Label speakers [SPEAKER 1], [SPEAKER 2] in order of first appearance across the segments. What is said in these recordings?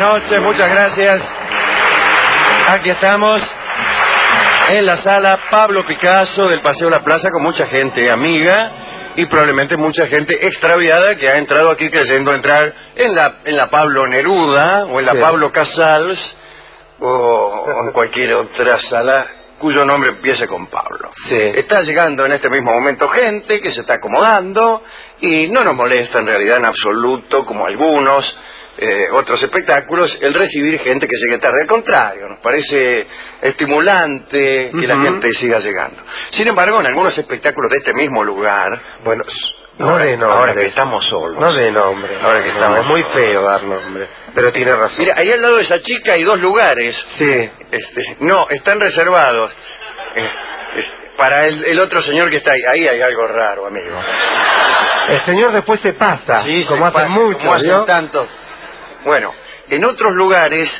[SPEAKER 1] noches, muchas gracias. Aquí estamos en la sala Pablo Picasso del Paseo La Plaza con mucha gente amiga y probablemente mucha gente extraviada que ha entrado aquí creyendo entrar en la Pablo Neruda o en la Pablo Casals o en cualquier otra sala cuyo nombre empiece con Pablo. Está llegando en este mismo momento gente que se está acomodando y no nos molesta en realidad en absoluto, como algunos otros espectáculos, el recibir gente que llegue tarde. Al contrario, nos parece estimulante que la gente siga llegando. Sin embargo, en algunos espectáculos de este mismo lugar, bueno, ahora que estamos solos,
[SPEAKER 2] no de nombre,
[SPEAKER 1] ahora que estamos,
[SPEAKER 2] es muy feo dar nombre, pero tiene razón.
[SPEAKER 1] Mira, ahí al lado de esa chica hay dos lugares. No, están reservados para el otro señor que está ahí. Ahí hay algo raro, amigo.
[SPEAKER 2] El señor después se pasa,
[SPEAKER 1] sí,
[SPEAKER 2] como
[SPEAKER 1] se
[SPEAKER 2] hace
[SPEAKER 1] pasa,
[SPEAKER 2] mucho,
[SPEAKER 1] como hacen tantos. Bueno, en otros lugares,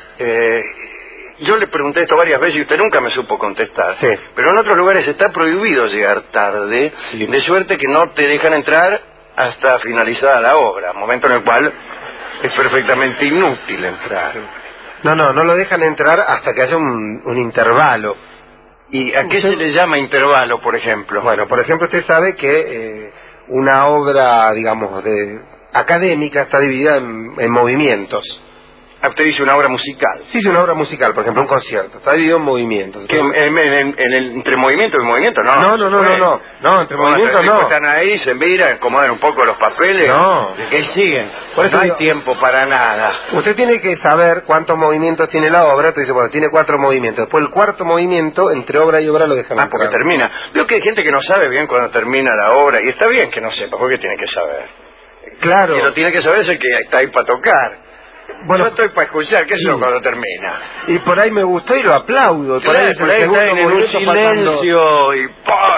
[SPEAKER 1] yo le pregunté esto varias veces y usted nunca me supo contestar, pero en otros lugares está prohibido llegar tarde, de suerte que no te dejan entrar hasta finalizada la obra, momento en el cual es perfectamente inútil entrar.
[SPEAKER 2] No lo dejan entrar hasta que haya un intervalo.
[SPEAKER 1] ¿Y a qué se le llama intervalo, por ejemplo?
[SPEAKER 2] Bueno, por ejemplo, usted sabe que una obra, digamos, académica está dividida en movimientos.
[SPEAKER 1] Usted dice una obra musical.
[SPEAKER 2] Sí, es una obra musical, por ejemplo, un concierto. Está dividido en movimientos.
[SPEAKER 1] ¿Entre movimiento y movimiento? No,
[SPEAKER 2] entre movimientos no.
[SPEAKER 1] Están ahí, se miran, acomodan un poco los papeles. ¿Qué siguen?
[SPEAKER 2] Por eso
[SPEAKER 1] no hay tiempo para nada.
[SPEAKER 2] Usted tiene que saber cuántos movimientos tiene la obra. Entonces dice, bueno, tiene 4 movimientos. Después el cuarto movimiento, entre obra y obra, lo dejan entrar.
[SPEAKER 1] Porque termina. Veo que hay gente que no sabe bien cuando termina la obra. Y está bien que no sepa, porque tiene que saber.
[SPEAKER 2] Claro.
[SPEAKER 1] Y lo tiene que saber es el que está ahí para tocar.
[SPEAKER 2] Bueno,
[SPEAKER 1] yo estoy para escuchar, ¿qué es eso cuando termina?
[SPEAKER 2] Y por ahí me gustó y lo aplaudo.
[SPEAKER 1] Por ahí está en un silencio y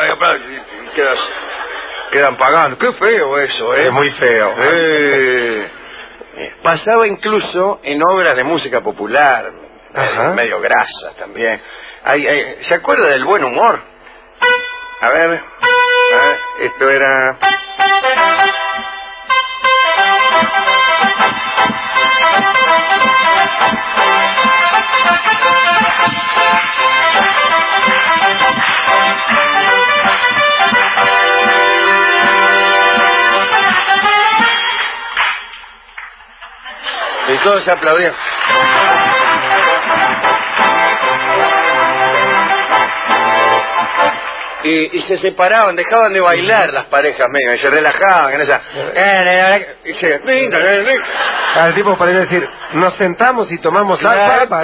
[SPEAKER 1] quedan pagando. Qué feo eso,
[SPEAKER 2] Es muy feo.
[SPEAKER 1] Pasaba incluso en obras de música popular, medio grasa también. ¿Se acuerda del buen humor? A ver, esto era... Y todos se aplaudían. Y se separaban, dejaban de bailar las parejas medio, y se relajaban en esa...
[SPEAKER 2] Al tipo para decir, nos sentamos y tomamos agua.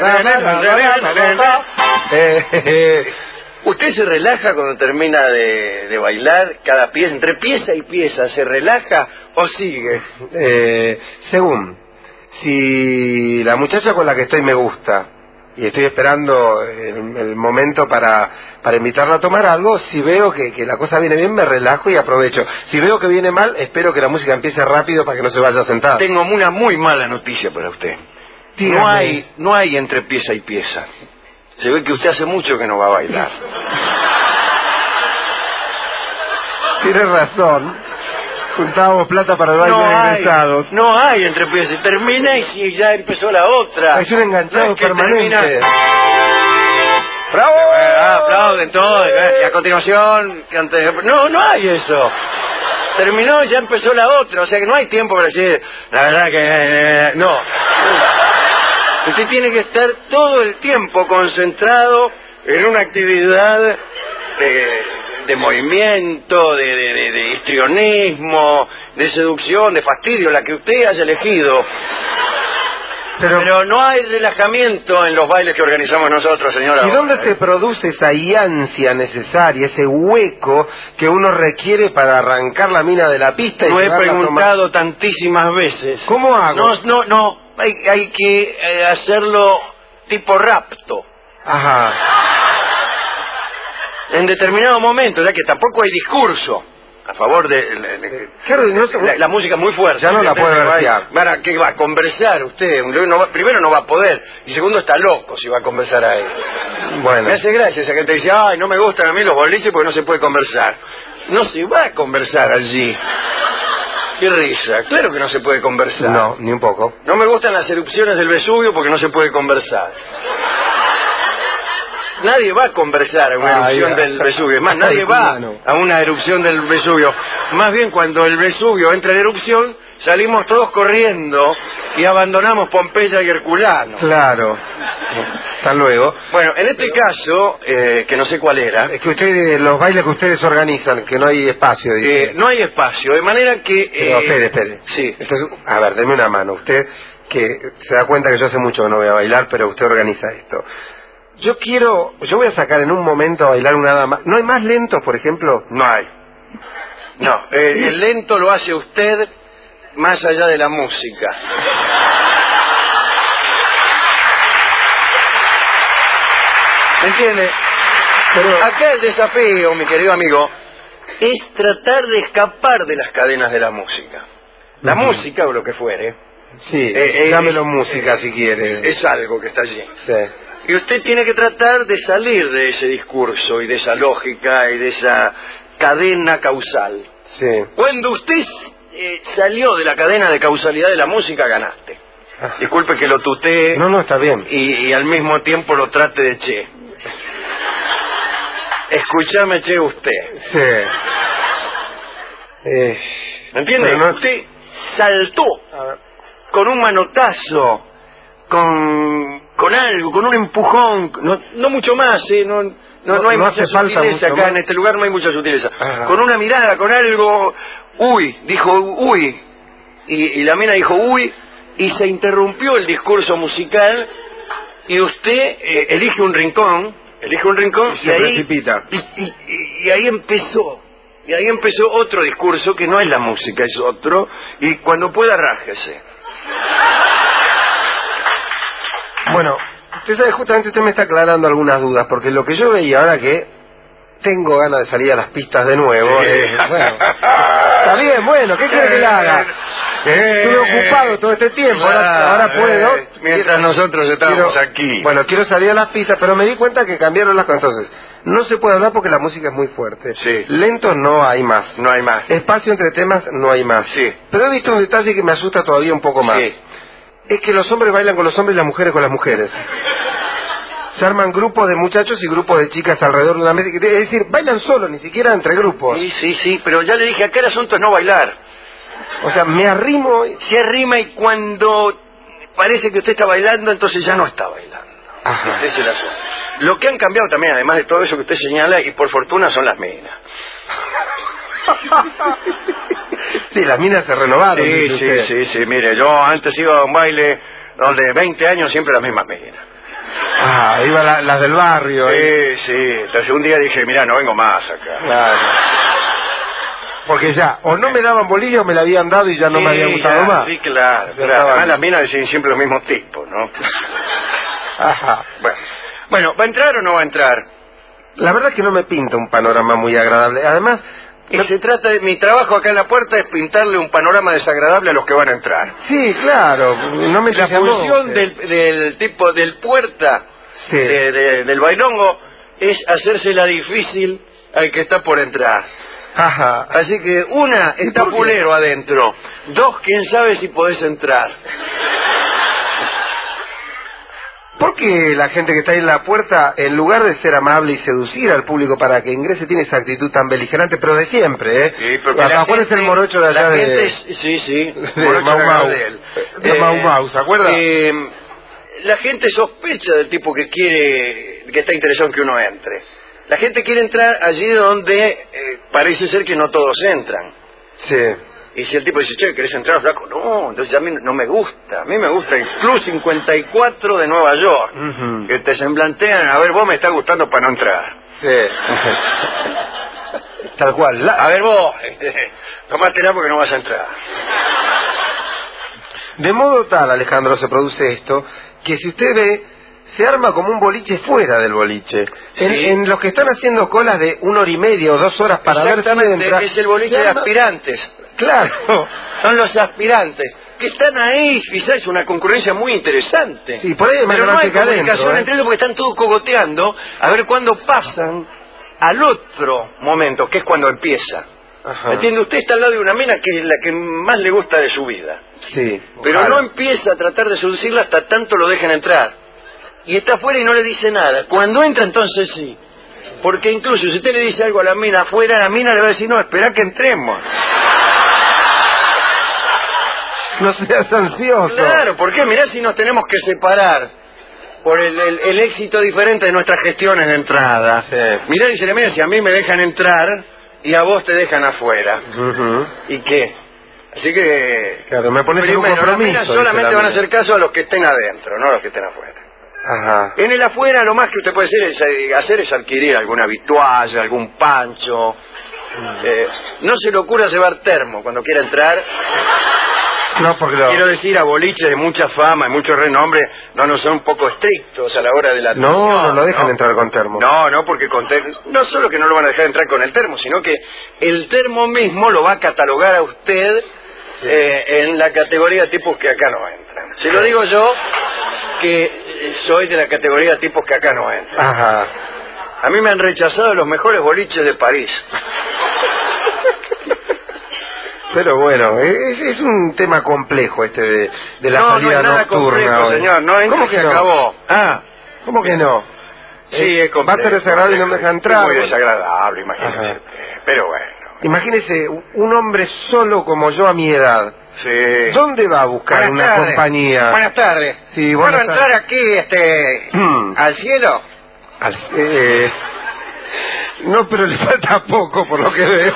[SPEAKER 1] ¿Usted se relaja cuando termina de bailar cada pieza, entre pieza y pieza, se relaja o sigue?
[SPEAKER 2] Según, si la muchacha con la que estoy me gusta y estoy esperando el momento para invitarla a tomar algo, si veo que la cosa viene bien, me relajo y aprovecho. Si veo que viene mal, espero que la música empiece rápido para que no se vaya a sentar.
[SPEAKER 1] Tengo una muy mala noticia para usted. No hay entre pieza y pieza. Se ve que usted hace mucho que no va a bailar.
[SPEAKER 2] Tiene razón. Juntábamos plata para el baile de egresados.
[SPEAKER 1] No hay entre piezas. Termina y si ya empezó la otra.
[SPEAKER 2] Es un enganchado permanente.
[SPEAKER 1] ¡Bravo! Aplauden todos. Y a continuación... No hay eso. Terminó y ya empezó la otra. O sea que no hay tiempo para decir... La verdad que... no. Usted tiene que estar todo el tiempo concentrado en una actividad de movimiento, de histrionismo, de seducción, de fastidio, la que usted haya elegido. Pero no hay relajamiento en los bailes que organizamos nosotros, señora.
[SPEAKER 2] ¿Y dónde se produce esa ansia necesaria, ese hueco que uno requiere para arrancar la mina de la pista?
[SPEAKER 1] Lo he preguntado tantísimas veces.
[SPEAKER 2] ¿Cómo hago?
[SPEAKER 1] No. Hay que hacerlo tipo rapto.
[SPEAKER 2] Ajá.
[SPEAKER 1] En determinado momento, ya que tampoco hay discurso a favor de la música muy fuerte.
[SPEAKER 2] Ya no la puede versear.
[SPEAKER 1] ¿Para qué va a conversar usted? Primero no va a poder, y segundo está loco si va a conversar ahí.
[SPEAKER 2] Bueno.
[SPEAKER 1] Me hace gracia esa gente dice, ay, no me gustan a mí los boliches porque no se puede conversar. No se va a conversar allí. Qué risa. Claro que no se puede conversar.
[SPEAKER 2] No, ni un poco.
[SPEAKER 1] No me gustan las erupciones del Vesubio porque no se puede conversar. Nadie va a conversar a una erupción del Vesubio. Es más, nadie va a una erupción del Vesubio. Más bien, cuando el Vesubio entra en erupción, salimos todos corriendo y abandonamos Pompeya y Herculano.
[SPEAKER 2] Claro. Hasta luego.
[SPEAKER 1] Bueno, en este caso, que no sé cuál era...
[SPEAKER 2] Es que ustedes, los bailes que ustedes organizan, que no hay espacio.
[SPEAKER 1] No hay espacio, de manera que...
[SPEAKER 2] Pero, espere.
[SPEAKER 1] Sí.
[SPEAKER 2] Entonces, a ver, deme una mano. Usted, que se da cuenta que yo hace mucho que no voy a bailar, pero usted organiza esto. Yo voy a sacar en un momento a bailar una dama. ¿No hay más lentos, por ejemplo?
[SPEAKER 1] No hay. No, el lento lo hace usted más allá de la música. ¿Me entiende? Pero acá el desafío, mi querido amigo, es tratar de escapar de las cadenas de la música. La música o lo que fuere.
[SPEAKER 2] Sí, dámelo música si quiere.
[SPEAKER 1] Es algo que está allí.
[SPEAKER 2] Sí.
[SPEAKER 1] Y usted tiene que tratar de salir de ese discurso y de esa lógica y de esa cadena causal.
[SPEAKER 2] Sí.
[SPEAKER 1] Cuando usted salió de la cadena de causalidad de la música, ganaste. Disculpe que lo tutee.
[SPEAKER 2] No, está bien.
[SPEAKER 1] Y al mismo tiempo lo trate de che. Escúchame, che, usted.
[SPEAKER 2] Sí.
[SPEAKER 1] ¿Me entiende? Usted saltó con un manotazo, con algo, con un empujón, no mucho más, no hay mucha sutileza acá, en este lugar no hay mucha sutileza. Con una mirada, con algo, dijo uy, y la mina dijo uy, y se interrumpió el discurso musical, y usted elige un rincón,
[SPEAKER 2] y se precipita.
[SPEAKER 1] Y ahí empezó otro discurso que no es la música, es otro, y cuando pueda rájese.
[SPEAKER 2] Bueno, usted sabe, justamente usted me está aclarando algunas dudas, porque lo que yo veía ahora que tengo ganas de salir a las pistas de nuevo, bueno, está bien, bueno, ¿qué quiere que le haga? Estuve ocupado todo este tiempo, ahora puedo.
[SPEAKER 1] Mientras nosotros estábamos aquí.
[SPEAKER 2] Bueno, quiero salir a las pistas, pero me di cuenta que cambiaron las cosas. Entonces, no se puede hablar porque la música es muy fuerte.
[SPEAKER 1] Sí.
[SPEAKER 2] Lento no hay más.
[SPEAKER 1] No hay más.
[SPEAKER 2] Espacio entre temas no hay más.
[SPEAKER 1] Sí.
[SPEAKER 2] Pero he visto un detalle que me asusta todavía un poco más.
[SPEAKER 1] Sí.
[SPEAKER 2] Es que los hombres bailan con los hombres y las mujeres con las mujeres. Se arman grupos de muchachos y grupos de chicas alrededor de una mesa. Es decir, bailan solos, ni siquiera entre grupos.
[SPEAKER 1] Sí, pero ya le dije, acá el asunto es no bailar.
[SPEAKER 2] O sea, me arrimo...
[SPEAKER 1] Se arrima y cuando parece que usted está bailando, entonces ya no está bailando.
[SPEAKER 2] Ajá.
[SPEAKER 1] Ese es el asunto. Lo que han cambiado también, además de todo eso que usted señala, y por fortuna, son las minas.
[SPEAKER 2] Sí, las minas se renovaron.
[SPEAKER 1] Sí, mire, yo antes iba a un baile donde 20 años siempre las mismas minas.
[SPEAKER 2] Iba las del barrio.
[SPEAKER 1] Sí. Entonces un día dije, mira, no vengo más acá.
[SPEAKER 2] Claro. Porque ya, o no me daban bolilla o me la habían dado y ya no me había gustado más.
[SPEAKER 1] Sí, claro. Además las minas decían siempre los mismos tipos, ¿no?
[SPEAKER 2] Ajá.
[SPEAKER 1] Bueno, ¿va a entrar o no va a entrar?
[SPEAKER 2] La verdad es que no me pinta un panorama muy agradable. Además...
[SPEAKER 1] se trata de mi trabajo acá en la puerta es pintarle un panorama desagradable a los que van a entrar.
[SPEAKER 2] Sí, claro. No me
[SPEAKER 1] la función del tipo del puerta,
[SPEAKER 2] sí,
[SPEAKER 1] del bailongo, es hacérsela difícil al que está por entrar.
[SPEAKER 2] Ajá.
[SPEAKER 1] Así que una, está pulero adentro. Dos, quién sabe si podés entrar.
[SPEAKER 2] ¿Por qué la gente que está ahí en la puerta, en lugar de ser amable y seducir al público para que ingrese, tiene esa actitud tan beligerante, pero de siempre,
[SPEAKER 1] Sí, ¿cuál es
[SPEAKER 2] el morocho de allá
[SPEAKER 1] sí.
[SPEAKER 2] De Mau Mau, ¿se acuerda?
[SPEAKER 1] La gente sospecha del tipo que está interesado en que uno entre. La gente quiere entrar allí donde parece ser que no todos entran.
[SPEAKER 2] Sí.
[SPEAKER 1] Y si el tipo dice, che, ¿querés entrar, flaco? No, entonces a mí no me gusta. A mí me gusta el Club 54 de Nueva York. Que te semblantean, a ver, vos me está gustando para no entrar.
[SPEAKER 2] Sí. Tal cual.
[SPEAKER 1] A ver vos, tomátela porque no vas a entrar.
[SPEAKER 2] De modo tal, Alejandro, se produce esto, que si usted ve, se arma como un boliche fuera del boliche.
[SPEAKER 1] Sí.
[SPEAKER 2] En los que están haciendo colas de 1 hora y media o 2 horas para ver si entra.
[SPEAKER 1] Es el boliche de aspirantes.
[SPEAKER 2] Claro.
[SPEAKER 1] Son los aspirantes que están ahí, quizás es una concurrencia muy interesante.
[SPEAKER 2] Sí, por ahí
[SPEAKER 1] pero no hay comunicación entre ellos porque están todos cogoteando a ver cuándo pasan al otro momento, que es cuando empieza.
[SPEAKER 2] Ajá.
[SPEAKER 1] ¿Me entiende? Usted está al lado de una mina que es la que más le gusta de su vida.
[SPEAKER 2] Sí.
[SPEAKER 1] Pero
[SPEAKER 2] ojalá.
[SPEAKER 1] no empieza a tratar de seducirla hasta tanto lo dejen entrar. Y está afuera y no le dice nada. Cuando entra, entonces sí. Porque incluso si usted le dice algo a la mina afuera, la mina le va a decir, no, espera que entremos.
[SPEAKER 2] No seas ansioso.
[SPEAKER 1] Claro, ¿por qué? Mirá si nos tenemos que separar por el éxito diferente de nuestras gestiones de entrada.
[SPEAKER 2] Sí.
[SPEAKER 1] Mirá, dice la mina, si a mí me dejan entrar y a vos te dejan afuera.
[SPEAKER 2] Ujú.
[SPEAKER 1] ¿Y qué? Así que...
[SPEAKER 2] Claro, me pones en un
[SPEAKER 1] primero, las
[SPEAKER 2] compromiso.
[SPEAKER 1] minas
[SPEAKER 2] dice
[SPEAKER 1] solamente
[SPEAKER 2] la
[SPEAKER 1] van a
[SPEAKER 2] mina.
[SPEAKER 1] hacer caso a los que estén adentro, no a los que estén afuera.
[SPEAKER 2] Ajá.
[SPEAKER 1] En el afuera lo más que usted puede hacer es adquirir alguna vitualla, algún pancho. No se le ocurra llevar termo cuando quiera entrar.
[SPEAKER 2] No, porque lo...
[SPEAKER 1] Quiero decir, a boliches de mucha fama y mucho renombre, no son un poco estrictos a la hora de la atención.
[SPEAKER 2] No lo dejan entrar con termo.
[SPEAKER 1] No, porque con termo, no solo que no lo van a dejar entrar con el termo, sino que el termo mismo lo va a catalogar a usted en la categoría de tipos que acá no entran. Se lo digo yo, que soy de la categoría de tipos que acá no entran.
[SPEAKER 2] Ajá.
[SPEAKER 1] A mí me han rechazado los mejores boliches de París.
[SPEAKER 2] Pero bueno, es un tema complejo este de la
[SPEAKER 1] No
[SPEAKER 2] salida
[SPEAKER 1] es nada
[SPEAKER 2] nocturna.
[SPEAKER 1] complejo,
[SPEAKER 2] hoy.
[SPEAKER 1] señor. No,
[SPEAKER 2] ¿Cómo que
[SPEAKER 1] se
[SPEAKER 2] no?
[SPEAKER 1] acabó.
[SPEAKER 2] ¿Cómo que no?
[SPEAKER 1] Sí, es complejo.
[SPEAKER 2] Va a ser desagradable y no me deja entrar.
[SPEAKER 1] Es muy
[SPEAKER 2] Bueno.
[SPEAKER 1] desagradable, imagínese.
[SPEAKER 2] Ajá.
[SPEAKER 1] Pero bueno.
[SPEAKER 2] Imagínese un hombre solo como yo a mi edad.
[SPEAKER 1] Sí.
[SPEAKER 2] ¿Dónde va a buscar
[SPEAKER 1] Buenas
[SPEAKER 2] una
[SPEAKER 1] tardes.
[SPEAKER 2] compañía?
[SPEAKER 1] Buenas tardes.
[SPEAKER 2] Sí,
[SPEAKER 1] ¿Puedo
[SPEAKER 2] buenas
[SPEAKER 1] entrar aquí, al cielo?
[SPEAKER 2] No, pero le falta poco por lo que veo.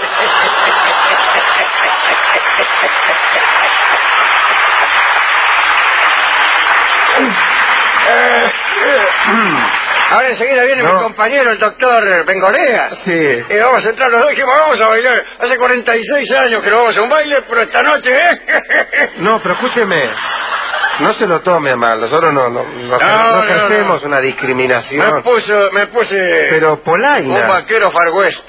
[SPEAKER 1] Ahora enseguida viene mi compañero, el doctor Bengoleas.
[SPEAKER 2] Sí.
[SPEAKER 1] Y vamos a entrar los dos y dijimos, vamos a bailar. Hace 46 años que no vamos a un baile, pero esta noche,
[SPEAKER 2] No, pero escúcheme. No se lo tome mal. Nosotros no ejercemos una discriminación.
[SPEAKER 1] Me puse
[SPEAKER 2] Pero
[SPEAKER 1] un
[SPEAKER 2] Polaina.
[SPEAKER 1] vaquero Far West.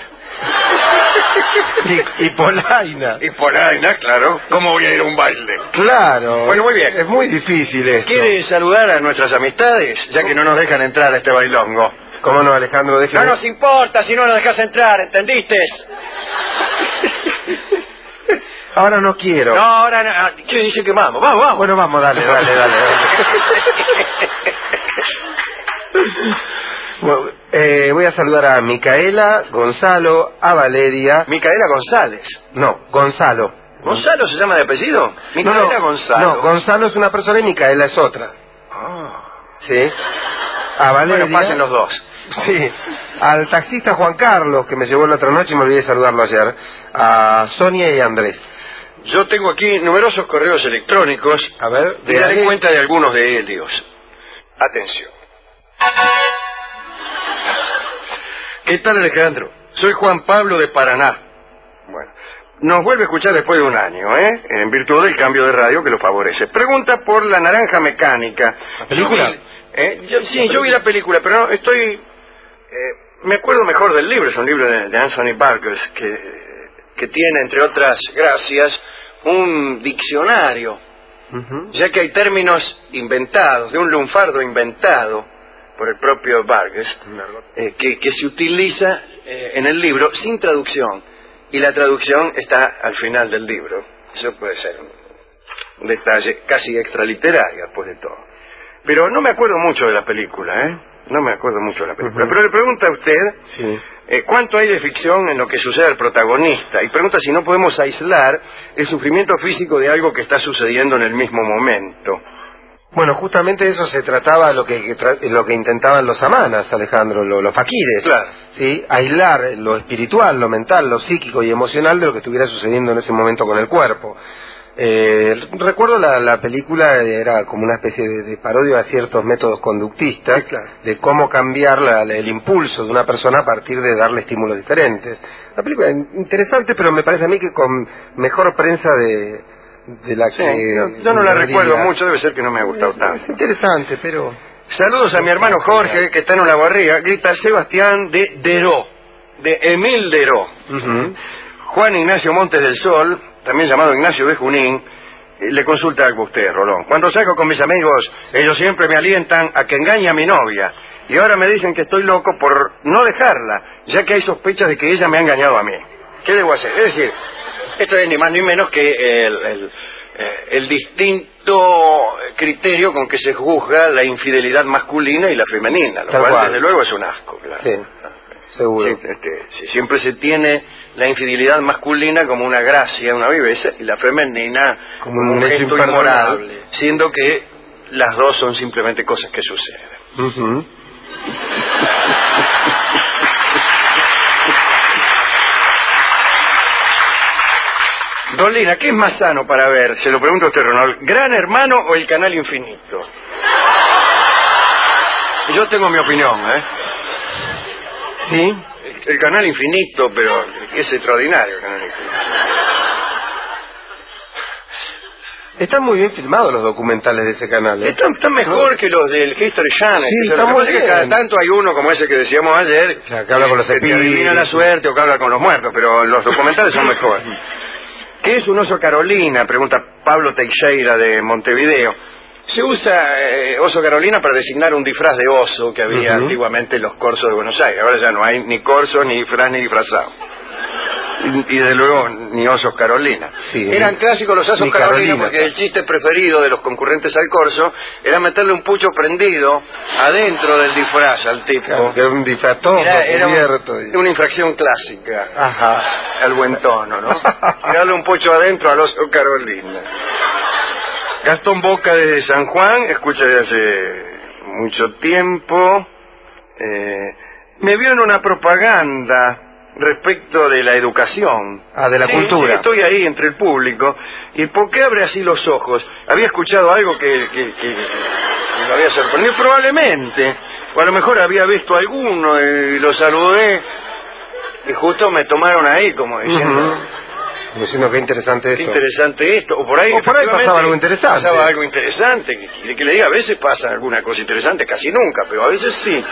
[SPEAKER 2] Y Polaina.
[SPEAKER 1] Y Polaina, claro. ¿Cómo voy a ir a un baile?
[SPEAKER 2] Claro.
[SPEAKER 1] Bueno, muy bien.
[SPEAKER 2] Es muy difícil esto.
[SPEAKER 1] ¿Quiere saludar a nuestras amistades? Ya que no nos dejan entrar a este bailongo.
[SPEAKER 2] ¿Cómo no, Alejandro?
[SPEAKER 1] No nos importa si no nos dejas entrar, ¿entendiste?
[SPEAKER 2] Ahora no quiero.
[SPEAKER 1] No, ahora no. ¿Qué dice que vamos? Vamos.
[SPEAKER 2] Bueno, vamos, dale. Bueno, voy a saludar a Micaela, Gonzalo, a Valeria.
[SPEAKER 1] Micaela González.
[SPEAKER 2] No, Gonzalo.
[SPEAKER 1] ¿Gonzalo se llama de apellido? Micaela Gonzalo.
[SPEAKER 2] No, Gonzalo es una persona y Micaela es otra. Sí. A Valeria.
[SPEAKER 1] Bueno, pasen los dos.
[SPEAKER 2] Sí. Al taxista Juan Carlos, que me llevó la otra noche y me olvidé de saludarlo ayer. A Sonia y Andrés.
[SPEAKER 1] Yo tengo aquí numerosos correos electrónicos.
[SPEAKER 2] A ver,
[SPEAKER 1] y daré cuenta de algunos de ellos. Atención. ¿Qué tal, Alejandro? Soy Juan Pablo de Paraná. Bueno, nos vuelve a escuchar después de un año, en virtud del cambio de radio que lo favorece. Pregunta por La Naranja Mecánica.
[SPEAKER 2] ¿La película?
[SPEAKER 1] Yo vi la película, pero no, me acuerdo mejor del libro. Es un libro de Anthony Burgess que tiene, entre otras gracias, un diccionario, ya que hay términos inventados, de un lunfardo inventado por el propio Burgess, que se utiliza en el libro sin traducción, y la traducción está al final del libro. Eso puede ser un detalle casi extraliterario, después de todo. Pero no me acuerdo mucho de la película, No me acuerdo mucho de la película. Pero le pregunta a usted,
[SPEAKER 2] sí,
[SPEAKER 1] ¿cuánto hay de ficción en lo que sucede al protagonista? Y pregunta si no podemos aislar el sufrimiento físico de algo que está sucediendo en el mismo momento.
[SPEAKER 2] Bueno, justamente de eso se trataba lo que intentaban los amanas, Alejandro, los faquires.
[SPEAKER 1] Claro.
[SPEAKER 2] ¿Sí? Aislar lo espiritual, lo mental, lo psíquico y emocional de lo que estuviera sucediendo en ese momento con el cuerpo. Recuerdo la película, era como una especie de parodia a ciertos métodos conductistas,
[SPEAKER 1] Sí, claro,
[SPEAKER 2] de cómo cambiar el impulso de una persona a partir de darle estímulos diferentes. La película es interesante, pero me parece a mí que con mejor prensa de la que...
[SPEAKER 1] Yo no la recuerdo mucho, debe ser que no me ha gustado tanto.
[SPEAKER 2] Es interesante, pero...
[SPEAKER 1] Saludos a mi hermano Jorge, que está en una barriga. Grita Sebastián de Deró, de Emil Deró. Juan Ignacio Montes del Sol, también llamado Ignacio de Junín, le consulta algo a usted, Rolón. Cuando salgo con mis amigos, ellos siempre me alientan a que engañe a mi novia. Y ahora me dicen que estoy loco por no dejarla, ya que hay sospechas de que ella me ha engañado a mí. ¿Qué debo hacer? Es decir, esto es ni más ni menos que el distinto criterio con que se juzga la infidelidad masculina y la femenina, lo cual desde luego es un asco, claro.
[SPEAKER 2] Sí, seguro.
[SPEAKER 1] Sí, siempre se tiene la infidelidad masculina como una gracia, una viveza, y la femenina como un gesto inmoral, siendo que las dos son simplemente cosas que suceden. Don Lina, ¿qué es más sano para ver? Se lo pregunto a usted, Ronald. ¿Gran Hermano o el Canal Infinito? Yo tengo mi opinión, ¿eh?
[SPEAKER 2] ¿Sí?
[SPEAKER 1] El Canal Infinito, pero es extraordinario el Canal Infinito.
[SPEAKER 2] Están muy bien filmados los documentales de ese canal, ¿eh?
[SPEAKER 1] Están mejor que los del History Channel.
[SPEAKER 2] Sí,
[SPEAKER 1] lo que pasa es que cada tanto hay uno como ese que decíamos ayer,
[SPEAKER 2] o sea, que habla con los espíritus,
[SPEAKER 1] que adivina la suerte o que habla con los muertos, pero los documentales son mejores. ¿Qué es un oso Carolina? Pregunta Pablo Teixeira de Montevideo. Se usa oso Carolina para designar un disfraz de oso que había antiguamente en los corsos de Buenos Aires. Ahora ya no hay ni corso, ni disfraz, ni disfrazado. Y desde luego ni osos Carolina. Sí, eran clásicos los osos Carolina porque el chiste preferido de los concurrentes al corso era meterle un pucho prendido adentro del disfraz al tipo.
[SPEAKER 2] Claro, que era un disfraz todo cubierto.
[SPEAKER 1] Una infracción clásica al buen tono, ¿no? Tirarle un pucho adentro al oso Carolina. Gastón Boca de San Juan, escucha desde hace mucho tiempo. Me vio en una propaganda respecto de la educación,
[SPEAKER 2] de la cultura.
[SPEAKER 1] Sí, estoy ahí entre el público. ¿Y por qué abre así los ojos? ¿Había escuchado algo que lo había sorprendido? Probablemente. O a lo mejor había visto alguno y lo saludé y justo me tomaron ahí como diciendo
[SPEAKER 2] qué interesante esto.
[SPEAKER 1] Qué interesante esto. O por ahí
[SPEAKER 2] pasaba algo interesante.
[SPEAKER 1] Pasaba algo interesante. Que le diga, a veces pasa alguna cosa interesante, casi nunca, pero a veces sí.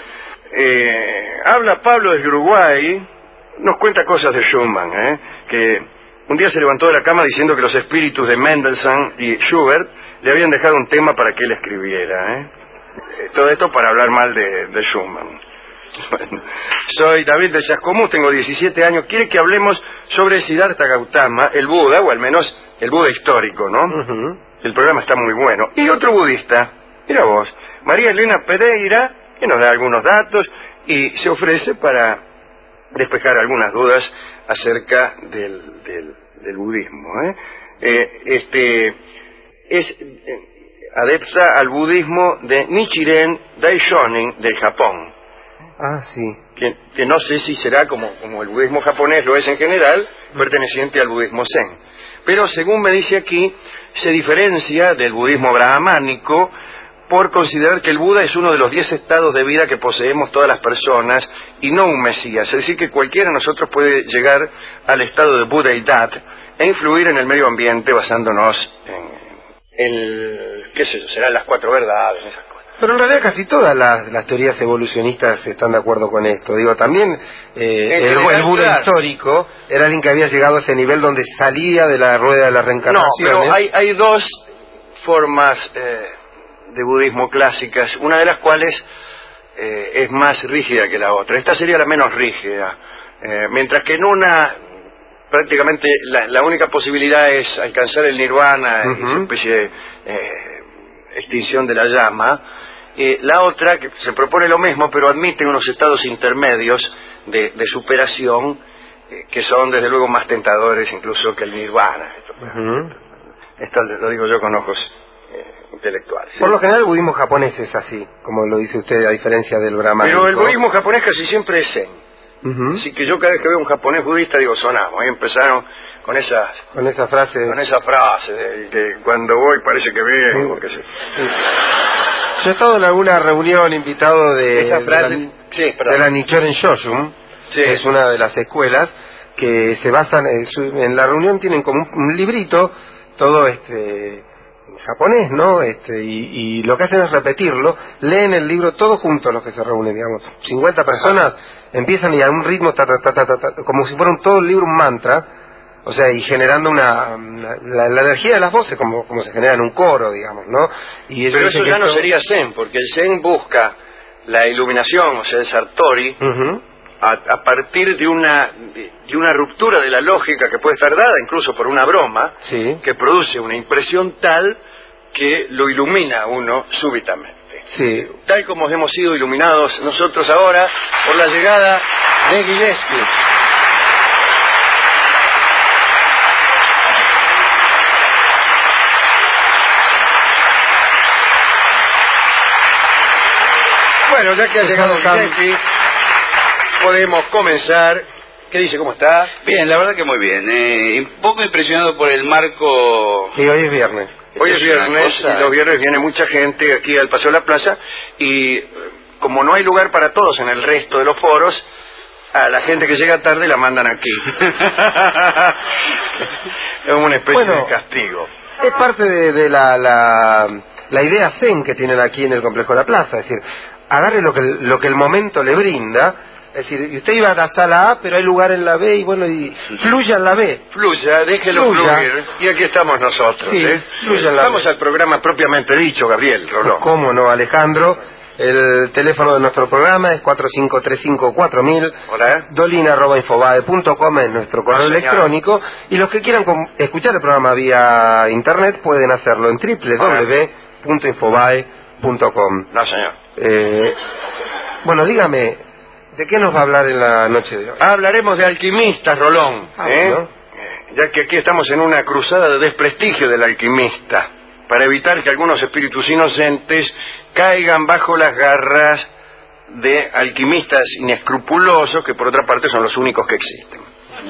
[SPEAKER 1] Habla Pablo desde Uruguay, nos cuenta cosas de Schumann, que un día se levantó de la cama diciendo que los espíritus de Mendelssohn y Schubert le habían dejado un tema para que él escribiera. Todo esto para hablar mal de Schumann. Bueno, soy David de Chascomús, tengo 17 años. Quiere que hablemos sobre Siddhartha Gautama, el Buda, o al menos el Buda histórico, ¿no? El programa está muy bueno. Y otro budista, mira vos, María Elena Pereira, que nos da algunos datos y se ofrece para despejar algunas dudas acerca del budismo. Es adepta al budismo de Nichiren Daishonin del Japón.
[SPEAKER 2] Sí.
[SPEAKER 1] Que no sé si será como el budismo japonés lo es en general, perteneciente al budismo zen. Pero según me dice aquí, se diferencia del budismo brahmánico por considerar que el Buda es uno de los 10 estados de vida que poseemos todas las personas y no un mesías. Es decir, que cualquiera de nosotros puede llegar al estado de budeidad e influir en el medio ambiente basándonos en qué sé yo, serán las 4 verdades, esas cosas.
[SPEAKER 2] Pero en realidad casi todas las teorías evolucionistas están de acuerdo con esto. Digo, también el Buda histórico era alguien que había llegado a ese nivel donde salía de la rueda de la reencarnación.
[SPEAKER 1] No, pero hay dos formas de budismo clásicas, una de las cuales es más rígida que la otra. Esta sería la menos rígida, mientras que en una prácticamente la única posibilidad es alcanzar el nirvana, esa especie de extinción de la llama. La otra, que se propone lo mismo, pero admite unos estados intermedios de superación que son desde luego más tentadores incluso que el nirvana. Esto lo digo yo con ojos intelectuales.
[SPEAKER 2] Por lo general el budismo japonés es así, como lo dice usted, a diferencia del brahmánico.
[SPEAKER 1] Pero el budismo japonés casi siempre es zen. Así que yo cada vez que veo un japonés budista digo, sonamos. Ahí empezaron con esa frase de que cuando voy parece que vengo, qué sé.
[SPEAKER 2] Sí. Yo he estado en alguna reunión invitado de la Nichiren Shoshu, que es una de las escuelas que se basan en la reunión, tienen como un librito todo japonés, ¿no? Y lo que hacen es repetirlo, leen el libro todos juntos los que se reúnen, digamos, 50 personas empiezan y a un ritmo como si fuera todo el libro un mantra, o sea, y generando la energía de las voces como se genera en un coro, digamos, ¿no? Y
[SPEAKER 1] pero eso ya no sería zen, porque el zen busca la iluminación, o sea, el sartori, a partir de una ruptura de la lógica que puede estar dada incluso por una broma,
[SPEAKER 2] Sí.
[SPEAKER 1] que produce una impresión tal que lo ilumina a uno súbitamente.
[SPEAKER 2] Sí.
[SPEAKER 1] Tal como hemos sido iluminados nosotros ahora por la llegada de Gillespie. Bueno, ya que ha llegado Gillespie, podemos comenzar. ¿Qué dice? ¿Cómo está?
[SPEAKER 3] Bien, la verdad que muy bien. Un poco impresionado por el marco.
[SPEAKER 2] Y hoy es viernes.
[SPEAKER 1] Hoy es viernes
[SPEAKER 3] cosa,
[SPEAKER 1] y los viernes viene mucha gente aquí al Paseo de la Plaza y como no hay lugar para todos en el resto de los foros, a la gente que llega tarde la mandan aquí. Es una especie de castigo.
[SPEAKER 2] Es parte de la idea zen que tienen aquí en el Complejo de la Plaza, es decir, agarre lo que el momento le brinda. Es decir, usted iba a la sala A, pero hay lugar en la B y bueno, y fluya en la B.
[SPEAKER 1] Fluya, déjelo fluir. Y aquí estamos nosotros.
[SPEAKER 2] Sí, fluya en la
[SPEAKER 1] Vamos
[SPEAKER 2] B.
[SPEAKER 1] al programa propiamente dicho, Gabriel Rolón.
[SPEAKER 2] ¿Cómo no, Alejandro? El teléfono de nuestro programa es 45354000.
[SPEAKER 1] Hola.
[SPEAKER 2] dolina@infobae.com es nuestro correo
[SPEAKER 1] señor.
[SPEAKER 2] electrónico. Y los que quieran escuchar el programa vía internet pueden hacerlo en www.infobae.com.
[SPEAKER 1] No, señor.
[SPEAKER 2] Bueno, dígame, ¿de qué nos va a hablar en la noche de hoy?
[SPEAKER 1] Hablaremos de alquimistas, Rolón.
[SPEAKER 2] Bueno.
[SPEAKER 1] Ya que aquí estamos en una cruzada de desprestigio del alquimista, para evitar que algunos espíritus inocentes caigan bajo las garras de alquimistas inescrupulosos, que por otra parte son los únicos que existen.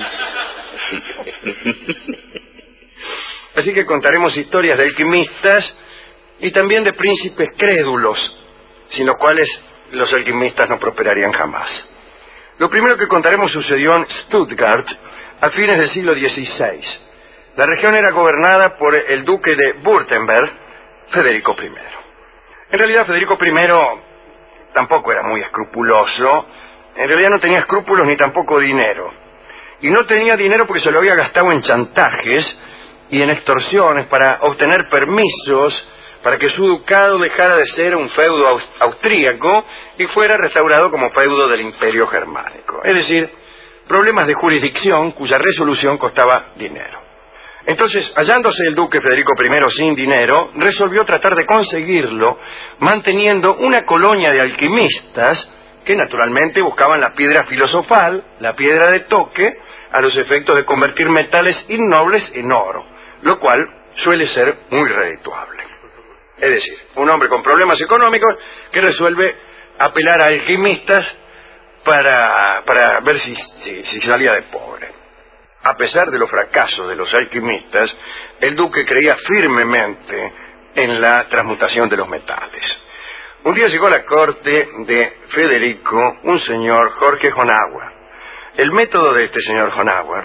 [SPEAKER 1] Así que contaremos historias de alquimistas y también de príncipes crédulos, sin los cuales los alquimistas no prosperarían jamás. Lo primero que contaremos sucedió en Stuttgart a fines del siglo XVI. La región era gobernada por el duque de Württemberg, Federico I. En realidad Federico I tampoco era muy escrupuloso, en realidad no tenía escrúpulos ni tampoco dinero. Y no tenía dinero porque se lo había gastado en chantajes y en extorsiones para obtener permisos para que su ducado dejara de ser un feudo austríaco y fuera restaurado como feudo del Imperio Germánico. Es decir, problemas de jurisdicción cuya resolución costaba dinero. Entonces, hallándose el duque Federico I sin dinero, resolvió tratar de conseguirlo manteniendo una colonia de alquimistas que naturalmente buscaban la piedra filosofal, la piedra de toque, a los efectos de convertir metales innobles en oro, lo cual suele ser muy redituable. Es decir, un hombre con problemas económicos que resuelve apelar a alquimistas para ver si salía de pobre. A pesar de los fracasos de los alquimistas, el duque creía firmemente en la transmutación de los metales. Un día llegó a la corte de Federico un señor, Jorge Honauer. El método de este señor Honauer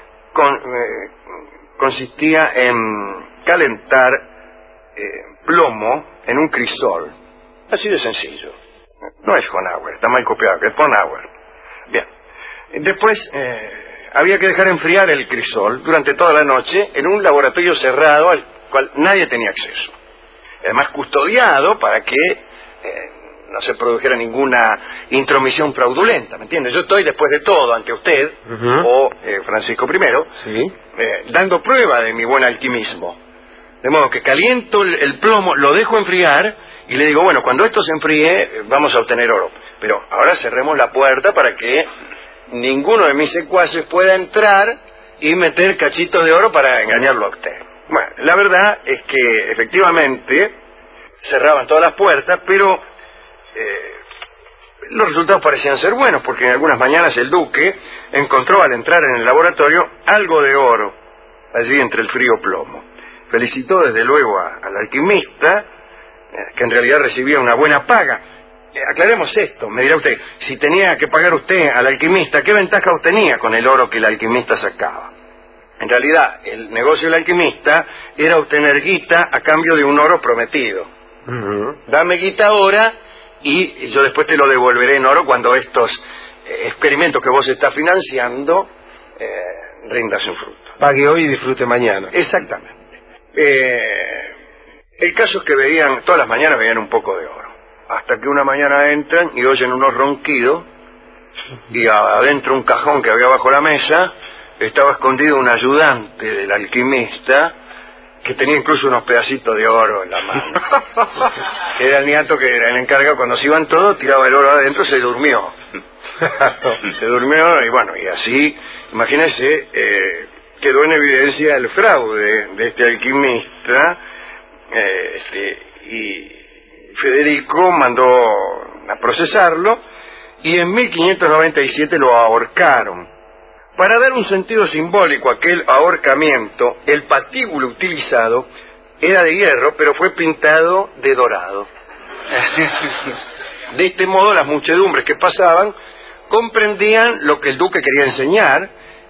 [SPEAKER 1] consistía en calentar plomo en un crisol. Así de sencillo. No es Honauer, está mal copiado, es Honauer. Bien. Después había que dejar enfriar el crisol durante toda la noche en un laboratorio cerrado al cual nadie tenía acceso. Además custodiado para que no se produjera ninguna intromisión fraudulenta, ¿me entiende? Yo estoy después de todo ante usted, o Francisco I,
[SPEAKER 2] Sí.
[SPEAKER 1] Dando prueba de mi buen alquimismo. De modo que caliento el plomo, lo dejo enfriar y le digo, bueno, cuando esto se enfríe vamos a obtener oro. Pero ahora cerremos la puerta para que ninguno de mis secuaces pueda entrar y meter cachitos de oro para engañarlo a usted. Bueno, la verdad es que efectivamente cerraban todas las puertas, pero los resultados parecían ser buenos, porque en algunas mañanas el duque encontró al entrar en el laboratorio algo de oro allí entre el frío plomo. Felicitó desde luego al alquimista, que en realidad recibía una buena paga. Aclaremos esto, me dirá usted, si tenía que pagar usted al alquimista, ¿qué ventaja obtenía con el oro que el alquimista sacaba? En realidad, el negocio del alquimista era obtener guita a cambio de un oro prometido. Dame guita ahora y yo después te lo devolveré en oro cuando estos experimentos que vos estás financiando rindan su fruto.
[SPEAKER 2] Pague hoy y disfrute mañana.
[SPEAKER 1] Exactamente. El caso es que todas las mañanas veían un poco de oro, hasta que una mañana entran y oyen unos ronquidos y adentro un cajón que había bajo la mesa estaba escondido un ayudante del alquimista que tenía incluso unos pedacitos de oro en la mano. Era el niato que era el encargado. Cuando se iban todos, tiraba el oro adentro, se durmió. Se durmió y bueno, y así, imagínense, quedó en evidencia el fraude de este alquimista, y Federico mandó a procesarlo y en 1597 lo ahorcaron. Para dar un sentido simbólico a aquel ahorcamiento, el patíbulo utilizado era de hierro, pero fue pintado de dorado. De este modo, las muchedumbres que pasaban comprendían lo que el duque quería enseñar.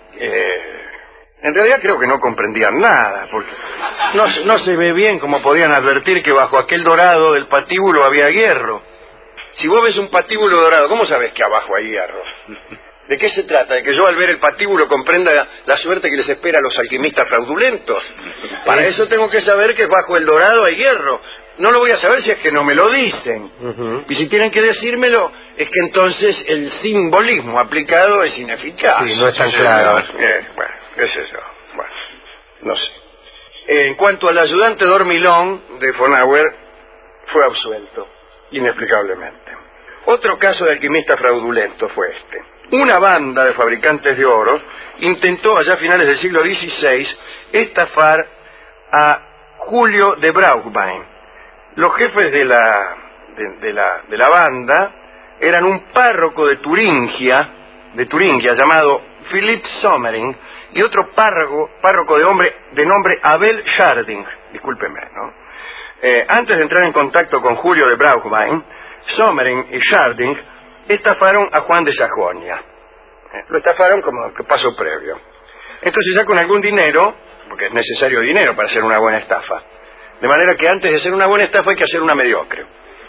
[SPEAKER 1] En realidad creo que no comprendían nada, porque no se ve bien cómo podían advertir que bajo aquel dorado del patíbulo había hierro. Si vos ves un patíbulo dorado, ¿cómo sabes que abajo hay hierro? ¿De qué se trata? ¿De que yo al ver el patíbulo comprenda la suerte que les espera a los alquimistas fraudulentos? Para eso tengo que saber que bajo el dorado hay hierro. No lo voy a saber si es que no me lo dicen. Y si tienen que decírmelo, es que entonces el simbolismo aplicado es ineficaz.
[SPEAKER 2] Sí, no es tan claro.
[SPEAKER 1] Bueno, qué sé yo. Bueno, no sé. En cuanto al ayudante dormilón de von Auer, fue absuelto, inexplicablemente. Otro caso de alquimista fraudulento fue este. Una banda de fabricantes de oro intentó allá a finales del siglo XVI estafar a Julio de Braunschweig. Los jefes de la banda eran un párroco de Turingia llamado Philipp Sommering y otro párroco de nombre Abel Scharding, discúlpeme, ¿no? Antes de entrar en contacto con Julio de Braunschweig, Sommering y Scharding estafaron a Juan de Sajonia. Lo estafaron como que paso previo. Entonces ya con algún dinero, porque es necesario dinero para hacer una buena estafa, de manera que antes de hacer una buena estafa hay que hacer una mediocre.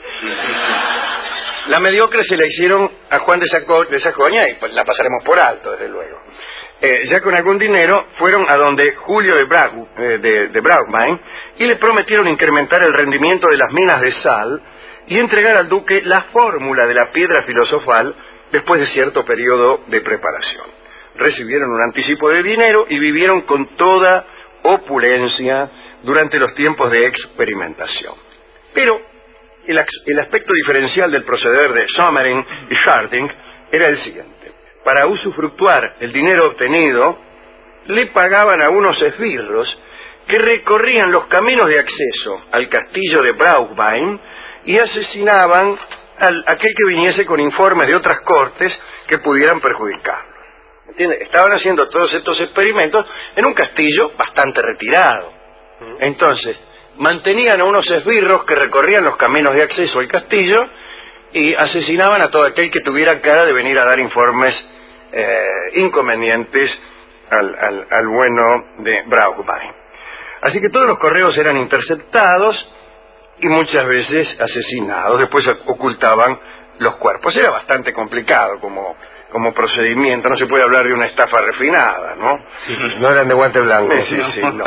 [SPEAKER 1] La mediocre se la hicieron a Juan de Sajonia y pues la pasaremos por alto, desde luego. Ya con algún dinero fueron a donde Julio de Braunschweig y le prometieron incrementar el rendimiento de las minas de sal y entregar al duque la fórmula de la piedra filosofal después de cierto periodo de preparación. Recibieron un anticipo de dinero y vivieron con toda opulencia durante los tiempos de experimentación. Pero el aspecto diferencial del proceder de Sommering y Scharding era el siguiente. Para usufructuar el dinero obtenido, le pagaban a unos esbirros que recorrían los caminos de acceso al castillo de Braunschweig y asesinaban a aquel que viniese con informes de otras cortes que pudieran perjudicarlo. ¿Entiende? Estaban haciendo todos estos experimentos en un castillo bastante retirado. Entonces, mantenían a unos esbirros que recorrían los caminos de acceso al castillo y asesinaban a todo aquel que tuviera cara de venir a dar informes inconvenientes al bueno de Braunschweig. Así que todos los correos eran interceptados y muchas veces asesinados. Después ocultaban los cuerpos. Era bastante complicado como procedimiento. No se puede hablar de una estafa refinada, ¿no?
[SPEAKER 2] Sí, no eran de guante blanco.
[SPEAKER 1] Sí, no.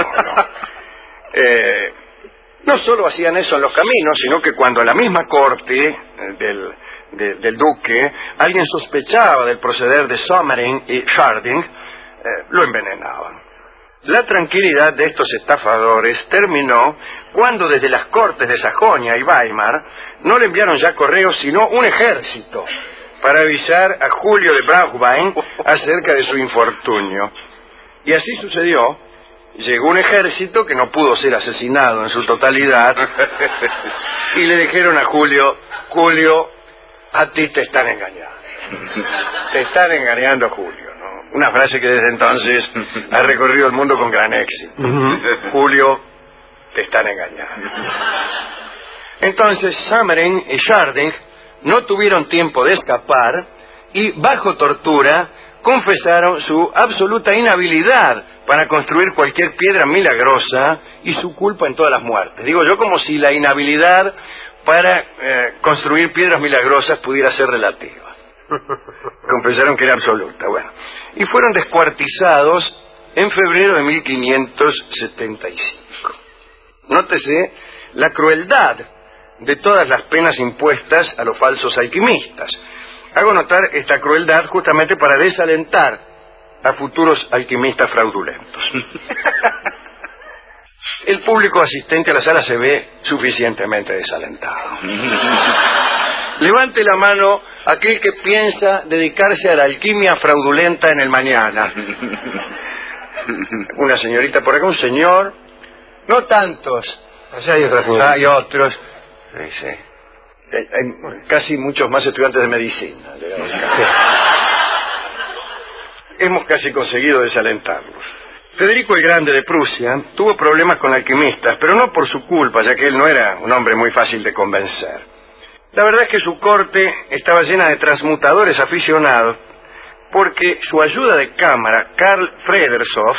[SPEAKER 1] No solo hacían eso en los caminos, sino que cuando a la misma corte del duque alguien sospechaba del proceder de Sommering y Scharding, lo envenenaban. La tranquilidad de estos estafadores terminó cuando desde las cortes de Sajonia y Weimar no le enviaron ya correos sino un ejército para avisar a Julio de Braunschweig acerca de su infortunio. Y así sucedió. Llegó un ejército que no pudo ser asesinado en su totalidad y le dijeron a Julio, a ti te están engañando. Te están engañando, Julio, ¿no? Una frase que desde entonces ha recorrido el mundo con gran éxito. Julio, te están engañando. Entonces Sommering y Scharding no tuvieron tiempo de escapar y bajo tortura confesaron su absoluta inhabilidad para construir cualquier piedra milagrosa y su culpa en todas las muertes. Digo yo como si la inhabilidad para construir piedras milagrosas pudiera ser relativa. Confesaron que era absoluta. Bueno, y fueron descuartizados en febrero de 1575. Nótese la crueldad de todas las penas impuestas a los falsos alquimistas. Hago notar esta crueldad justamente para desalentar a futuros alquimistas fraudulentos. El público asistente a la sala se ve suficientemente desalentado. Levante la mano aquel que piensa dedicarse a la alquimia fraudulenta en el mañana. Una señorita por acá, un señor. No tantos.
[SPEAKER 2] Allá hay otras señoritas.
[SPEAKER 1] Hay otros. Sí, sí. Hay casi muchos más estudiantes de medicina. Hemos casi conseguido desalentarlos. Federico el Grande de Prusia tuvo problemas con alquimistas, pero no por su culpa, ya que él no era un hombre muy fácil de convencer. La verdad es que su corte estaba llena de transmutadores aficionados, porque su ayuda de cámara, Karl Fredershoff,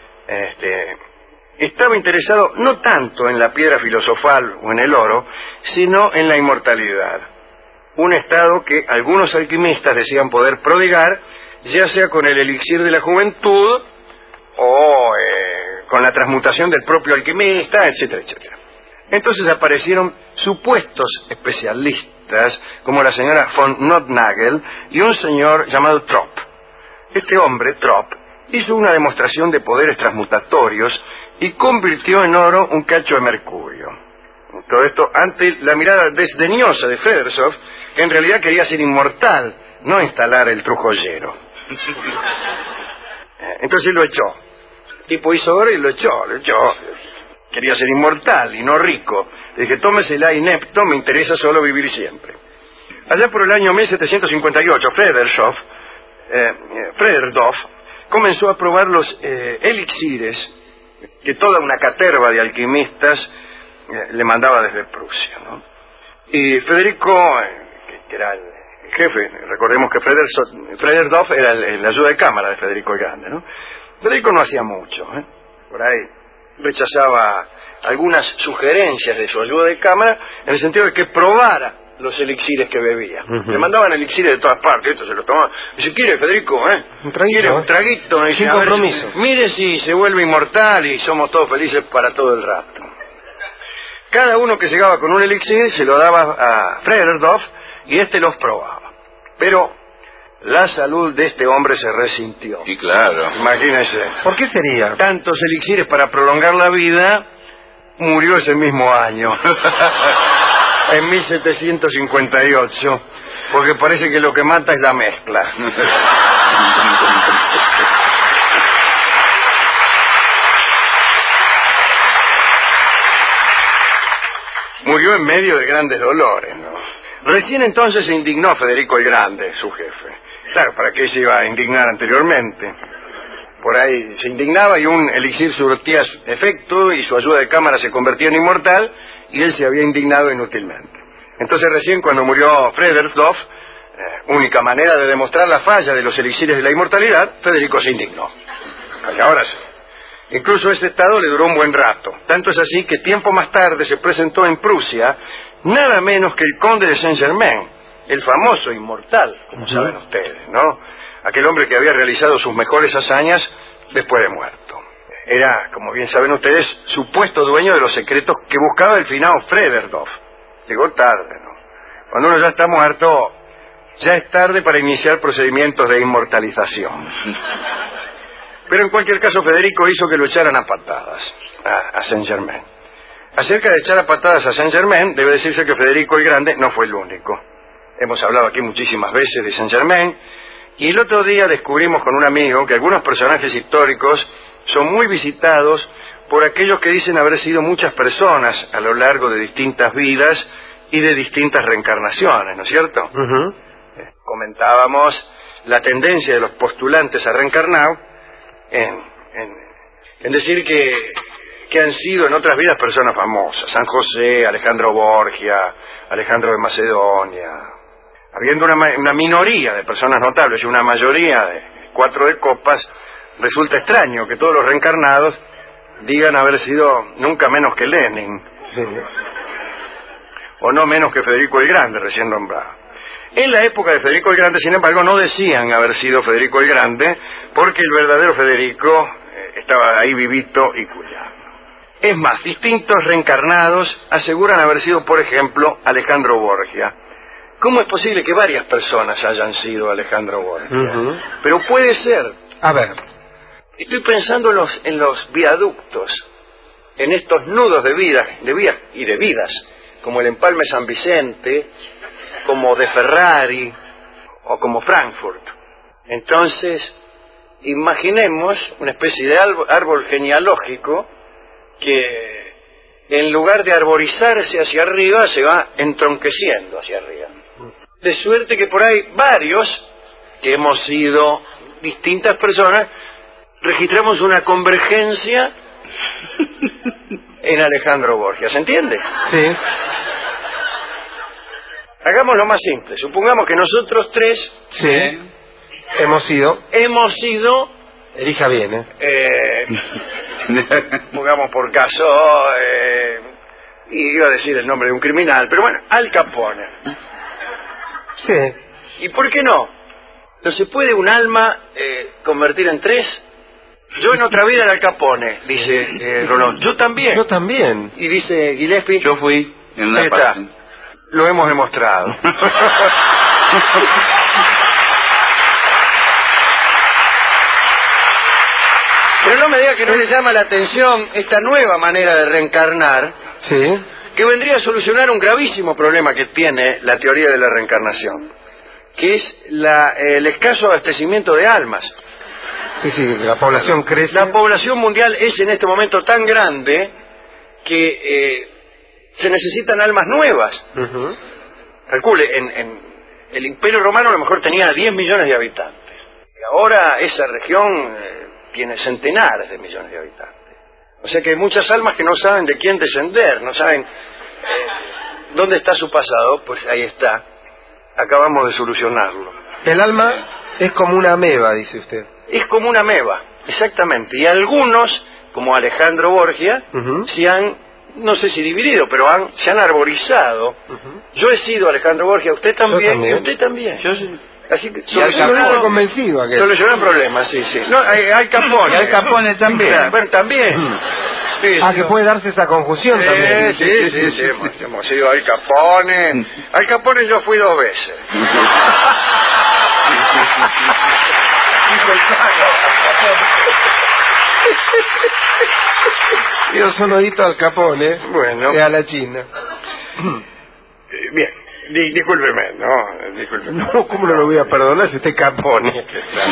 [SPEAKER 1] estaba interesado no tanto en la piedra filosofal o en el oro, sino en la inmortalidad. Un estado que algunos alquimistas decían poder prodigar, ya sea con el elixir de la juventud o con la transmutación del propio alquimista, etcétera, etcétera. Entonces aparecieron supuestos especialistas como la señora von Nothnagel y un señor llamado Tropp. Este hombre, Tropp, hizo una demostración de poderes transmutatorios y convirtió en oro un cacho de mercurio. Todo esto ante la mirada desdeñosa de Fredershoff, que en realidad quería ser inmortal, no instalar el trujollero. Entonces lo echó. El tipo hizo oro y lo echó. Quería ser inmortal y no rico. Le dije, tómesela inepto, me interesa solo vivir siempre. Allá por el año 1758, Frederdorf comenzó a probar los elixires que toda una caterva de alquimistas le mandaba desde Prusia, ¿no? Y Federico, que era el jefe, recordemos que Frederdorf era el ayuda de cámara de Federico el Grande, ¿no? Federico no hacía mucho, por ahí rechazaba algunas sugerencias de su ayuda de cámara en el sentido de que probara los elixires que bebía. Le mandaban elixires de todas partes, esto se lo tomaba. Dice, ¿quiere Federico? Un traguito. ¿Quiere un traguito? Dice,
[SPEAKER 2] sin compromiso.
[SPEAKER 1] Mire si se vuelve inmortal y somos todos felices para todo el rato. Cada uno que llegaba con un elixir se lo daba a Fredershoff y este los probaba. Pero la salud de este hombre se resintió.
[SPEAKER 3] Sí, claro.
[SPEAKER 1] Imagínese.
[SPEAKER 2] ¿Por qué sería?
[SPEAKER 1] Tantos elixires para prolongar la vida, murió ese mismo año. En 1758. Porque parece que lo que mata es la mezcla. Murió en medio de grandes dolores, ¿no? Recién entonces se indignó Federico el Grande, su jefe. Claro, ¿para qué se iba a indignar anteriormente? Por ahí se indignaba y un elixir surtía efecto y su ayuda de cámara se convertía en inmortal y él se había indignado inútilmente. Entonces recién cuando murió Fredershoff, única manera de demostrar la falla de los elixires de la inmortalidad, Federico se indignó. Y ahora sí. Incluso este estado le duró un buen rato. Tanto es así que tiempo más tarde se presentó en Prusia nada menos que el conde de Saint-Germain, el famoso inmortal, como saben ustedes, ¿no? Aquel hombre que había realizado sus mejores hazañas después de muerto. Era, como bien saben ustedes, supuesto dueño de los secretos que buscaba el finado Frederdorf. Llegó tarde, ¿no? Cuando uno ya está muerto, ya es tarde para iniciar procedimientos de inmortalización. Pero en cualquier caso Federico hizo que lo echaran a patadas a Saint-Germain. Acerca de echar a patadas a Saint-Germain, debe decirse que Federico el Grande no fue el único. Hemos hablado aquí muchísimas veces de Saint-Germain, y el otro día descubrimos con un amigo que algunos personajes históricos son muy visitados por aquellos que dicen haber sido muchas personas a lo largo de distintas vidas y de distintas reencarnaciones, ¿no es cierto? Comentábamos la tendencia de los postulantes a reencarnar en decir que han sido en otras vidas personas famosas. San José, Alejandro Borgia, Alejandro de Macedonia. Habiendo una minoría de personas notables y una mayoría de 4 de copas, resulta extraño que todos los reencarnados digan haber sido nunca menos que Lenin. Sí. O no menos que Federico el Grande, recién nombrado. En la época de Federico el Grande, sin embargo, no decían haber sido Federico el Grande, porque el verdadero Federico estaba ahí vivito y cuidado. Es más, distintos reencarnados aseguran haber sido, por ejemplo, Alejandro Borgia, ¿cómo es posible que varias personas hayan sido Alejandro Borgia? Pero puede ser.
[SPEAKER 2] A ver.
[SPEAKER 1] Estoy pensando en los viaductos, en estos nudos de vidas y de vidas, como el Empalme San Vicente, como de Ferrari o como Frankfurt. Entonces, imaginemos una especie de árbol genealógico que en lugar de arborizarse hacia arriba se va entronqueciendo hacia arriba. De suerte que por ahí varios, que hemos sido distintas personas, registramos una convergencia en Alejandro Borgia. ¿Se entiende?
[SPEAKER 2] Sí.
[SPEAKER 1] Hagámoslo más simple. Supongamos que nosotros tres
[SPEAKER 2] hemos sido... Elija bien,
[SPEAKER 1] pongamos por caso, y iba a decir el nombre de un criminal, pero bueno, Al Capone.
[SPEAKER 2] Sí.
[SPEAKER 1] ¿Y por qué no? ¿No se puede un alma convertir en tres? Yo en otra vida era Al Capone, dice Rolón. Yo también.
[SPEAKER 2] Yo también.
[SPEAKER 1] Y dice Gillespie.
[SPEAKER 3] Yo fui en una
[SPEAKER 1] Ahí está.
[SPEAKER 3] parte.
[SPEAKER 1] Lo hemos demostrado. Pero no me diga que no le llama la atención esta nueva manera de reencarnar,
[SPEAKER 2] Sí.
[SPEAKER 1] que vendría a solucionar un gravísimo problema que tiene la teoría de la reencarnación, que es el escaso abastecimiento de almas.
[SPEAKER 2] Sí, la población crece.
[SPEAKER 1] La población mundial es en este momento tan grande que se necesitan almas nuevas. Calcule, en el Imperio Romano a lo mejor tenía 10 millones de habitantes. Y ahora esa región tiene centenares de millones de habitantes. O sea que hay muchas almas que no saben de quién descender, no saben dónde está su pasado. Pues ahí está. Acabamos de solucionarlo.
[SPEAKER 2] El alma es como una ameba, dice usted.
[SPEAKER 1] Es como una ameba, exactamente. Y algunos, como Alejandro Borgia, se han, no sé si dividido, pero se han arborizado. Yo he sido Alejandro Borgia, usted también, y usted también.
[SPEAKER 3] Yo sí.
[SPEAKER 1] Así que
[SPEAKER 2] Yo lo digo convencido.
[SPEAKER 1] Solucionó el problema, sí. No, hay Capone.
[SPEAKER 3] Y Al Capone también.
[SPEAKER 1] Claro, bueno, también. Sí,
[SPEAKER 2] que puede darse esa confusión también.
[SPEAKER 1] Sí, hemos sido Al Capone. Al Capone yo fui 2 veces.
[SPEAKER 2] Dio sonodito Al Capone.
[SPEAKER 1] Bueno.
[SPEAKER 2] Y a la China.
[SPEAKER 1] Bien. Discúlpeme, discúlpeme.
[SPEAKER 2] No, ¿cómo no lo voy a perdonar si usted Capone?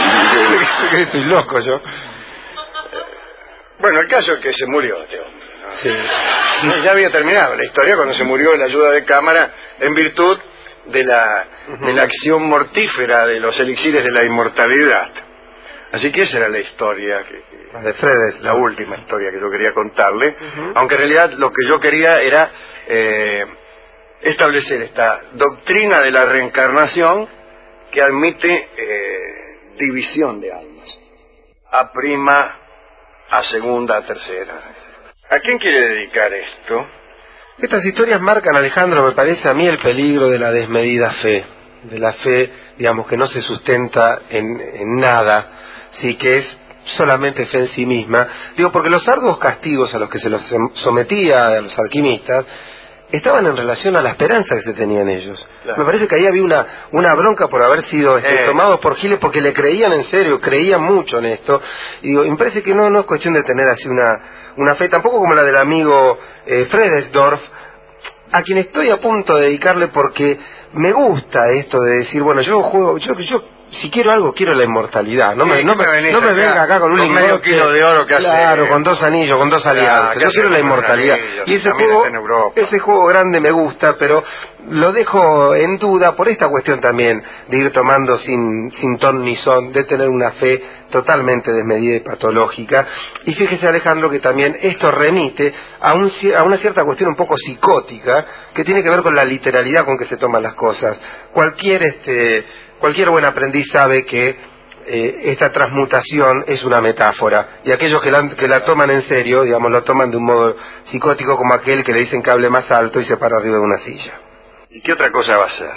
[SPEAKER 2] Estoy loco yo.
[SPEAKER 1] Bueno, el caso es que se murió este hombre, ¿no?
[SPEAKER 2] Sí.
[SPEAKER 1] Ya había terminado la historia cuando se murió la ayuda de cámara en virtud de la acción mortífera de los elixires de la inmortalidad. Así que esa era la historia
[SPEAKER 2] de Fredes,
[SPEAKER 1] la última historia que yo quería contarle, aunque en realidad lo que yo quería era establecer esta doctrina de la reencarnación que admite división de almas, a prima, a segunda, a tercera. ¿A quién quiere dedicar esto?
[SPEAKER 2] Estas historias marcan, Alejandro, me parece a mí, el peligro de la desmedida fe, de la fe, digamos, que no se sustenta en nada, sí, que es solamente fe en sí misma. Digo, porque los arduos castigos a los que se los sometía a los alquimistas estaban en relación a la esperanza que se tenían ellos. Claro. Me parece que ahí había una bronca por haber sido tomados por Giles, porque le creían en serio, creían mucho en esto. Y digo, y me parece que no es cuestión de tener así una fe, tampoco como la del amigo Fredesdorf, a quien estoy a punto de dedicarle, porque me gusta esto de decir, bueno, yo juego, yo si quiero algo, quiero la inmortalidad. No me venga acá con un lingote,
[SPEAKER 1] medio kilo de oro que
[SPEAKER 2] claro,
[SPEAKER 1] hace,
[SPEAKER 2] con 2 anillos, con 2 alianzas. Yo quiero la inmortalidad. Y ese juego grande me gusta, pero lo dejo en duda por esta cuestión también de ir tomando sin ton ni son, de tener una fe totalmente desmedida y patológica. Y fíjese, Alejandro, que también esto remite a una cierta cuestión un poco psicótica que tiene que ver con la literalidad con que se toman las cosas. Cualquier buen aprendiz sabe que esta transmutación es una metáfora, y aquellos que la toman en serio, digamos, lo toman de un modo psicótico, como aquel que le dicen que hable más alto y se para arriba de una silla.
[SPEAKER 1] ¿Y qué otra cosa va a hacer?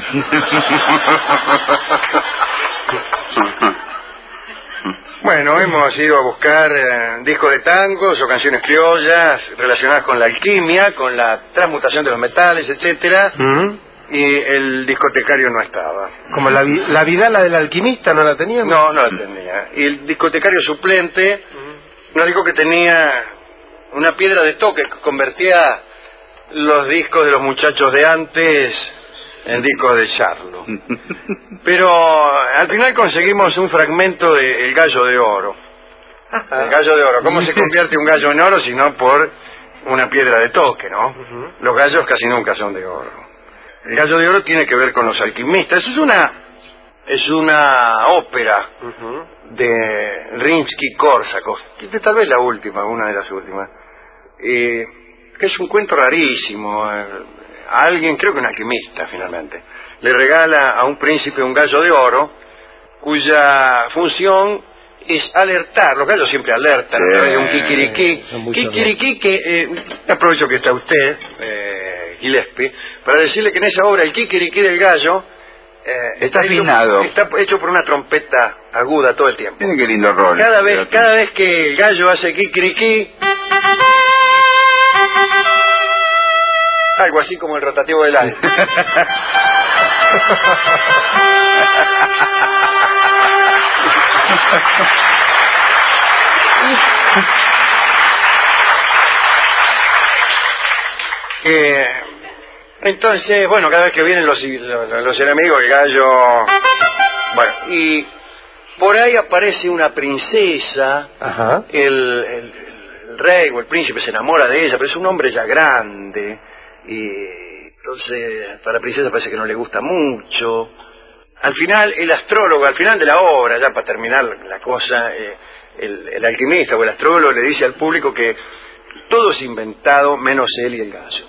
[SPEAKER 1] Bueno, hemos ido a buscar discos de tangos o canciones criollas relacionadas con la alquimia, con la transmutación de los metales, etcétera. y el discotecario no estaba.
[SPEAKER 2] Como la Vidala del alquimista, ¿no la teníamos?
[SPEAKER 1] No, no la tenía. Y el discotecario suplente nos dijo que tenía una piedra de toque que convertía los discos de los muchachos de antes en discos de Charlo. Pero al final conseguimos un fragmento de El Gallo de Oro. El Gallo de Oro. ¿Cómo se convierte un gallo en oro si no por una piedra de toque, no? Los gallos casi nunca son de oro. El Gallo de Oro tiene que ver con los alquimistas. Es una ópera de Rimsky-Korsakov, que tal vez la última, una de las últimas, que es un cuento rarísimo. A alguien, creo que un alquimista finalmente, le regala a un príncipe un gallo de oro cuya función es alertar. Los gallos siempre alertan a través de un kikiriki. Kikiriki que, aprovecho que está usted, Gillespie, para decirle que en esa obra el kikiriki del gallo
[SPEAKER 3] está afinado.
[SPEAKER 1] Está hecho por una trompeta aguda todo el tiempo.
[SPEAKER 3] Tiene que lindo rol.
[SPEAKER 1] Cada vez que el gallo hace kikiriki, algo así como el rotativo del aire. Entonces, bueno, cada vez que vienen los enemigos, el gallo... Bueno, y por ahí aparece una princesa.
[SPEAKER 2] Ajá.
[SPEAKER 1] El rey o el príncipe se enamora de ella, pero es un hombre ya grande, y entonces para la princesa parece que no le gusta mucho. Al final, el astrólogo, al final de la obra, ya para terminar la cosa, el alquimista o el astrólogo le dice al público que todo es inventado menos él y el gallo.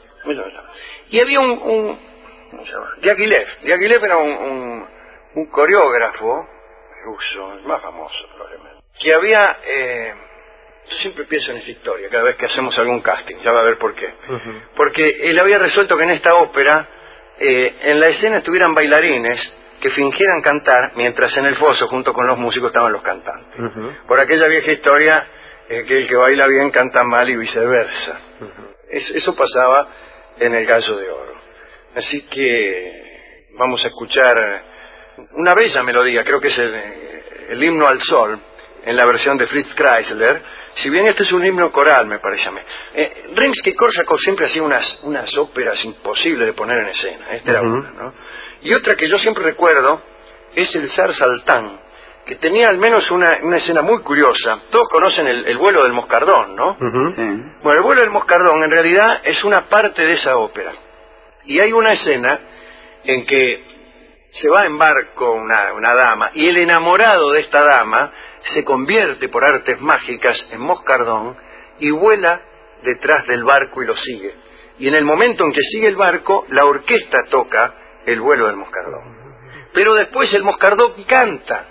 [SPEAKER 1] Y había ¿cómo se llama? Diaghilev era un coreógrafo ruso, el más famoso probablemente, que había... yo siempre pienso en esta historia cada vez que hacemos algún casting, ya va a ver por qué. Porque él había resuelto que en esta ópera en la escena estuvieran bailarines que fingieran cantar, mientras en el foso junto con los músicos estaban los cantantes. Por aquella vieja historia que el que baila bien canta mal y viceversa. Eso pasaba en El Gallo de Oro. Así que vamos a escuchar una bella melodía, creo que es el himno al sol, en la versión de Fritz Kreisler, si bien este es un himno coral, me parece a mí. Rimsky-Korsakov siempre hacía unas óperas imposibles de poner en escena. Esta era una, ¿no? Y otra que yo siempre recuerdo es el Zar Saltán, que tenía al menos una escena muy curiosa. Todos conocen el vuelo del moscardón, ¿no? Bueno, el vuelo del moscardón en realidad es una parte de esa ópera. Y hay una escena en que se va en barco una dama, y el enamorado de esta dama se convierte por artes mágicas en moscardón y vuela detrás del barco y lo sigue. Y en el momento en que sigue el barco, la orquesta toca el vuelo del moscardón. Pero después el moscardón canta.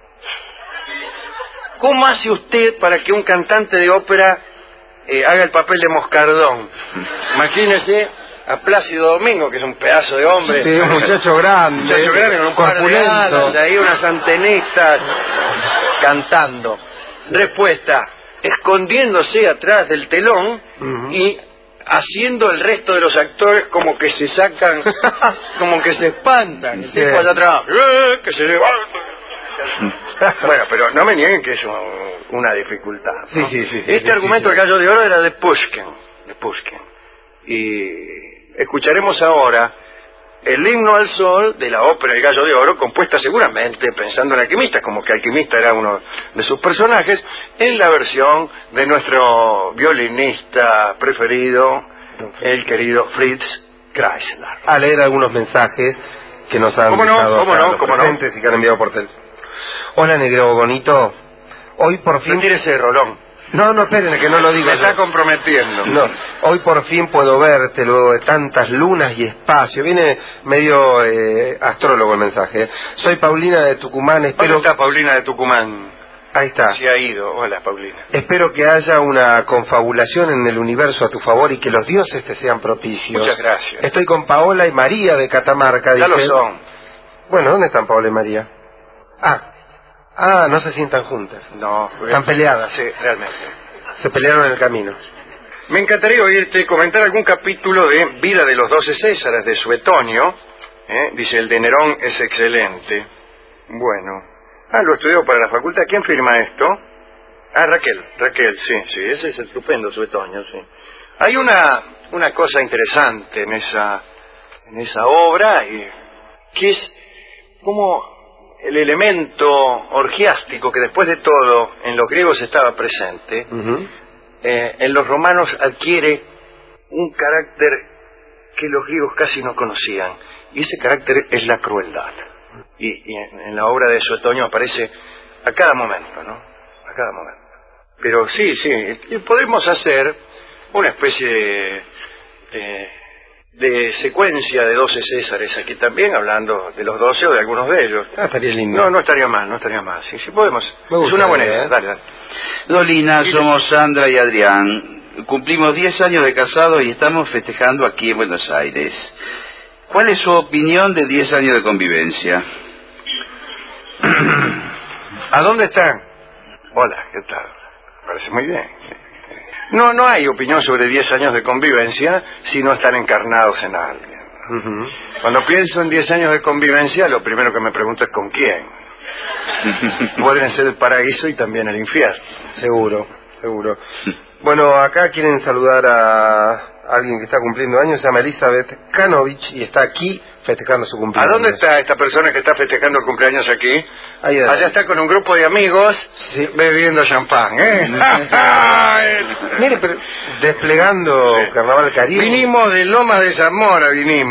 [SPEAKER 1] ¿Cómo hace usted para que un cantante de ópera haga el papel de moscardón? Imagínese a Plácido Domingo, que es un pedazo de hombre.
[SPEAKER 2] Sí, un muchacho grande.
[SPEAKER 1] Con un par de alas, ahí unas antenitas, cantando. Respuesta: escondiéndose atrás del telón y haciendo el resto de los actores como que se sacan, como que se espantan. El tipo allá atrás, que se levanta. Bueno, pero no me nieguen que es una dificultad, ¿no?
[SPEAKER 2] Sí,
[SPEAKER 1] este argumento del Gallo de Oro era de Pushkin. Y escucharemos ahora el himno al sol de la ópera El Gallo de Oro, compuesta seguramente pensando en alquimistas, como que Alquimista era uno de sus personajes, en la versión de nuestro violinista preferido, el querido Fritz Kreisler.
[SPEAKER 2] A leer algunos mensajes que nos han dejado los presentes y que han enviado por teléfono. Hola, negro bonito. Hoy por fin...
[SPEAKER 1] Retírese, Rolón.
[SPEAKER 2] No, esperen, que no lo digo.
[SPEAKER 1] Me está comprometiendo.
[SPEAKER 2] No, hoy por fin puedo verte luego de tantas lunas y espacio. Viene medio astrólogo el mensaje. Soy Paulina de Tucumán.
[SPEAKER 1] ¿Dónde está Paulina de Tucumán?
[SPEAKER 2] Ahí está.
[SPEAKER 1] Se ha ido. Hola, Paulina.
[SPEAKER 2] Espero que haya una confabulación en el universo a tu favor y que los dioses te sean propicios.
[SPEAKER 1] Muchas gracias.
[SPEAKER 2] Estoy con Paola y María de Catamarca.
[SPEAKER 1] Ya lo son.
[SPEAKER 2] Bueno, ¿dónde están Paola y María? No se sientan juntas.
[SPEAKER 1] No.
[SPEAKER 2] Están peleadas.
[SPEAKER 1] Sí, realmente.
[SPEAKER 2] Se pelearon en el camino.
[SPEAKER 1] Me encantaría oírte comentar algún capítulo de Vida de los 12 Césares de Suetonio. Dice, el de Nerón es excelente. Bueno. Lo estudió para la facultad. ¿Quién firma esto? Raquel, sí, ese es estupendo Suetonio, sí. Hay una cosa interesante en esa obra, que es como el elemento orgiástico que después de todo en los griegos estaba presente, en los romanos adquiere un carácter que los griegos casi no conocían, y ese carácter es la crueldad. Y en la obra de Suetonio aparece a cada momento, ¿no? A cada momento. Pero sí, podemos hacer una especie de secuencia de 12 Césares aquí también, hablando de los 12 o de algunos de ellos.
[SPEAKER 2] Estaría lindo.
[SPEAKER 1] No estaría mal. Sí, podemos. Es una buena idea. Dale.
[SPEAKER 3] Dolina, somos Sandra y Adrián. Cumplimos 10 años de casados y estamos festejando aquí en Buenos Aires. ¿Cuál es su opinión de 10 años de convivencia?
[SPEAKER 1] ¿A dónde están? Hola, ¿qué tal? Me parece muy bien. No hay opinión sobre 10 años de convivencia si no están encarnados en alguien. Cuando pienso en 10 años de convivencia, lo primero que me pregunto es ¿con quién? Pueden ser el paraíso y también el infierno.
[SPEAKER 2] Seguro. Bueno, acá quieren saludar a alguien que está cumpliendo años, se llama Elizabeth Kanovich y está aquí festejando su cumpleaños.
[SPEAKER 1] ¿A dónde está esta persona que está festejando el cumpleaños aquí? Allá está con un grupo de amigos, sí, bebiendo champán,
[SPEAKER 2] Mire, pero desplegando Carnaval Caribe.
[SPEAKER 1] Vinimos de Lomas de Zamora,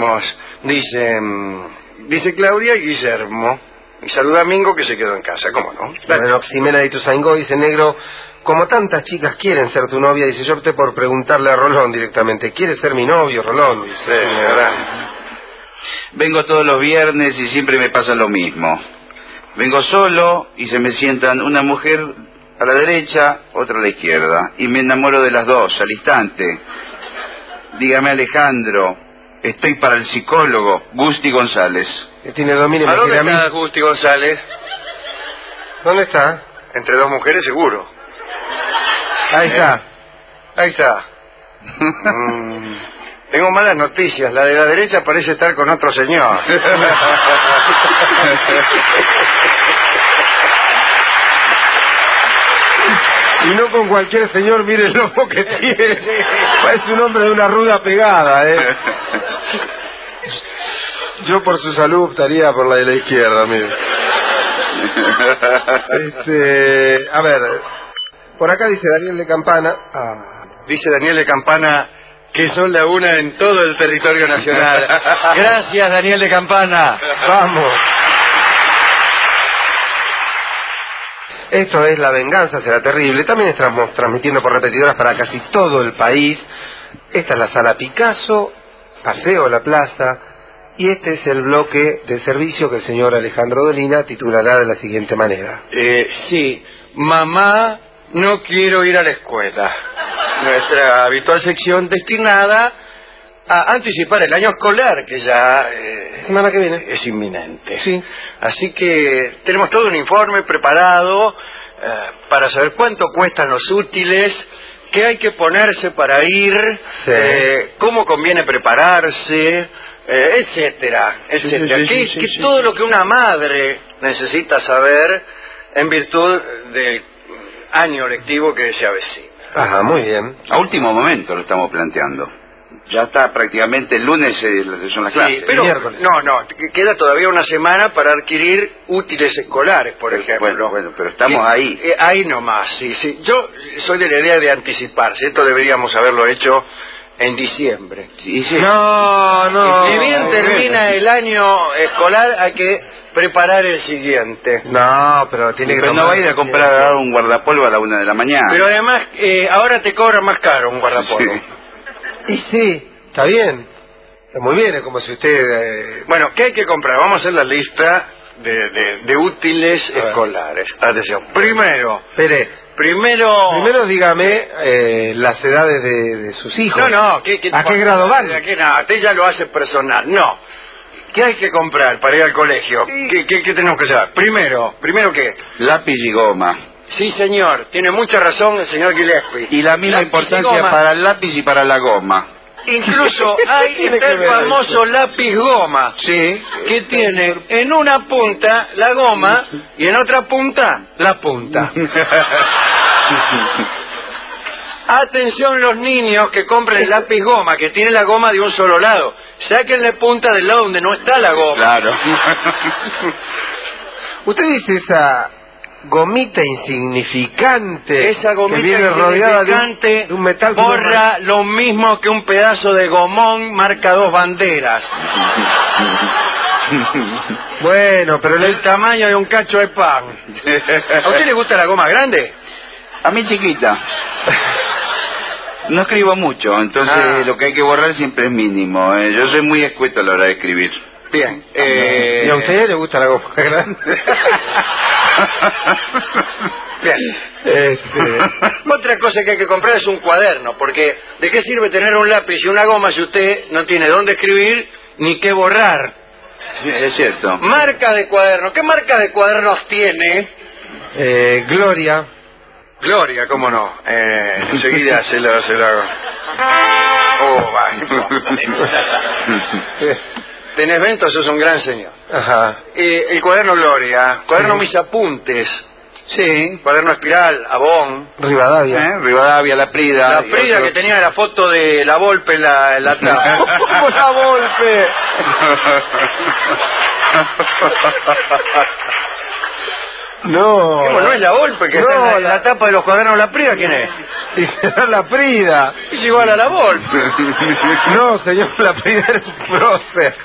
[SPEAKER 1] dice Claudia y Guillermo. Y saluda a Mingo que se quedó en casa, ¿cómo no?
[SPEAKER 2] Bueno, Ximena de Ituzaingó dice, negro, como tantas chicas quieren ser tu novia, dice, yo opté por preguntarle a Rolón directamente, ¿quiere ser mi novio, Rolón? Dice,
[SPEAKER 1] ¿verdad?
[SPEAKER 3] Vengo todos los viernes y siempre me pasa lo mismo. Vengo solo y se me sientan una mujer a la derecha, otra a la izquierda, y me enamoro de las dos al instante. Dígame, Alejandro, estoy para el psicólogo, Gusti González.
[SPEAKER 2] Tiene dominio.
[SPEAKER 1] ¿A dónde está Gusti González?
[SPEAKER 2] ¿Dónde está?
[SPEAKER 1] Entre dos mujeres seguro.
[SPEAKER 2] Ahí está.
[SPEAKER 1] Tengo malas noticias. La de la derecha parece estar con otro señor.
[SPEAKER 2] Y no con cualquier señor, mire el lomo que tiene. Parece un hombre de una ruda pegada, Yo por su salud optaría por la de la izquierda, mire. A ver, por acá dice Daniel de Campana.
[SPEAKER 1] Dice Daniel de Campana que son la una en todo el territorio nacional. Gracias, Daniel de Campana.
[SPEAKER 2] Vamos. Esto es La Venganza Será Terrible. También estamos transmitiendo por repetidoras para casi todo el país. Esta es la Sala Picasso, Paseo a la Plaza, y este es el bloque de servicio que el señor Alejandro Dolina titulará de la siguiente manera.
[SPEAKER 1] Sí, mamá, no quiero ir a la escuela. Nuestra habitual sección destinada a anticipar el año escolar, que ya
[SPEAKER 2] la semana que viene
[SPEAKER 1] es inminente.
[SPEAKER 2] Sí.
[SPEAKER 1] Así que tenemos todo un informe preparado para saber cuánto cuestan los útiles, qué hay que ponerse para ir, cómo conviene prepararse, etcétera. Que todo lo que una madre necesita saber en virtud del año lectivo que se avecina.
[SPEAKER 2] Ajá, muy bien.
[SPEAKER 3] A último momento lo estamos planteando. Ya está prácticamente el lunes son las clases.
[SPEAKER 1] Sí, pero queda todavía una semana para adquirir útiles escolares, por ejemplo.
[SPEAKER 3] Bueno, pero estamos ahí.
[SPEAKER 1] Ahí nomás, sí. Yo soy de la idea de anticiparse. Esto deberíamos haberlo hecho en diciembre.
[SPEAKER 3] Sí.
[SPEAKER 2] No.
[SPEAKER 1] Si bien termina el año escolar, hay que preparar el siguiente.
[SPEAKER 2] No, pero tiene que
[SPEAKER 3] Pero no va a ir a comprar un guardapolvo a la 1 de la mañana.
[SPEAKER 1] Pero además, ahora te cobra más caro un guardapolvo.
[SPEAKER 3] Sí.
[SPEAKER 2] Y sí, está bien. Está muy bien, es como si usted...
[SPEAKER 1] Bueno, ¿qué hay que comprar? Vamos a hacer la lista de útiles escolares. Atención. Primero,
[SPEAKER 2] dígame las edades de sus hijos.
[SPEAKER 1] No.
[SPEAKER 2] ¿A qué grado van?
[SPEAKER 1] Usted ya lo hace personal. No. ¿Qué hay que comprar para ir al colegio? ¿Qué tenemos que hacer? Primero, ¿qué?
[SPEAKER 3] Lápiz y goma.
[SPEAKER 1] Sí, señor. Tiene mucha razón el señor Gillespie.
[SPEAKER 3] Y la misma
[SPEAKER 1] Lápiz y
[SPEAKER 3] importancia
[SPEAKER 1] goma.
[SPEAKER 3] para el lápiz y para la goma.
[SPEAKER 1] Incluso hay está el famoso lápiz goma,
[SPEAKER 3] Sí.
[SPEAKER 1] que tiene en una punta la goma y en otra punta la punta. Atención los niños que compren el lápiz goma, que tiene la goma de un solo lado. Sáquenle punta del lado donde no está la goma.
[SPEAKER 3] Claro.
[SPEAKER 2] Usted dice esa gomita insignificante,
[SPEAKER 1] Esa gomita
[SPEAKER 2] que viene rodeada
[SPEAKER 1] insignificante
[SPEAKER 2] de un metal
[SPEAKER 1] borra lo mismo que un pedazo de gomón marca 2 banderas.
[SPEAKER 2] Bueno, pero
[SPEAKER 1] El tamaño de un cacho de pan. ¿A usted le gusta la goma grande?
[SPEAKER 3] A mí chiquita. No escribo mucho, entonces lo que hay que borrar siempre es mínimo. Yo soy muy escueto a la hora de escribir.
[SPEAKER 1] Bien.
[SPEAKER 2] ¿Y a usted le gusta la goma grande?
[SPEAKER 1] Bien. Otra cosa que hay que comprar es un cuaderno, porque ¿de qué sirve tener un lápiz y una goma si usted no tiene dónde escribir ni qué borrar?
[SPEAKER 3] Sí, es cierto.
[SPEAKER 1] Marca de cuaderno. ¿Qué marca de cuadernos tiene?
[SPEAKER 2] Gloria.
[SPEAKER 1] Gloria, cómo no. Enseguida se lo hago. Oh, vaya. Tenés vento, sos un gran señor.
[SPEAKER 2] Ajá.
[SPEAKER 1] El cuaderno Gloria, cuaderno Mis Apuntes,
[SPEAKER 3] Sí.
[SPEAKER 1] cuaderno Espiral, Avon,
[SPEAKER 2] Rivadavia.
[SPEAKER 3] Rivadavia, La Prida.
[SPEAKER 1] la Prida que tenía la foto de la Volpe en la tapa.
[SPEAKER 2] ¡Como la Volpe! No.
[SPEAKER 1] ¿Cómo no es la Volpe que está en la tapa de los cuadernos La Prida? ¿Quién es?
[SPEAKER 2] Y será la Prida.
[SPEAKER 1] Es igual a la Volpe.
[SPEAKER 2] No, señor, la Prida era un prócer.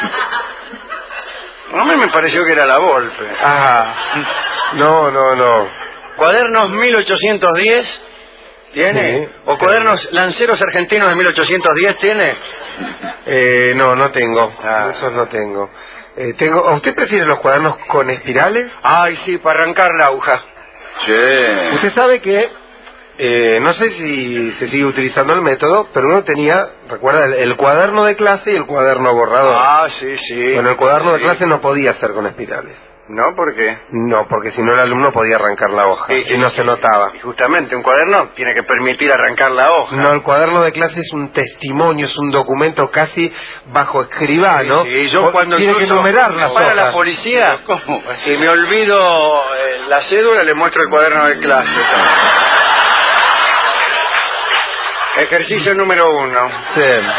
[SPEAKER 1] A mí me pareció que era la Volpe.
[SPEAKER 2] Ah. No.
[SPEAKER 1] Cuadernos 1810, ¿tiene?
[SPEAKER 2] Sí.
[SPEAKER 1] ¿O cuadernos lanceros argentinos de 1810 tiene?
[SPEAKER 2] No tengo.
[SPEAKER 1] Ah.
[SPEAKER 2] Esos no tengo. ¿Usted prefiere los cuadernos con espirales?
[SPEAKER 1] Ay, sí, para arrancar la aguja.
[SPEAKER 3] Sí.
[SPEAKER 2] Usted sabe que, no sé si se sigue utilizando el método, pero uno tenía, recuerda, el cuaderno de clase y el cuaderno borrador.
[SPEAKER 1] Ah, sí, sí.
[SPEAKER 2] Bueno, el cuaderno de
[SPEAKER 1] Sí.
[SPEAKER 2] clase no podía ser con espirales.
[SPEAKER 1] ¿No? ¿Por qué?
[SPEAKER 2] No, porque si no el alumno podía arrancar la hoja y no se notaba.
[SPEAKER 1] Y justamente un cuaderno tiene que permitir arrancar la hoja.
[SPEAKER 2] No, el cuaderno de clase es un testimonio, es un documento casi bajo escribano.
[SPEAKER 1] Sí, yo cuando
[SPEAKER 2] tiene que
[SPEAKER 1] incluso
[SPEAKER 2] numerar las
[SPEAKER 1] para
[SPEAKER 2] hojas.
[SPEAKER 1] la policía,
[SPEAKER 3] ¿Cómo?
[SPEAKER 1] si me olvido la cédula, le muestro el cuaderno de clase. Ejercicio número 1.
[SPEAKER 2] Sí.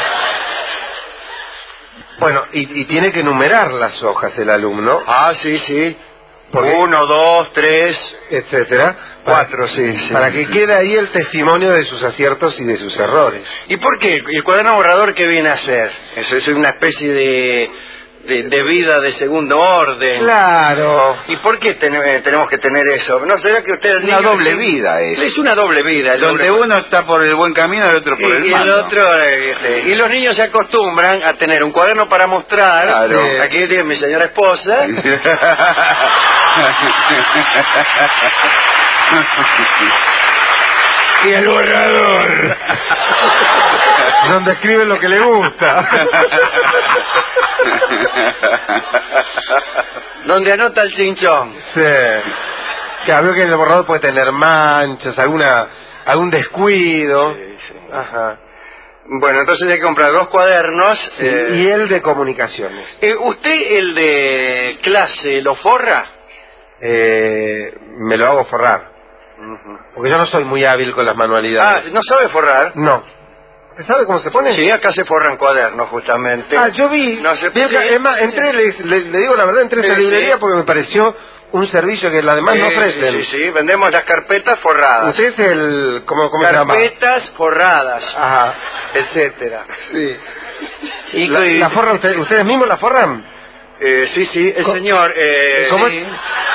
[SPEAKER 2] Bueno, y tiene que numerar las hojas el alumno,
[SPEAKER 1] Ah, sí, sí.
[SPEAKER 2] Porque-
[SPEAKER 1] 1, 2, 3,
[SPEAKER 2] etcétera,
[SPEAKER 1] 4, sí, sí.
[SPEAKER 2] para que quede ahí el testimonio de sus aciertos y de sus errores.
[SPEAKER 1] ¿Y por qué? ¿El cuaderno borrador qué viene a hacer? Eso es una especie de vida de segundo orden.
[SPEAKER 2] Claro.
[SPEAKER 1] ¿Y por qué tenemos que tener eso? ¿No será que usted...
[SPEAKER 3] Una doble vida es.
[SPEAKER 1] Es una doble vida. el
[SPEAKER 3] Donde
[SPEAKER 1] doble-
[SPEAKER 3] uno está por el buen camino y el otro por el
[SPEAKER 1] y
[SPEAKER 3] malo.
[SPEAKER 1] el otro... y los niños se acostumbran a tener un cuaderno para mostrar.
[SPEAKER 3] Claro.
[SPEAKER 1] Aquí tiene mi señora esposa. Y el borrador.
[SPEAKER 2] Donde escribe lo que le gusta.
[SPEAKER 1] Donde anota el chinchón.
[SPEAKER 2] Sí. Claro, veo que el borrador puede tener manchas, algún descuido.
[SPEAKER 1] Sí, sí.
[SPEAKER 2] Ajá.
[SPEAKER 1] Bueno, entonces hay que comprar 2 cuadernos.
[SPEAKER 2] Sí, y el de comunicaciones.
[SPEAKER 1] ¿Usted el de clase lo forra?
[SPEAKER 2] Me lo hago forrar. Porque yo no soy muy hábil con las
[SPEAKER 1] Ah,
[SPEAKER 2] manualidades.
[SPEAKER 1] ¿no sabe forrar?
[SPEAKER 2] No. ¿Usted sabe cómo se pone?
[SPEAKER 1] Sí, acá se forran cuadernos, justamente.
[SPEAKER 2] Ah, yo vi.
[SPEAKER 1] No sé,
[SPEAKER 2] vi acá,
[SPEAKER 1] sí.
[SPEAKER 2] es más, entré, le digo la verdad, entré a esta
[SPEAKER 1] Sí,
[SPEAKER 2] librería
[SPEAKER 1] sí.
[SPEAKER 2] porque me pareció un servicio que las demás no ofrecen.
[SPEAKER 1] Sí, sí, vendemos las carpetas forradas.
[SPEAKER 2] Usted es el... ¿Cómo se llama?
[SPEAKER 1] Carpetas forradas,
[SPEAKER 2] Ajá.
[SPEAKER 1] etcétera.
[SPEAKER 2] Sí.
[SPEAKER 1] Y,
[SPEAKER 2] ¿La forra ustedes mismos la forran?
[SPEAKER 1] sí, sí, el señor...
[SPEAKER 2] ¿Cómo
[SPEAKER 1] sí.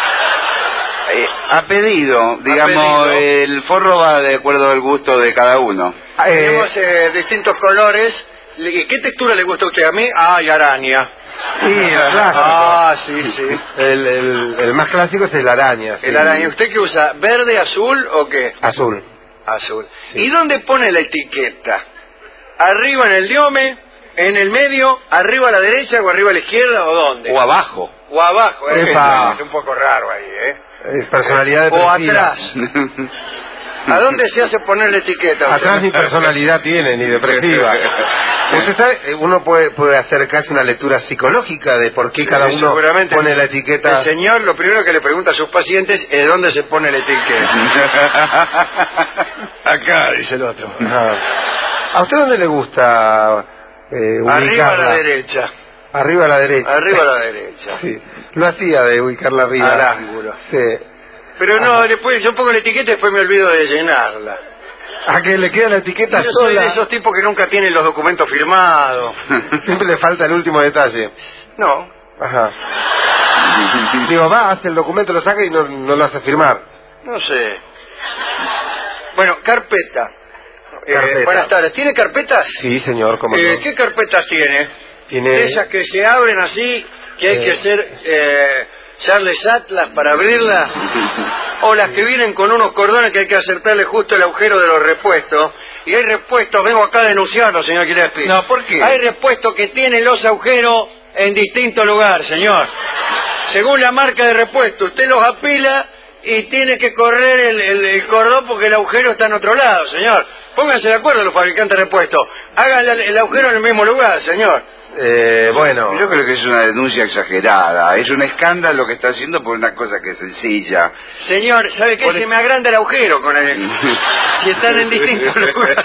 [SPEAKER 3] A pedido, digamos,
[SPEAKER 1] pedido.
[SPEAKER 3] el forro va de acuerdo al gusto de cada uno.
[SPEAKER 1] Tenemos distintos colores. ¿Qué textura le gusta a usted? A mí, ay, araña.
[SPEAKER 2] Sí, el clásico.
[SPEAKER 1] Ah, sí, sí.
[SPEAKER 2] El más clásico es el araña. sí.
[SPEAKER 1] El araña. ¿Usted qué usa? ¿Verde, azul o qué?
[SPEAKER 2] Azul.
[SPEAKER 1] Azul.
[SPEAKER 2] Sí.
[SPEAKER 1] ¿Y dónde pone la etiqueta? ¿Arriba en el diome? ¿En el medio? ¿Arriba a la derecha o arriba a la izquierda o dónde?
[SPEAKER 3] O abajo.
[SPEAKER 1] O abajo,
[SPEAKER 2] Epa.
[SPEAKER 1] Es un poco raro ahí, ¿eh?
[SPEAKER 2] Personalidad
[SPEAKER 1] o
[SPEAKER 2] depresiva.
[SPEAKER 1] atrás. ¿A dónde se hace poner la etiqueta?
[SPEAKER 2] Atrás ni personalidad tiene, ni depresiva. Usted sabe, uno puede hacer casi una lectura psicológica de por qué cada uno
[SPEAKER 1] seguramente
[SPEAKER 2] pone la etiqueta.
[SPEAKER 1] El señor lo primero que le pregunta a sus pacientes es dónde se pone la etiqueta. Acá, dice el otro.
[SPEAKER 2] ¿A usted dónde le gusta ubicarla?
[SPEAKER 1] Arriba a la derecha.
[SPEAKER 2] Arriba a la derecha.
[SPEAKER 1] Arriba a la derecha.
[SPEAKER 2] Sí, lo hacía de ubicarla arriba.
[SPEAKER 1] Al ángulo.
[SPEAKER 2] Sí.
[SPEAKER 1] Pero no, después yo pongo la etiqueta y después me olvido de llenarla.
[SPEAKER 2] A que le queda la etiqueta
[SPEAKER 1] Yo soy
[SPEAKER 2] sola.
[SPEAKER 1] de esos tipos que nunca tienen los documentos firmados.
[SPEAKER 2] Siempre le falta el último detalle.
[SPEAKER 1] No.
[SPEAKER 2] Ajá. Digo, va, hace el documento, lo saca y no lo hace firmar.
[SPEAKER 1] No sé. Bueno, carpeta.
[SPEAKER 2] Carpeta.
[SPEAKER 1] Buenas tardes. ¿Tiene carpetas?
[SPEAKER 2] Sí, señor, cómo no.
[SPEAKER 1] ¿Qué carpetas tiene?
[SPEAKER 2] Tiene...
[SPEAKER 1] De esas que se abren así, que hay que hacer Charles Atlas para abrirlas, o las que vienen con unos cordones que hay que acertarle justo el agujero de los repuestos. Y hay repuestos, vengo acá a denunciarlo, señor Gillespie.
[SPEAKER 3] No, ¿por qué?
[SPEAKER 1] Hay repuestos que tienen los agujeros en distinto lugar, señor. Según la marca de repuesto, usted los apila y tiene que correr el cordón porque el agujero está en otro lado, señor. Pónganse de acuerdo los fabricantes de repuestos. Hagan el agujero en el mismo lugar, señor.
[SPEAKER 2] Bueno,
[SPEAKER 3] yo creo que es una denuncia exagerada. Es un escándalo lo que está haciendo por una cosa que es sencilla.
[SPEAKER 1] Señor, ¿sabe qué? Se me agranda el agujero con el... si están en distintos lugares.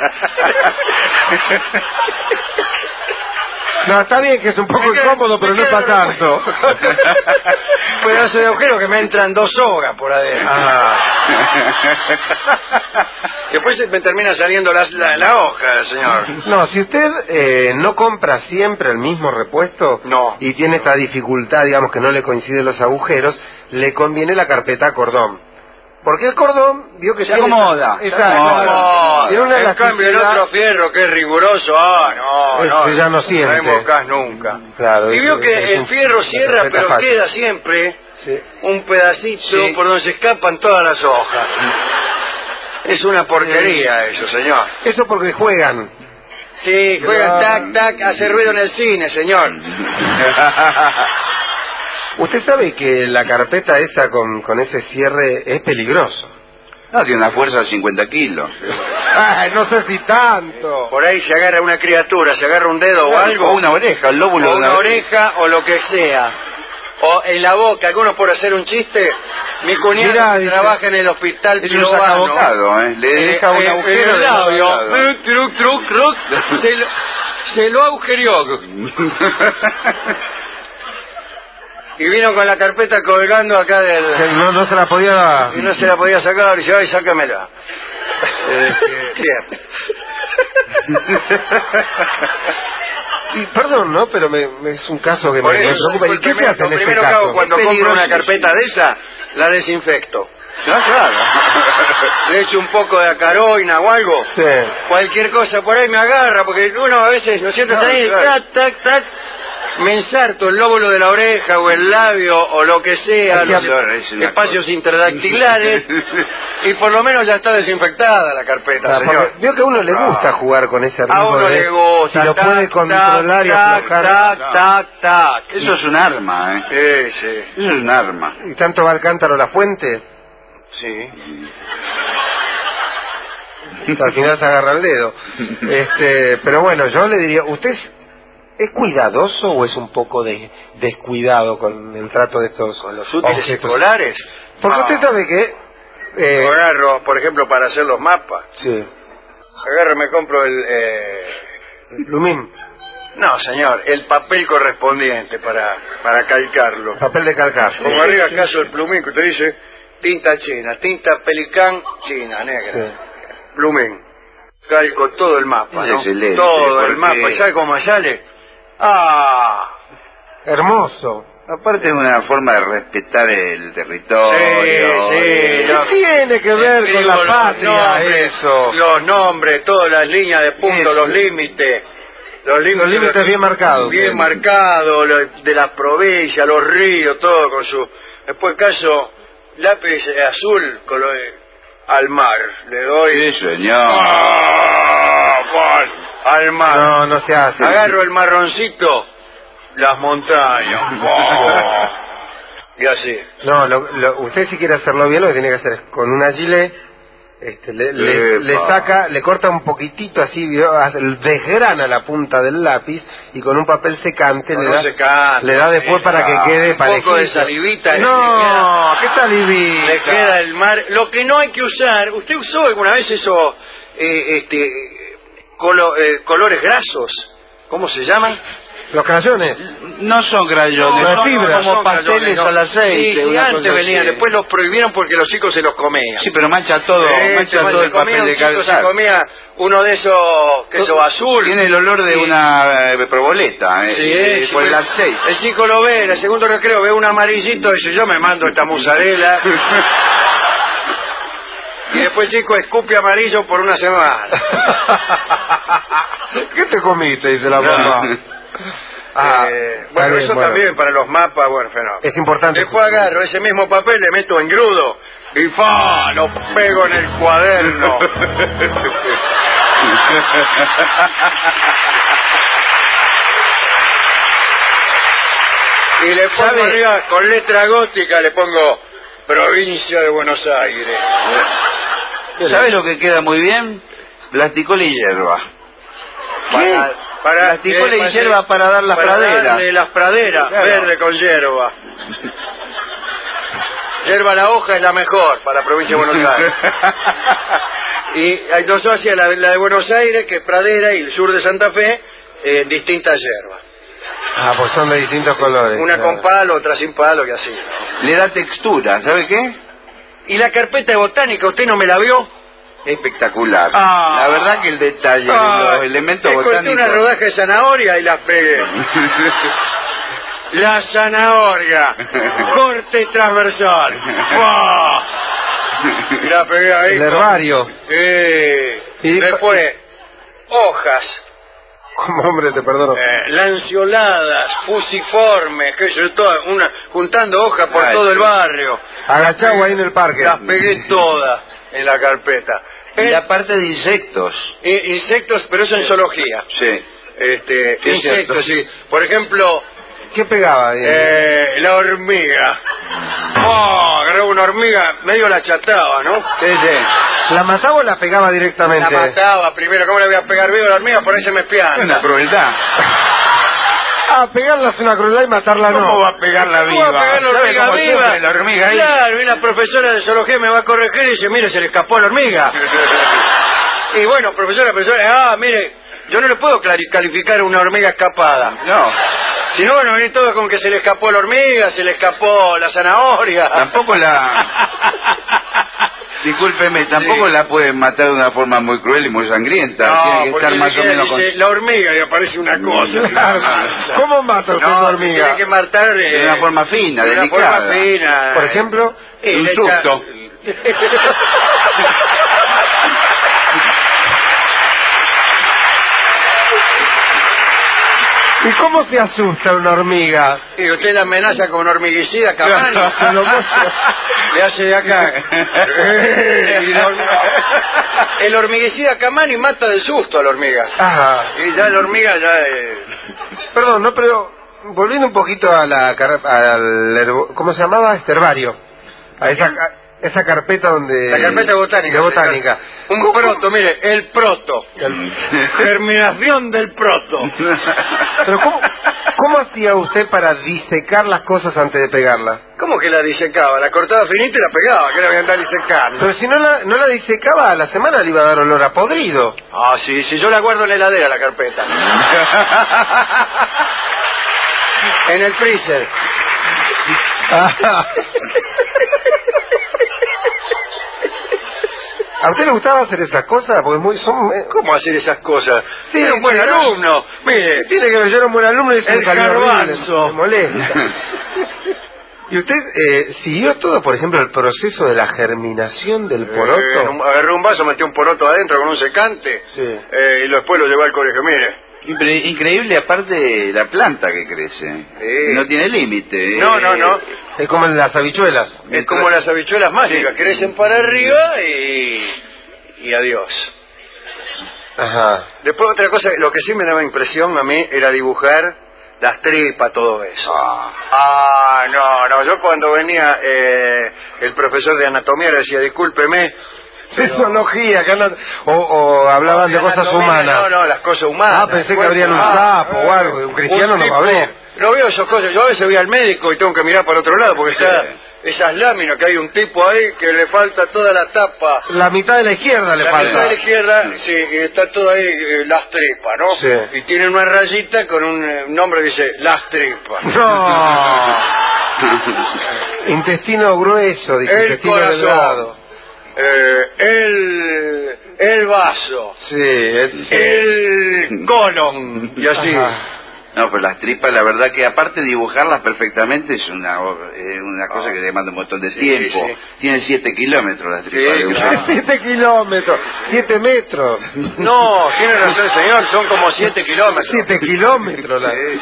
[SPEAKER 2] No, está bien que es un poco incómodo, pero no es para tanto.
[SPEAKER 1] Pedazo de agujero que me entran 2 sogas por adentro. Después me termina saliendo la hoja, señor.
[SPEAKER 2] No, si usted no compra siempre el mismo repuesto
[SPEAKER 1] No.
[SPEAKER 2] y tiene esta dificultad, digamos que no le coinciden los agujeros, le conviene la carpeta cordón. Porque el cordón, vio que
[SPEAKER 3] se acomoda.
[SPEAKER 2] Exacto. Tiene una
[SPEAKER 1] en cambio el otro fierro que es riguroso,
[SPEAKER 2] Ese ya no siente.
[SPEAKER 1] No embocás nunca.
[SPEAKER 2] Claro,
[SPEAKER 1] y vio que el fierro cierra, pero
[SPEAKER 2] fácil.
[SPEAKER 1] queda siempre un pedacito
[SPEAKER 3] Sí.
[SPEAKER 1] por donde se escapan todas las hojas. Es una porquería eso, señor.
[SPEAKER 2] Eso porque juegan.
[SPEAKER 1] Sí, juegan tac, tac, hace ruido en el cine, señor.
[SPEAKER 2] Usted sabe que la carpeta esa con ese cierre es peligroso.
[SPEAKER 3] No, tiene una fuerza de 50 kilos.
[SPEAKER 2] Ay, no sé si tanto.
[SPEAKER 1] Por ahí se agarra una criatura, se agarra un dedo o algo.
[SPEAKER 3] O una oreja, el lóbulo
[SPEAKER 1] O
[SPEAKER 3] de
[SPEAKER 1] una oreja o lo que sea. O en la boca, algunos por hacer un chiste. Mi cuñado
[SPEAKER 2] Mirá, dice,
[SPEAKER 1] trabaja en el hospital
[SPEAKER 3] Es un
[SPEAKER 1] pirobano.
[SPEAKER 3] sacabocado, Le deja un agujero
[SPEAKER 1] en el
[SPEAKER 3] de
[SPEAKER 1] labio. Truc, truc, truc. Se lo agujerió. Y vino con la carpeta colgando acá del...
[SPEAKER 2] No se la podía...
[SPEAKER 1] Y no se la podía sacar, y dice, ay, sácamela.
[SPEAKER 2] Y perdón, ¿no? Pero es un caso que me preocupa. ¿Y qué se hace en ese
[SPEAKER 1] primero que
[SPEAKER 2] caso?
[SPEAKER 1] hago cuando compro una carpeta de esa, la desinfecto.
[SPEAKER 3] Claro.
[SPEAKER 1] Le echo un poco de acaroina o algo.
[SPEAKER 2] Sí.
[SPEAKER 1] Cualquier cosa por ahí me agarra, porque uno a veces, ¿no es cierto? Está ahí,
[SPEAKER 3] claro.
[SPEAKER 1] tac, tac, tac. Me ensarto el lóbulo de la oreja o el labio o lo que sea,
[SPEAKER 3] Así
[SPEAKER 1] los
[SPEAKER 3] es una
[SPEAKER 1] espacios
[SPEAKER 3] cosa.
[SPEAKER 1] interdactilares, y por lo menos ya está desinfectada la carpeta, señor.
[SPEAKER 2] Veo que a uno le gusta jugar con ese ritmo.
[SPEAKER 1] A uno le gusta.
[SPEAKER 2] Si lo
[SPEAKER 1] tac,
[SPEAKER 2] puede controlar y
[SPEAKER 1] tac,
[SPEAKER 2] aflojar.
[SPEAKER 1] tac, tac, tac.
[SPEAKER 3] Eso es un arma,
[SPEAKER 1] Sí, sí.
[SPEAKER 3] Eso es un arma.
[SPEAKER 2] ¿Y tanto va el cántaro a la fuente?
[SPEAKER 1] Sí.
[SPEAKER 2] Al final se agarra el dedo. Pero bueno, yo le diría, ¿usted es cuidadoso o es un poco descuidado con el trato de estos
[SPEAKER 1] Los útiles
[SPEAKER 2] objetos?
[SPEAKER 1] escolares.
[SPEAKER 2] Porque usted sabe que...
[SPEAKER 1] Agarro, por ejemplo, para hacer los mapas.
[SPEAKER 2] Sí.
[SPEAKER 1] Agarro, me compro el...
[SPEAKER 2] Lumín,
[SPEAKER 1] No, señor, el papel correspondiente para calcarlo.
[SPEAKER 2] papel de calcar.
[SPEAKER 1] Pongo arriba acaso el plumín que usted dice, tinta china, tinta pelicán china, negra.
[SPEAKER 2] Sí.
[SPEAKER 1] Plumín. Calco todo el mapa,
[SPEAKER 3] Es
[SPEAKER 1] ¿no?
[SPEAKER 3] excelente,
[SPEAKER 1] Todo el
[SPEAKER 3] porque-
[SPEAKER 1] mapa. ¿Y sabe cómo me sale? ¡Ah!
[SPEAKER 2] Hermoso.
[SPEAKER 3] Aparte es una forma de respetar el territorio.
[SPEAKER 1] Sí,
[SPEAKER 2] ¿Qué tiene que ver con la
[SPEAKER 1] los
[SPEAKER 2] patria
[SPEAKER 1] nombres,
[SPEAKER 2] eso?
[SPEAKER 1] Los nombres, todas las líneas de punto,
[SPEAKER 2] Eso.
[SPEAKER 1] los límites. Los
[SPEAKER 2] límites bien marcados.
[SPEAKER 1] Bien marcados, de las provincias, los ríos, todo con su... Después caso, lápiz azul, color al mar. Le doy...
[SPEAKER 3] Sí, señor.
[SPEAKER 1] Al mar.
[SPEAKER 2] No se hace.
[SPEAKER 1] Agarro el marroncito, las montañas. Y así.
[SPEAKER 2] No, usted si quiere hacerlo bien, lo que tiene que hacer es con una gilet, le saca, le corta un poquitito así, desgrana la punta del lápiz y con un papel secante le da después para que quede parejito.
[SPEAKER 1] Un poco de salivita.
[SPEAKER 2] No, ¿qué salivita?
[SPEAKER 1] Le queda el mar. Lo que no hay que usar, ¿usted usó alguna vez eso, colores grasos? ¿Cómo se llaman?
[SPEAKER 2] Los crayones.
[SPEAKER 3] No son crayones,
[SPEAKER 2] No,
[SPEAKER 3] son
[SPEAKER 2] fibra,
[SPEAKER 3] como pasteles al aceite.
[SPEAKER 1] Sí,
[SPEAKER 3] una
[SPEAKER 1] antes
[SPEAKER 3] cosa
[SPEAKER 1] venían,
[SPEAKER 3] así.
[SPEAKER 1] después los prohibieron porque los chicos se los comían.
[SPEAKER 3] Sí, pero mancha todo, mancha todo el papel de
[SPEAKER 1] se
[SPEAKER 3] calzar.
[SPEAKER 1] comía uno de esos queso azul.
[SPEAKER 3] Tiene el olor de una proboleta,
[SPEAKER 1] Sí,
[SPEAKER 3] por el aceite.
[SPEAKER 1] El chico lo ve, en el segundo recreo ve un amarillito y dice, yo me mando esta mozzarella. Y después el chico escupe amarillo por una semana.
[SPEAKER 2] ¿Qué te comiste? Dice la mamá.
[SPEAKER 1] Bueno,
[SPEAKER 2] bien,
[SPEAKER 1] eso también para los mapas, bueno, fenómeno.
[SPEAKER 2] Es importante.
[SPEAKER 1] Después agarro ese mismo papel, le meto en grudo y ¡fa! Lo pego en el cuaderno. Y le pongo arriba, con letra gótica, le pongo Provincia de Buenos Aires.
[SPEAKER 3] ¿Sabe lo que queda muy bien? Plasticola y hierba. Plasticola y hierba para dar las praderas.
[SPEAKER 1] Darle las praderas,
[SPEAKER 3] claro.
[SPEAKER 1] Verde con hierba. Hierba la hoja es la mejor para la provincia de Buenos Aires. Y entonces hacía la de Buenos Aires, que es pradera, y el sur de Santa Fe, distintas hierbas.
[SPEAKER 2] Pues son de distintos colores.
[SPEAKER 1] Una con palo, otra sin palo, y así, ¿no?
[SPEAKER 3] Le da textura, ¿sabe qué?
[SPEAKER 1] Y la carpeta de botánica, ¿usted no me la vio?
[SPEAKER 3] Espectacular. La verdad que el detalle de los elementos
[SPEAKER 1] corté
[SPEAKER 3] botánicos.
[SPEAKER 1] una rodaja de zanahoria y la pegué. La zanahoria, corte transversal. ¡Fua! Y la pegué ahí.
[SPEAKER 2] El herbario.
[SPEAKER 1] Y después, hojas.
[SPEAKER 2] Como hombre, te perdono.
[SPEAKER 1] Lanceoladas, fusiformes, qué sé yo, todas, juntando hojas por todo el barrio.
[SPEAKER 2] Agachado ahí en el parque.
[SPEAKER 1] Las pegué todas en la carpeta.
[SPEAKER 3] Y la parte de insectos.
[SPEAKER 1] Insectos, pero eso en zoología.
[SPEAKER 3] Sí.
[SPEAKER 1] Insectos, sí. Por ejemplo,
[SPEAKER 2] ¿qué pegaba?
[SPEAKER 1] la hormiga. Agarraba una hormiga, medio la chataba, ¿no?
[SPEAKER 2] ¿La mataba o la pegaba directamente?
[SPEAKER 1] La mataba primero. ¿Cómo le voy a pegar vivo a la hormiga? Por ahí se me pianta.
[SPEAKER 3] Una crueldad.
[SPEAKER 2] Pegarla es una crueldad y matarla no.
[SPEAKER 3] ¿Cómo va a pegarla viva?
[SPEAKER 1] ¿Cómo va a pegar la hormiga viva?
[SPEAKER 3] La hormiga ahí.
[SPEAKER 1] Claro, y la profesora de zoología me va a corregir y dice, mire, se le escapó la hormiga. Y bueno, profesora, mire, yo no le puedo calificar una hormiga escapada.
[SPEAKER 3] No.
[SPEAKER 1] Si no, van a venir todos con que se le escapó la hormiga, se le escapó la zanahoria.
[SPEAKER 3] Tampoco discúlpeme, tampoco la pueden matar de una forma muy cruel y muy sangrienta. Tiene que estar más o menos
[SPEAKER 1] dice, la hormiga y aparece una cosa.
[SPEAKER 2] ¿Cómo mata usted una hormiga?
[SPEAKER 1] Tiene que matar
[SPEAKER 3] de una forma fina,
[SPEAKER 1] de
[SPEAKER 3] delicada.
[SPEAKER 1] una forma fina.
[SPEAKER 2] Por ejemplo,
[SPEAKER 3] un susto.
[SPEAKER 2] ¿y cómo se asusta una hormiga?
[SPEAKER 1] Y usted la amenaza con un hormiguicida, Camani, le hace de acá. El hormiguicida Camani mata de susto a la hormiga. Y ya la hormiga
[SPEAKER 2] Perdón, no, pero volviendo un poquito a ¿cómo se llamaba? Herbario. A esa carpeta donde...
[SPEAKER 1] La carpeta botánica.
[SPEAKER 2] De botánica.
[SPEAKER 1] Un proto, mire, el proto. Germinación del proto.
[SPEAKER 2] Pero ¿cómo hacía usted para disecar las cosas antes de pegarlas?
[SPEAKER 1] ¿Cómo que la disecaba? La cortaba finita y la pegaba, que la voy a andar disecando.
[SPEAKER 2] Pero si no la disecaba, a la semana le iba a dar olor a podrido.
[SPEAKER 1] Sí, yo la guardo en la heladera, la carpeta. En el freezer.
[SPEAKER 2] ¿A usted le gustaba hacer esas cosas? Porque
[SPEAKER 1] ¿Cómo hacer esas cosas?
[SPEAKER 2] Sí,
[SPEAKER 1] era un buen alumno. Mire,
[SPEAKER 2] tiene que ver, yo era un buen alumno y se
[SPEAKER 1] el garbanzo.
[SPEAKER 2] Me molesta. ¿Y usted siguió todo, por ejemplo, el proceso de la germinación del poroto?
[SPEAKER 1] Agarré un vaso, metí un poroto adentro con un secante y después lo llevé al colegio. Mire.
[SPEAKER 3] Increíble, aparte la planta que crece. No tiene límite.
[SPEAKER 1] No.
[SPEAKER 2] Es como en las habichuelas.
[SPEAKER 1] Es como las habichuelas mágicas. Crecen para arriba y adiós.
[SPEAKER 2] Ajá.
[SPEAKER 1] Después otra cosa, lo que sí me daba impresión a mí era dibujar las tripas, todo eso. No, yo cuando venía el profesor de anatomía le decía, discúlpeme,
[SPEAKER 2] de zoología, o hablaban de cosas humanas.
[SPEAKER 1] No, las cosas humanas.
[SPEAKER 2] Pensé que habrían un sapo o algo, un cristiano no va a abrir.
[SPEAKER 1] No veo esas cosas, yo a veces voy al médico y tengo que mirar para otro lado porque está esas láminas que hay un tipo ahí que le falta toda la tapa.
[SPEAKER 2] La mitad de la izquierda le
[SPEAKER 1] la
[SPEAKER 2] falta.
[SPEAKER 1] La mitad de la izquierda, sí, y está todo ahí, las tripas, ¿no?
[SPEAKER 2] Sí.
[SPEAKER 1] Y tiene una rayita con un nombre que dice, las tripas.
[SPEAKER 2] No. Intestino grueso, dice,
[SPEAKER 1] El
[SPEAKER 2] intestino
[SPEAKER 1] corazón.
[SPEAKER 2] delgado.
[SPEAKER 1] El vaso.
[SPEAKER 2] Sí,
[SPEAKER 1] el colon. Y así.
[SPEAKER 2] Ajá.
[SPEAKER 3] No, pero las tripas, la verdad que aparte de dibujarlas perfectamente es una cosa que demanda un montón de tiempo.
[SPEAKER 1] Sí.
[SPEAKER 3] Tienen 7 kilómetros las tripas.
[SPEAKER 1] Sí,
[SPEAKER 3] de
[SPEAKER 1] claro.
[SPEAKER 2] 7 kilómetros, 7 metros.
[SPEAKER 1] No, tiene razón, señor, son como 7 kilómetros.
[SPEAKER 2] 7 kilómetros.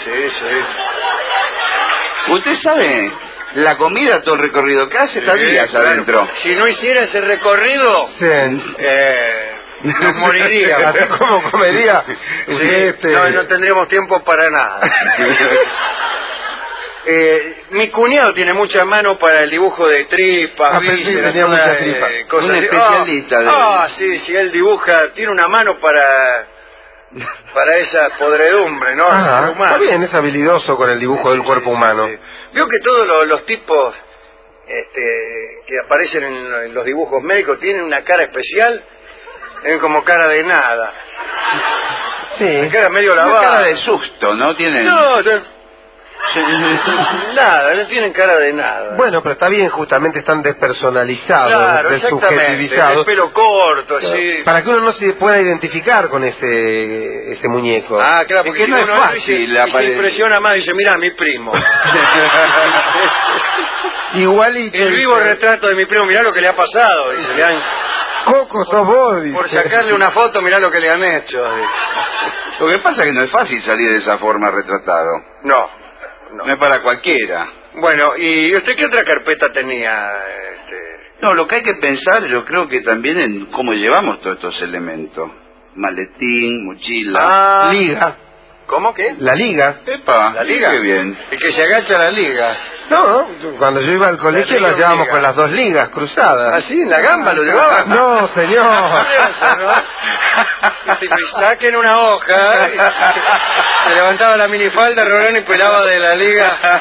[SPEAKER 3] Usted sabe, la comida, todo el recorrido que hace, está días
[SPEAKER 1] claro.
[SPEAKER 3] adentro.
[SPEAKER 1] Si no hiciera ese recorrido,
[SPEAKER 2] Sí.
[SPEAKER 1] nos moriría.
[SPEAKER 2] ¿Cómo comería?
[SPEAKER 1] Sí, no tendríamos tiempo para nada. Mi cuñado tiene mucha mano para el dibujo de tripas,
[SPEAKER 2] pensé que tenía mucha tripa.
[SPEAKER 1] cosas
[SPEAKER 3] Un
[SPEAKER 1] así.
[SPEAKER 3] especialista
[SPEAKER 1] Sí, él dibuja, tiene una mano para esa podredumbre, ¿no? El ser humano.
[SPEAKER 2] Está bien, es habilidoso con el dibujo del cuerpo humano.
[SPEAKER 1] Sí. Veo que todos los tipos que aparecen en los dibujos médicos tienen una cara especial, tienen como cara de nada.
[SPEAKER 2] Sí.
[SPEAKER 1] Una cara medio
[SPEAKER 3] Una
[SPEAKER 1] lavada.
[SPEAKER 3] cara de susto, ¿no? Tienen...
[SPEAKER 1] Nada, no tienen cara de nada.
[SPEAKER 2] Bueno, pero está bien, justamente están despersonalizados,
[SPEAKER 1] Claro, exactamente,
[SPEAKER 2] desubjetivizados.
[SPEAKER 1] el pelo corto, así.
[SPEAKER 2] Para que uno no se pueda identificar con ese muñeco.
[SPEAKER 1] Claro, porque
[SPEAKER 3] Es que no
[SPEAKER 1] si
[SPEAKER 3] es
[SPEAKER 1] uno
[SPEAKER 3] fácil
[SPEAKER 1] y se impresiona más, dice, mira, mi primo.
[SPEAKER 2] Igualito.
[SPEAKER 1] El vivo retrato de mi primo, mirá lo que le ha pasado. Dice, le han...
[SPEAKER 2] Coco, sos vos, dice.
[SPEAKER 1] Por sacarle una foto, mirá lo que le han hecho.
[SPEAKER 3] Lo que pasa es que no es fácil salir de esa forma retratado.
[SPEAKER 1] No.
[SPEAKER 3] No es para cualquiera.
[SPEAKER 1] Bueno, ¿y usted qué otra carpeta tenía?
[SPEAKER 3] No, lo que hay que pensar, yo creo que también en cómo llevamos todos estos elementos. Maletín, mochila.
[SPEAKER 2] Liga.
[SPEAKER 1] ¿Cómo qué?
[SPEAKER 2] La liga.
[SPEAKER 3] Epa,
[SPEAKER 1] ¿La liga?
[SPEAKER 3] qué bien.
[SPEAKER 1] El que se agacha a la liga.
[SPEAKER 2] No, cuando yo iba al colegio
[SPEAKER 1] liga
[SPEAKER 2] la llevábamos
[SPEAKER 1] liga.
[SPEAKER 2] con las 2 ligas cruzadas.
[SPEAKER 1] ¿Ah, sí? ¿En la gamba lo llevaba?
[SPEAKER 2] No, señor.
[SPEAKER 1] Saquen una hoja. Se levantaba la minifalda, Rolón, y pelaba de la liga.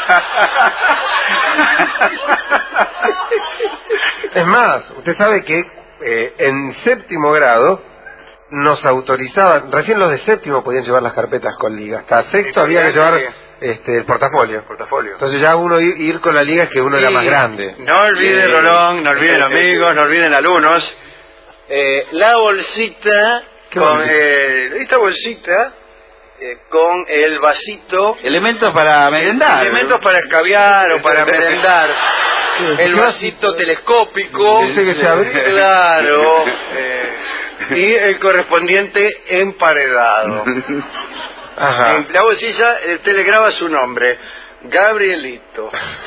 [SPEAKER 2] Es más, usted sabe que en 7º grado nos autorizaban, recién los de 7º podían llevar las carpetas con liga, hasta 6º había que llevar el portafolio. Entonces ya uno ir con la liga es que uno era más grande.
[SPEAKER 1] No olviden, Rolón, no olviden amigos, no olviden alumnos, la bolsita, esta bolsita con el vasito.
[SPEAKER 3] Elementos para merendar.
[SPEAKER 1] Elementos para escabiar o para merendar. El vasito telescópico.
[SPEAKER 2] Ese que se abre.
[SPEAKER 1] Claro. Y el correspondiente emparedado.
[SPEAKER 2] Ajá.
[SPEAKER 1] En la bolsilla usted le graba su nombre, Gabrielito.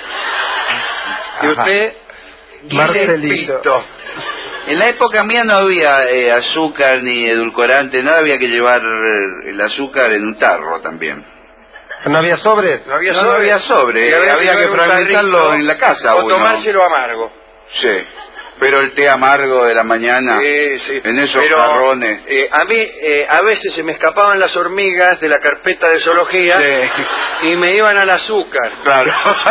[SPEAKER 1] Y usted,
[SPEAKER 2] Marcelito.
[SPEAKER 1] Pito.
[SPEAKER 3] En la época mía no había azúcar ni edulcorante, nada, había que llevar el azúcar en un tarro también.
[SPEAKER 2] ¿No había sobres?
[SPEAKER 1] No había
[SPEAKER 3] No
[SPEAKER 1] sobre.
[SPEAKER 3] había sobre,
[SPEAKER 1] Y
[SPEAKER 3] había que
[SPEAKER 1] un
[SPEAKER 3] fragmentarlo
[SPEAKER 1] tarrito,
[SPEAKER 3] en la casa.
[SPEAKER 1] o
[SPEAKER 3] uno.
[SPEAKER 1] tomárselo amargo.
[SPEAKER 3] Sí, pero el té amargo de la mañana,
[SPEAKER 1] Sí.
[SPEAKER 3] en esos
[SPEAKER 1] Pero,
[SPEAKER 3] jarrones.
[SPEAKER 1] a mí a veces se me escapaban las hormigas de la carpeta de zoología
[SPEAKER 3] Sí.
[SPEAKER 1] y me iban al azúcar.
[SPEAKER 3] Claro.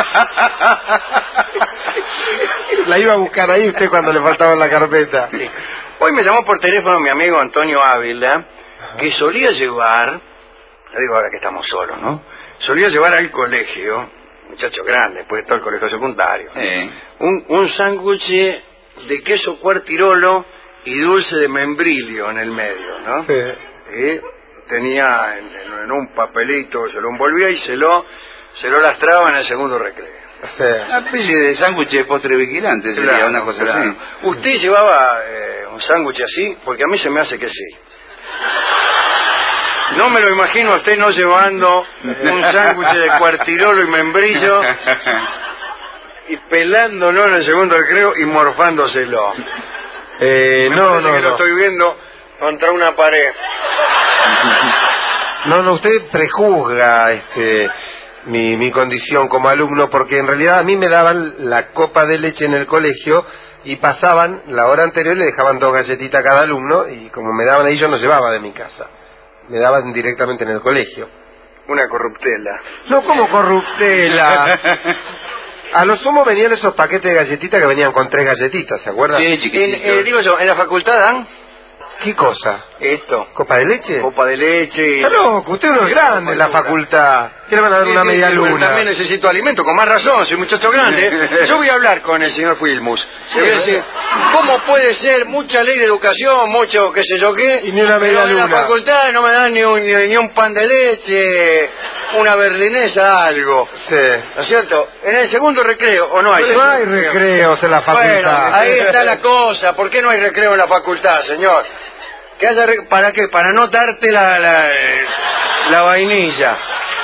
[SPEAKER 2] La iba a buscar ahí usted cuando le faltaba en la carpeta.
[SPEAKER 1] Sí. Hoy me llamó por teléfono mi amigo Antonio Ávila, que solía llevar, le digo ahora que estamos solos, ¿no? Solía llevar al colegio, muchacho grande, después de todo el colegio secundario, un sándwich de queso cuartirolo y dulce de membrillo en el medio, ¿no?
[SPEAKER 2] Sí.
[SPEAKER 1] Y tenía en un papelito, se lo envolvía y se lo lastraba en el segundo recreo.
[SPEAKER 2] O sea,
[SPEAKER 3] Una especie de sándwich de postre vigilante sería
[SPEAKER 1] Claro,
[SPEAKER 3] una cosa
[SPEAKER 1] claro.
[SPEAKER 3] así.
[SPEAKER 1] ¿Usted llevaba un sándwich así? Porque a mí se me hace que sí. No me lo imagino a usted no llevando un sándwich de cuartirolo y membrillo y pelándolo en el segundo recreo y morfándoselo. Me parece que lo estoy viendo contra una pared.
[SPEAKER 2] No, usted prejuzga, mi condición como alumno, porque en realidad a mí me daban la copa de leche en el colegio y pasaban la hora anterior y le dejaban 2 galletitas a cada alumno, y como me daban ahí yo no llevaba de mi casa, me daban directamente en el colegio.
[SPEAKER 1] Una corruptela.
[SPEAKER 2] No, como corruptela. A lo sumo venían esos paquetes de galletitas que venían con 3 galletitas, ¿se acuerdan?
[SPEAKER 3] Sí, chiquititos.
[SPEAKER 1] Digo yo, ¿en la facultad dan
[SPEAKER 2] ¿Qué cosa?
[SPEAKER 1] esto?
[SPEAKER 2] ¿Copa de leche?
[SPEAKER 1] Copa de leche.
[SPEAKER 2] Está loco, usted no es grande en la facultad. ¿Qué le van a dar una media
[SPEAKER 1] Pero
[SPEAKER 2] luna?
[SPEAKER 1] también necesito alimento, con más razón, soy muchacho grande. Yo voy a hablar con el señor Filmus. Le voy a decir, ¿cómo puede ser mucha ley de educación, mucho qué sé yo qué?
[SPEAKER 2] Y ni una media
[SPEAKER 1] pero en
[SPEAKER 2] luna.
[SPEAKER 1] la facultad no me dan ni un pan de leche, una berlinesa, algo.
[SPEAKER 2] Sí.
[SPEAKER 1] ¿No es cierto? En el segundo recreo, ¿o no hay?
[SPEAKER 2] No hay recreos en la facultad.
[SPEAKER 1] Bueno, ahí está la cosa. ¿Por qué no hay recreo en la facultad, señor? Que haya ¿Para qué? Para no darte la vainilla.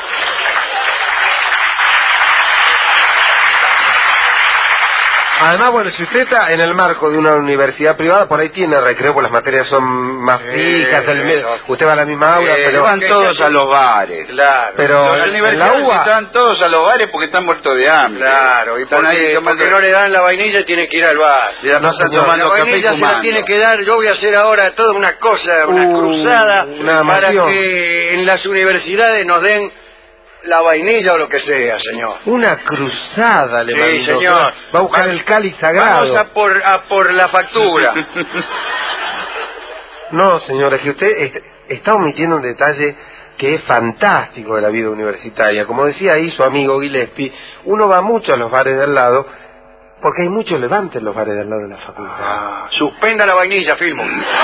[SPEAKER 2] Además, bueno, si usted está en el marco de una universidad privada, por ahí tiene recreo, porque las materias son más fijas, usted va a la misma aula, pero...
[SPEAKER 3] Van todos a los bares.
[SPEAKER 1] Claro.
[SPEAKER 2] Pero
[SPEAKER 3] Los
[SPEAKER 2] en la
[SPEAKER 3] universidades
[SPEAKER 2] UBA...
[SPEAKER 3] están todos a los bares porque están muertos de hambre.
[SPEAKER 1] Claro, y
[SPEAKER 3] Están ahí tomando...
[SPEAKER 1] porque no le dan la vainilla tiene que ir al bar.
[SPEAKER 3] Se la pasan
[SPEAKER 2] señor,
[SPEAKER 3] tomando
[SPEAKER 1] La
[SPEAKER 3] café y
[SPEAKER 1] vainilla se la
[SPEAKER 3] fumando.
[SPEAKER 1] tiene que dar. Yo voy a hacer ahora toda una cosa, una cruzada,
[SPEAKER 2] una
[SPEAKER 1] para
[SPEAKER 2] moción.
[SPEAKER 1] que en las universidades nos den la vainilla o lo que sea, señor.
[SPEAKER 2] Una cruzada le
[SPEAKER 1] Sí,
[SPEAKER 2] mandó.
[SPEAKER 1] señor.
[SPEAKER 2] Va a buscar el cáliz sagrado.
[SPEAKER 1] Vamos a por la factura.
[SPEAKER 2] No, señor, es que usted está omitiendo un detalle que es fantástico de la vida universitaria. Como decía ahí su amigo Gillespie, uno va mucho a los bares de al lado, porque hay mucho levante en los bares de al lado de la facultad.
[SPEAKER 1] Suspenda la vainilla, Filmo.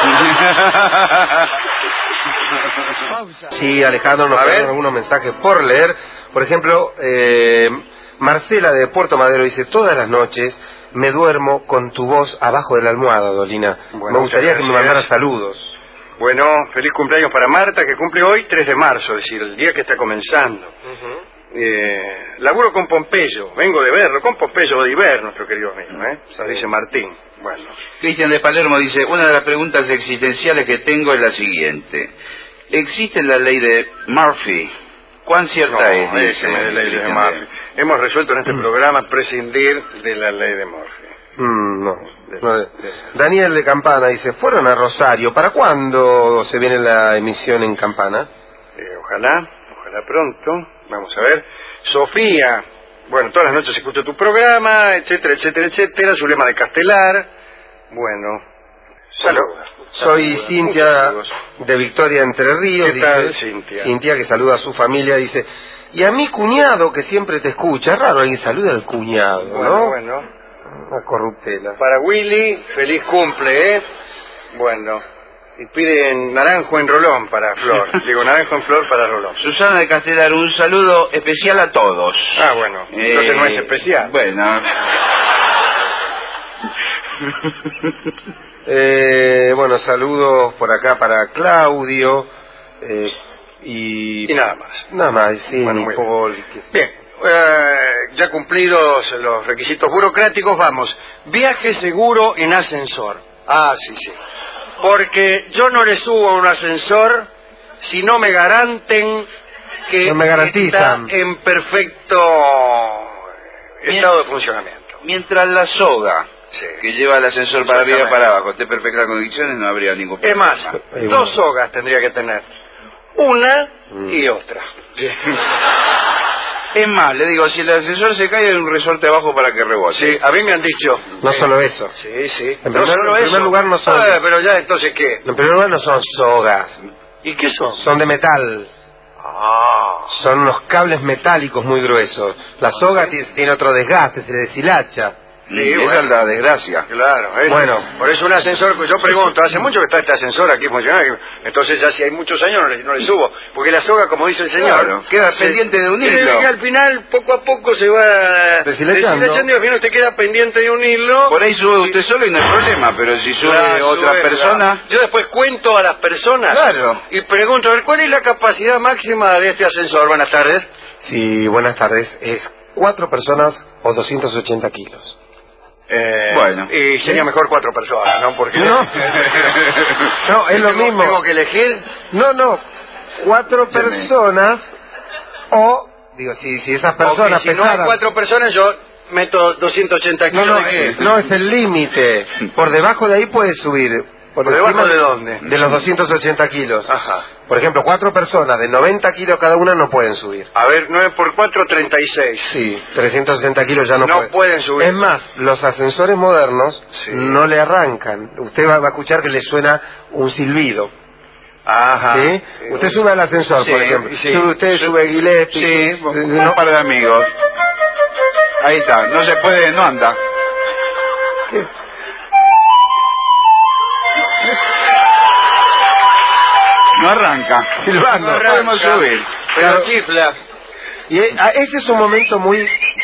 [SPEAKER 2] Sí, Alejandro, nos quedan algunos mensajes por leer. Por ejemplo, Marcela de Puerto Madero dice: todas las noches me duermo con tu voz abajo de la almohada, Dolina.
[SPEAKER 1] Bueno,
[SPEAKER 2] me gustaría que me
[SPEAKER 1] gracias.
[SPEAKER 2] mandara saludos.
[SPEAKER 1] Bueno, feliz cumpleaños para Marta, que cumple hoy 3 de marzo, es decir, el día que está comenzando. Laburo con Pompeyo, vengo de verlo, con Pompeyo de Iber, nuestro querido amigo, dice Martín. Bueno.
[SPEAKER 3] Cristian de Palermo dice: una de las preguntas existenciales que tengo es la siguiente. ¿Existe la ley de Murphy? ¿Cuán cierta es? Dice
[SPEAKER 1] La ley de Murphy. Hemos resuelto en este programa prescindir de la ley de Murphy.
[SPEAKER 2] No. Daniel de Campana dice: fueron a Rosario, ¿para cuándo se viene la emisión en Campana?
[SPEAKER 1] Ojalá pronto. Vamos a ver. Sofía, bueno, todas las noches escucho tu programa, etcétera, etcétera, etcétera. Zulema de Castelar. Bueno, saludos.
[SPEAKER 2] Soy Cintia de Victoria Entre Ríos.
[SPEAKER 1] ¿Qué tal,
[SPEAKER 2] dice,
[SPEAKER 1] Cintia?
[SPEAKER 2] Cintia, que saluda a su familia, dice: y a mi cuñado, que siempre te escucha. Es raro alguien saluda al cuñado, ¿no?
[SPEAKER 1] Bueno.
[SPEAKER 2] Una corruptela.
[SPEAKER 1] Para Willy, feliz cumple, Bueno. Y piden naranjo en rolón para Flor. Digo, naranjo en flor para rolón.
[SPEAKER 3] Susana de Castelar, un saludo especial a todos.
[SPEAKER 1] Ah, bueno, entonces no es especial.
[SPEAKER 3] Bueno.
[SPEAKER 2] Bueno, saludos por acá para Claudio. Y
[SPEAKER 1] nada más.
[SPEAKER 2] Nada más, sí,
[SPEAKER 1] Bueno,
[SPEAKER 2] ni
[SPEAKER 1] muy
[SPEAKER 2] Paul,
[SPEAKER 1] bien. Ya cumplidos los requisitos burocráticos, vamos. Viaje seguro en ascensor. Ah, sí. Porque yo no le subo a un ascensor si no me garanten que
[SPEAKER 2] no me garantizan.
[SPEAKER 1] está en perfecto estado de funcionamiento.
[SPEAKER 3] Mientras la soga que lleva el ascensor para arriba y para abajo esté en perfectas condiciones, no habría ningún problema.
[SPEAKER 1] Es más, 2 sogas tendría que tener. Una y otra.
[SPEAKER 3] Es más, le digo, si el ascensor se cae, hay un resorte abajo para que rebote.
[SPEAKER 1] Sí, a mí me han dicho.
[SPEAKER 2] No solo eso.
[SPEAKER 1] Sí.
[SPEAKER 2] En primer lugar no son...
[SPEAKER 1] pero ya entonces, ¿qué?
[SPEAKER 2] En primer lugar no son sogas.
[SPEAKER 1] ¿Y qué son?
[SPEAKER 2] Son de metal. Son unos cables metálicos muy gruesos. La soga tiene otro desgaste, se le deshilacha.
[SPEAKER 3] Sí, esa es la desgracia.
[SPEAKER 1] Claro,
[SPEAKER 2] bueno.
[SPEAKER 1] Por eso un ascensor, yo pregunto, hace mucho que está este ascensor aquí funcionando, entonces ya si hay muchos años no le subo, porque la soga, como dice el señor,
[SPEAKER 3] queda pendiente de un hilo.
[SPEAKER 1] Y al final, poco a poco se va
[SPEAKER 2] deshilachando
[SPEAKER 1] y al final usted queda pendiente de un hilo.
[SPEAKER 3] Por ahí sube usted solo y no hay problema, pero si sube otra persona...
[SPEAKER 1] Yo después cuento a las personas y pregunto, a ver, ¿cuál es la capacidad máxima de este ascensor? Buenas tardes.
[SPEAKER 2] Sí, buenas tardes. Es 4 personas o 280 kilos.
[SPEAKER 3] Bueno.
[SPEAKER 1] Y sería mejor 4 personas, ¿no? Porque
[SPEAKER 2] no, es lo mismo.
[SPEAKER 1] ¿Tengo que elegir?
[SPEAKER 2] No, 4 personas o Digo, si esas personas
[SPEAKER 1] si no hay 4 personas, yo meto 280 kilos de qué.
[SPEAKER 2] No, es el límite. Por debajo de ahí puedes subir.
[SPEAKER 1] ¿Por debajo de dónde?
[SPEAKER 2] De los 280 kilos.
[SPEAKER 1] Ajá.
[SPEAKER 2] Por ejemplo, 4 personas de 90 kilos cada una no pueden subir.
[SPEAKER 1] A ver, 9 por 4, 36.
[SPEAKER 2] Sí, 360 kilos ya no
[SPEAKER 1] pueden subir.
[SPEAKER 2] Es más, los ascensores modernos no le arrancan. Usted va a escuchar que le suena un silbido.
[SPEAKER 1] Ajá.
[SPEAKER 2] ¿Sí? Usted sube al ascensor, por ejemplo. Usted sube Gillespie.
[SPEAKER 3] Sí, un par de amigos. Ahí está, no se puede, no anda.
[SPEAKER 2] ¿Qué?
[SPEAKER 3] No arranca.
[SPEAKER 2] Silbando.
[SPEAKER 3] No podemos subir.
[SPEAKER 1] Pero chifla.
[SPEAKER 2] Y ese es un momento muy...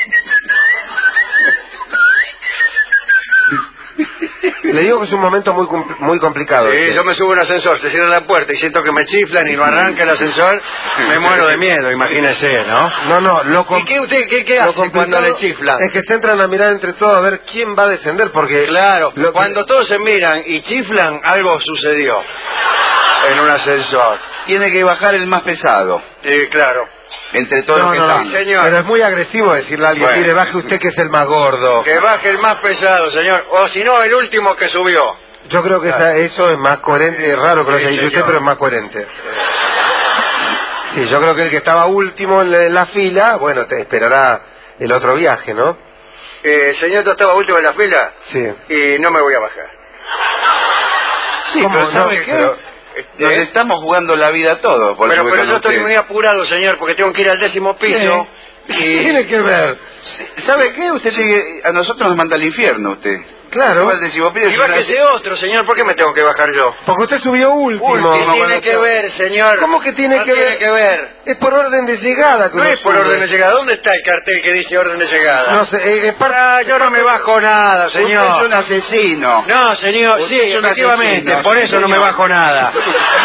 [SPEAKER 2] Le digo que es un momento muy complicado.
[SPEAKER 1] Sí, yo me subo a un ascensor, se cierra la puerta y siento que me chiflan y no arranca el ascensor, me muero de miedo, imagínese, ¿no?
[SPEAKER 2] No,
[SPEAKER 1] ¿Y qué hace cuando le chiflan?
[SPEAKER 2] Es que se entran a mirar entre todos a ver quién va a descender, porque...
[SPEAKER 1] Claro, cuando todos se miran y chiflan, algo sucedió en un ascensor.
[SPEAKER 3] Tiene que bajar el más pesado.
[SPEAKER 1] Claro.
[SPEAKER 3] Entre todos los que están.
[SPEAKER 1] Señor.
[SPEAKER 2] Pero es muy agresivo decirle a alguien, mire, baje usted que es el más gordo.
[SPEAKER 1] Que baje el más pesado, señor. O si no, el último que subió.
[SPEAKER 2] Yo creo que eso es más coherente. Es raro que lo haya dicho usted, pero es más coherente. Sí, yo creo que el que estaba último en la fila, bueno, te esperará el otro viaje, ¿no?
[SPEAKER 1] Señor, ¿tú estaba último en la fila?
[SPEAKER 2] Sí.
[SPEAKER 1] Y no me voy a bajar.
[SPEAKER 3] Sí, pero ¿sabe qué? Nos estamos jugando la vida todo.
[SPEAKER 1] Pero yo estoy muy apurado, señor, porque tengo que ir al 10º piso.
[SPEAKER 2] Sí. ¿Qué tiene que ver?
[SPEAKER 3] ¿Sabe qué? Usted sigue, a nosotros nos manda al infierno, usted.
[SPEAKER 2] Claro.
[SPEAKER 1] Y bájese otro, señor. ¿Por qué me tengo que bajar yo?
[SPEAKER 2] Porque usted subió último.
[SPEAKER 1] ¿Qué tiene que ver, señor?
[SPEAKER 2] ¿Cómo que tiene que ver? Es por orden de llegada.
[SPEAKER 1] No es por orden de llegada. ¿Dónde está el cartel que dice orden de llegada?
[SPEAKER 2] No sé.
[SPEAKER 1] Yo no me bajo nada, señor.
[SPEAKER 3] Usted es un asesino.
[SPEAKER 1] No, señor. Sí, efectivamente. Por eso no me bajo nada.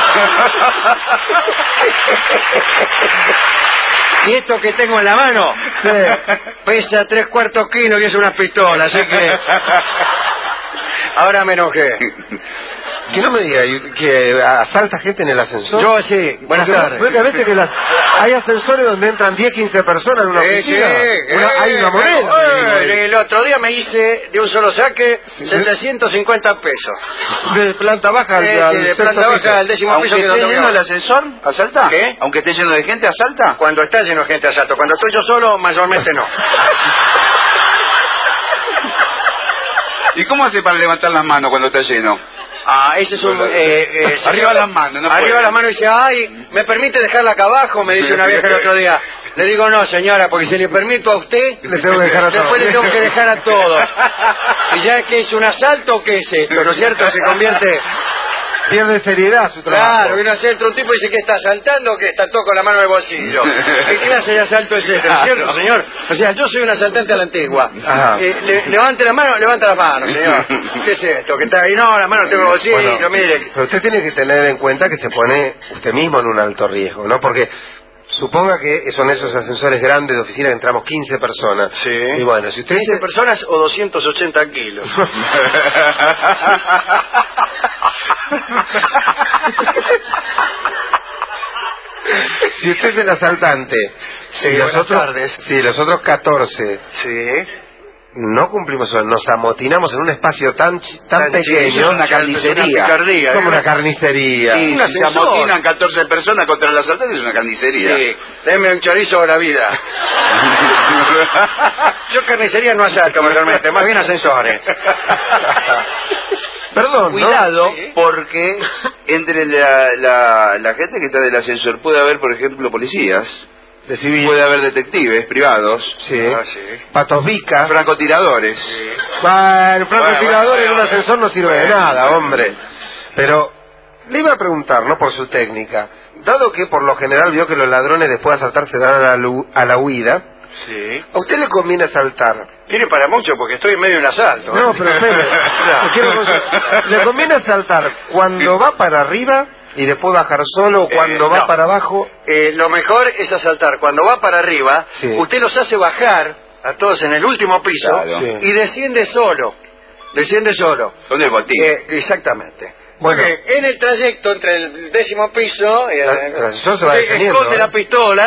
[SPEAKER 1] Y esto que tengo en la mano pesa 3/4 kilos y es una pistola, así que ahora me enojé.
[SPEAKER 2] Que no me diga que asalta gente en el ascensor.
[SPEAKER 1] Yo sí, buenas tardes.
[SPEAKER 2] Porque a veces que hay ascensores donde entran 10, 15 personas en una oficina. Hay una moneda.
[SPEAKER 1] El otro día me hice de un solo saque 750 pesos.
[SPEAKER 2] De planta baja
[SPEAKER 1] de planta baja al 10º piso.
[SPEAKER 3] Aunque esté lleno el ascensor, ¿asalta?
[SPEAKER 1] ¿Qué?
[SPEAKER 3] Aunque esté lleno de gente, ¿asalta?
[SPEAKER 1] Cuando está lleno de gente asalto. Cuando estoy yo solo, mayormente no.
[SPEAKER 3] ¿Y cómo hace para levantar las manos cuando está lleno?
[SPEAKER 1] Ese es un...
[SPEAKER 3] arriba las manos, no
[SPEAKER 1] arriba
[SPEAKER 3] puede.
[SPEAKER 1] las manos y dice, ay, ¿me permite dejarla acá abajo? Me dice una vieja el otro día. Le digo, no, señora, porque si le permito a usted,
[SPEAKER 2] le tengo que dejar a
[SPEAKER 1] después le tengo que dejar a todo. Y ya que es un asalto, ¿qué es esto? ¿No es cierto? Se convierte...
[SPEAKER 2] Pierde seriedad su trabajo.
[SPEAKER 1] Claro, viene a hacer un tipo y dice que está asaltando, que está todo con la mano en el bolsillo. ¿Qué clase de asalto es este? ¿No es cierto, señor? O sea, yo soy un asaltante a la antigua. Levante la mano, levanta la mano, señor. ¿Qué es esto? Que está ahí, no, la mano tengo en el bolsillo, bueno, mire.
[SPEAKER 2] Pero usted tiene que tener en cuenta que se pone usted mismo en un alto riesgo, ¿no? Porque suponga que son esos ascensores grandes de oficina que entramos 15 personas.
[SPEAKER 1] Sí.
[SPEAKER 2] Y bueno, si usted
[SPEAKER 1] 15 personas o 280 kilos.
[SPEAKER 2] Si usted es el asaltante, los otros 14, no cumplimos, nos amotinamos en un espacio tan pequeño.
[SPEAKER 3] Es una carnicería.
[SPEAKER 2] Como una carnicería.
[SPEAKER 3] Sí, si se amotinan 14 personas contra el asaltante es una carnicería.
[SPEAKER 1] Sí, déme un chorizo de la vida. Yo carnicería no asalto mayormente, más bien ascensores.
[SPEAKER 2] Perdón,
[SPEAKER 3] cuidado,
[SPEAKER 2] ¿no?
[SPEAKER 3] Porque entre la gente que está del ascensor puede haber, por ejemplo, policías.
[SPEAKER 2] De civil.
[SPEAKER 3] Puede haber detectives privados.
[SPEAKER 2] Sí. Patos Vica.
[SPEAKER 3] Francotiradores.
[SPEAKER 2] Bueno, francotirador en un ascensor no sirve de nada, hombre. Pero le iba a preguntar, ¿no? Por su técnica. Dado que por lo general vio que los ladrones después de asaltar se dan a la huida.
[SPEAKER 1] Sí.
[SPEAKER 2] ¿A usted le conviene asaltar?
[SPEAKER 1] Tiene para mucho porque estoy en medio de un asalto.
[SPEAKER 2] No, pero espere. ¿Le conviene asaltar cuando va para arriba y después bajar solo o cuando va para abajo?
[SPEAKER 1] Lo mejor es asaltar cuando va para arriba.
[SPEAKER 2] Sí.
[SPEAKER 1] Usted los hace bajar a todos en el último piso,
[SPEAKER 3] claro,
[SPEAKER 1] y desciende solo. Desciende solo.
[SPEAKER 3] Con el botín.
[SPEAKER 1] Exactamente.
[SPEAKER 2] Bueno,
[SPEAKER 1] porque en el trayecto entre el 10º piso y
[SPEAKER 2] el ascensor se va deteniendo,
[SPEAKER 1] esconde la pistola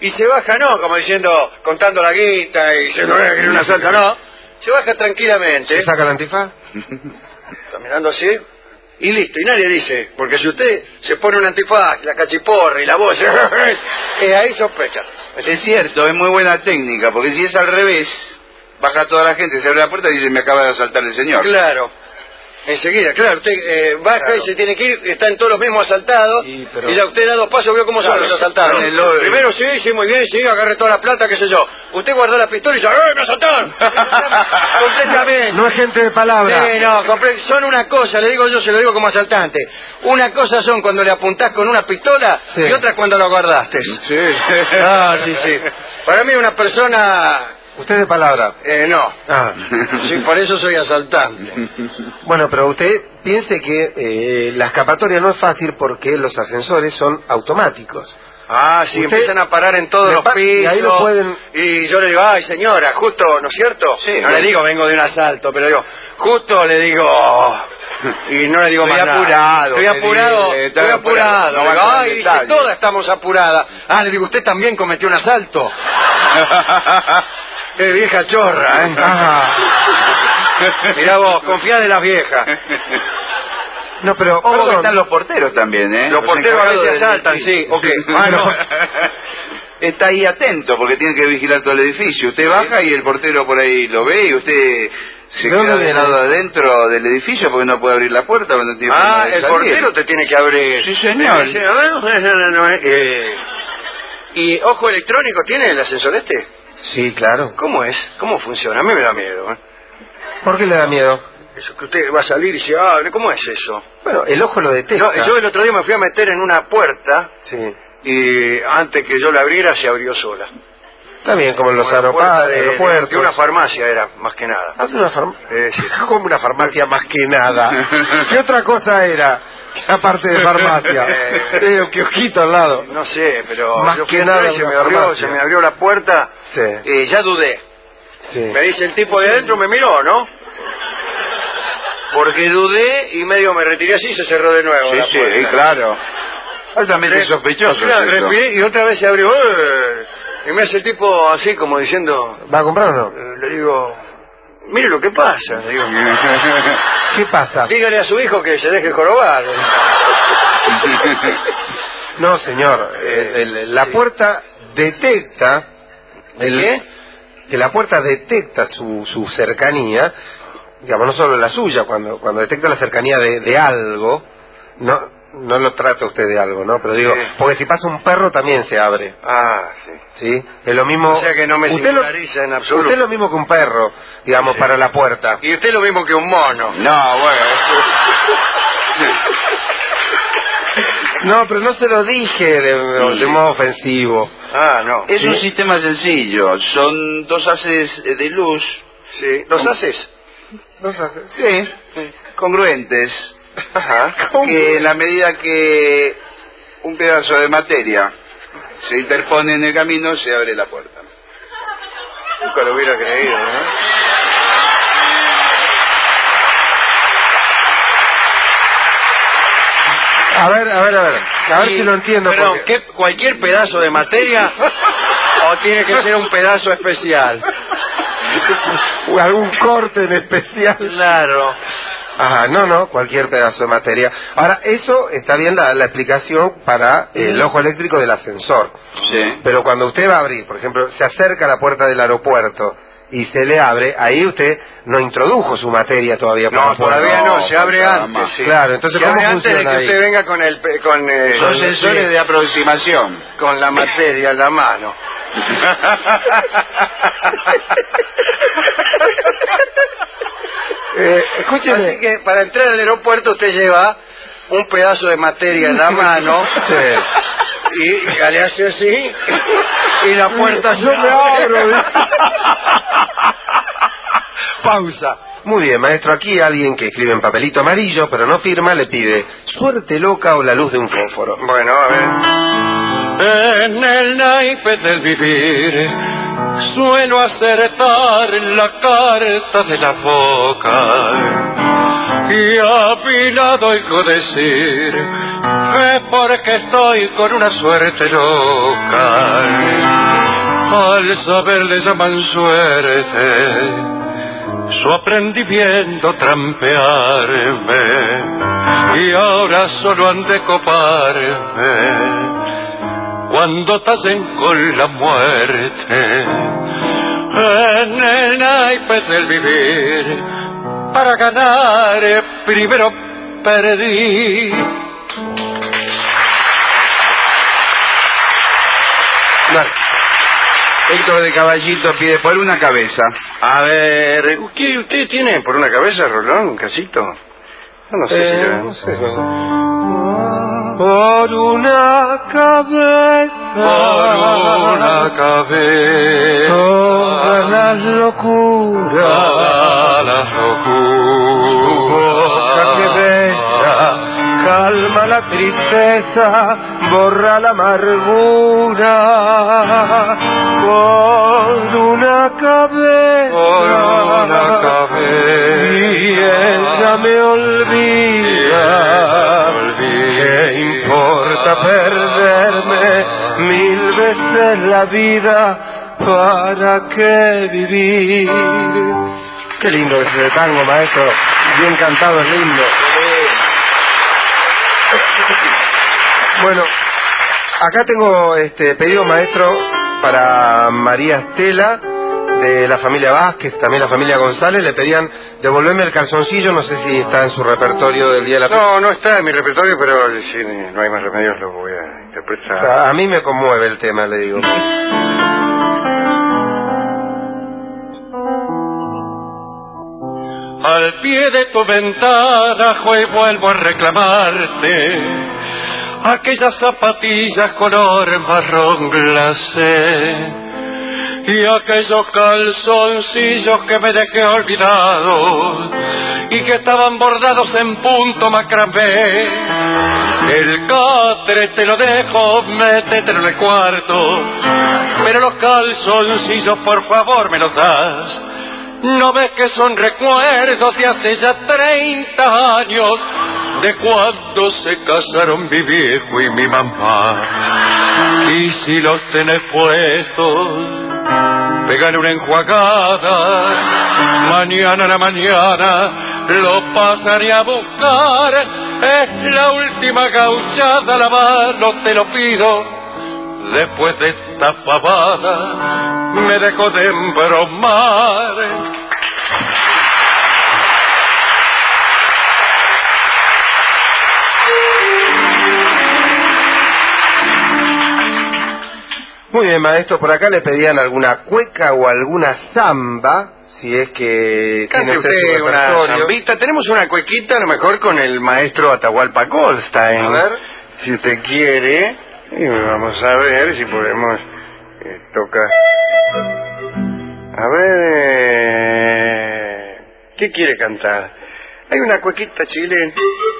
[SPEAKER 1] y se baja, no, como diciendo, contando la guita y se no es un asalto, no. Se baja tranquilamente.
[SPEAKER 2] ¿Se saca el antifaz?
[SPEAKER 1] Está mirando así y listo, y nadie dice, porque si usted se pone un antifaz, la cachiporra y la voz, ahí sospecha.
[SPEAKER 3] Es cierto, es muy buena técnica, porque si es al revés, baja toda la gente, se abre la puerta y dice, me acaba de asaltar el señor.
[SPEAKER 1] Claro. Enseguida, claro, usted baja claro. Y se tiene que ir, están todos los mismos asaltados, y ya usted da 2 pasos, vio cómo son los asaltados. Primero sí, muy bien, sí, agarre toda la plata, qué sé yo. Usted guardó la pistola y dice, me asaltaron! Completamente.
[SPEAKER 2] No es gente de palabra.
[SPEAKER 1] Sí, no, son una cosa, le digo yo, se lo digo como asaltante. Una cosa son cuando le apuntás con una pistola sí. Y otra cuando la guardaste.
[SPEAKER 3] Sí.
[SPEAKER 1] Ah, sí. Para mí una persona...
[SPEAKER 2] ¿Usted de palabra?
[SPEAKER 1] No. Sí, por eso soy asaltante.
[SPEAKER 2] Bueno, pero usted piense que la escapatoria no es fácil porque los ascensores son automáticos.
[SPEAKER 1] Ah, sí, empiezan a parar en todos los pisos.
[SPEAKER 2] Y ahí lo pueden...
[SPEAKER 1] Y yo le digo, ay señora, justo, ¿no es cierto?
[SPEAKER 3] Sí.
[SPEAKER 1] No le digo, vengo de un asalto, pero digo, justo le digo... Y no le digo más nada. Estoy apurado.
[SPEAKER 3] No,
[SPEAKER 1] ay, dice, todas estamos apuradas. Ah, le digo, ¿usted también cometió un asalto? Qué vieja chorra, ¿eh? Mirá vos, confía de las viejas.
[SPEAKER 2] No, pero...
[SPEAKER 3] Ojo que están los porteros también, ¿eh?
[SPEAKER 1] Los porteros a veces asaltan, sí. Okay.
[SPEAKER 3] No. Está ahí atento, porque tiene que vigilar todo el edificio. Usted baja y el portero por ahí lo ve y usted... Se queda del lado adentro del edificio porque no puede abrir la puerta cuando tiene
[SPEAKER 1] el portero te tiene que abrir.
[SPEAKER 3] Sí, señor.
[SPEAKER 1] ¿Y ojo electrónico tiene el ascensor este?
[SPEAKER 2] Sí, claro.
[SPEAKER 1] ¿Cómo es? ¿Cómo funciona? A mí me da miedo.
[SPEAKER 2] ¿Por qué le da miedo?
[SPEAKER 1] Eso que usted va a salir y dice, ¿cómo es eso?
[SPEAKER 2] Bueno, el ojo lo detecta.
[SPEAKER 1] Yo el otro día me fui a meter en una puerta
[SPEAKER 2] sí.
[SPEAKER 1] Y antes que yo la abriera se abrió sola.
[SPEAKER 2] Está bien, como en los aeropuertos.
[SPEAKER 1] De una farmacia era, más que nada.
[SPEAKER 2] ¿Ah, una farmacia?
[SPEAKER 1] Sí.
[SPEAKER 2] Como una farmacia más que nada. ¿Qué otra cosa era? Aparte de farmacia. Un kiosquito al lado.
[SPEAKER 1] No sé, pero
[SPEAKER 2] más
[SPEAKER 1] yo
[SPEAKER 2] que nada
[SPEAKER 1] se me abrió la puerta
[SPEAKER 2] sí.
[SPEAKER 1] Y ya dudé.
[SPEAKER 2] Sí.
[SPEAKER 1] Me dice el tipo de adentro, me miró, ¿no? Porque dudé y medio me retiré así y se cerró de nuevo.
[SPEAKER 3] Sí, claro. Altamente sospechoso.
[SPEAKER 1] Claro, respiré y otra vez se abrió. Y me hace el tipo así como diciendo...
[SPEAKER 2] ¿Va a comprar o no?
[SPEAKER 1] Le digo... Mire lo que pasa. Le digo,
[SPEAKER 2] ¿qué pasa?
[SPEAKER 1] Dígale a su hijo que se deje jorobar.
[SPEAKER 2] No, señor. La puerta detecta...
[SPEAKER 1] ¿Qué?
[SPEAKER 2] Que la puerta detecta su cercanía, digamos, no solo la suya, cuando detecta la cercanía de algo, no lo trata usted de algo, ¿no? Pero digo, porque si pasa un perro también se abre.
[SPEAKER 1] Ah, sí.
[SPEAKER 2] ¿Sí? Es lo mismo...
[SPEAKER 1] O sea que no me singulariza en absoluto.
[SPEAKER 2] Usted es lo mismo que un perro, digamos, para la puerta.
[SPEAKER 1] Y usted es lo mismo que un mono.
[SPEAKER 3] No, bueno...
[SPEAKER 2] No, pero no se lo dije de modo ofensivo.
[SPEAKER 1] Ah, no.
[SPEAKER 3] Es un sistema sencillo. Son 2 haces de luz.
[SPEAKER 1] Sí. ¿2 haces?
[SPEAKER 2] 2 haces.
[SPEAKER 3] Sí. Congruentes.
[SPEAKER 1] Ajá.
[SPEAKER 3] Que en la medida que un pedazo de materia se interpone en el camino, se abre la puerta.
[SPEAKER 1] Nunca lo hubiera creído, ¿no?
[SPEAKER 2] A ver si lo entiendo.
[SPEAKER 1] Perdón,
[SPEAKER 2] porque...
[SPEAKER 1] ¿cualquier pedazo de materia o tiene que ser un pedazo especial?
[SPEAKER 2] ¿Algún corte en especial?
[SPEAKER 1] Claro.
[SPEAKER 2] Ajá, no, cualquier pedazo de materia. Ahora, eso está bien la explicación para el ojo eléctrico del ascensor.
[SPEAKER 3] Sí.
[SPEAKER 2] Pero cuando usted va a abrir, por ejemplo, se acerca a la puerta del aeropuerto y se le abre, ahí usted no introdujo su materia todavía.
[SPEAKER 1] No, todavía no, se abre antes. Sí.
[SPEAKER 2] Claro, entonces
[SPEAKER 1] se
[SPEAKER 2] ¿cómo
[SPEAKER 1] abre antes de que
[SPEAKER 2] ahí?
[SPEAKER 1] usted venga con
[SPEAKER 3] son sensores de aproximación.
[SPEAKER 1] Con la materia en la mano.
[SPEAKER 2] Escúcheme.
[SPEAKER 1] Así que para entrar al aeropuerto usted lleva un pedazo de materia en la mano.
[SPEAKER 2] Sí.
[SPEAKER 1] Y le hace así y la puerta se
[SPEAKER 2] me abro.
[SPEAKER 1] Pausa.
[SPEAKER 2] Muy bien, maestro, aquí alguien que escribe en papelito amarillo pero no firma le pide suerte loca o la luz de un fósforo.
[SPEAKER 1] Bueno, a ver.
[SPEAKER 4] En el naipe del vivir suelo acertar la carta de la boca y a mi lado oigo decir que porque estoy con una suerte loca. al saber le llaman suerte, su aprendimiento trampearme, y ahora solo han de coparme cuando tasen con la muerte. En el naipe del vivir, para ganar primero perdí.
[SPEAKER 3] Héctor de Caballito pide por una cabeza.
[SPEAKER 1] A ver, ¿usted tiene por una cabeza, Rolón, Casito? No sé si
[SPEAKER 2] no sé. Por una cabeza.
[SPEAKER 4] Por una cabeza.
[SPEAKER 2] Todas las locuras.
[SPEAKER 4] Todas las locuras.
[SPEAKER 2] Tu boca que besa, calma la tristeza, borra la amargura. Por una cabeza.
[SPEAKER 4] Por una cabeza.
[SPEAKER 2] Y ella me olvida. ¿Qué importa perderme 1000 veces la vida? ¿Para qué vivir? Qué lindo es ese tango, maestro. Bien cantado, es lindo. Bueno, acá tengo pedido, maestro, para María Estela, de la familia Vázquez, también la familia González. Le pedían devolverme el calzoncillo, no sé si está en su repertorio del día de la...
[SPEAKER 1] No, no está en mi repertorio, pero si no hay más remedios lo voy a interpretar.
[SPEAKER 2] A mí me conmueve el tema, le digo.
[SPEAKER 4] Al pie de tu ventana, hoy vuelvo a reclamarte aquellas zapatillas color marrón glacé y aquellos calzoncillos que me dejé olvidados y que estaban bordados en punto macramé. El catre te lo dejo, métetelo en el cuarto, pero los calzoncillos por favor me los das. ¿No ves que son recuerdos de hace ya 30 años, de cuando se casaron mi viejo y mi mamá? Y si los tenés puestos, pégale una enjuagada, mañana a la mañana los pasaré a buscar. Es la última gauchada, lavalo, te lo pido. Después de esta pavada me dejo de embromar.
[SPEAKER 2] Muy bien, maestro, por acá le pedían alguna cueca o alguna samba, si es que
[SPEAKER 1] Cante
[SPEAKER 2] tiene
[SPEAKER 1] usted una zambita. Tenemos una cuequita, a lo mejor con el maestro Atahualpa Goldstein.
[SPEAKER 2] A ver.
[SPEAKER 1] Si usted quiere, y vamos a ver si podemos tocar. A ver, ¿qué quiere cantar? Hay una cuequita chilena.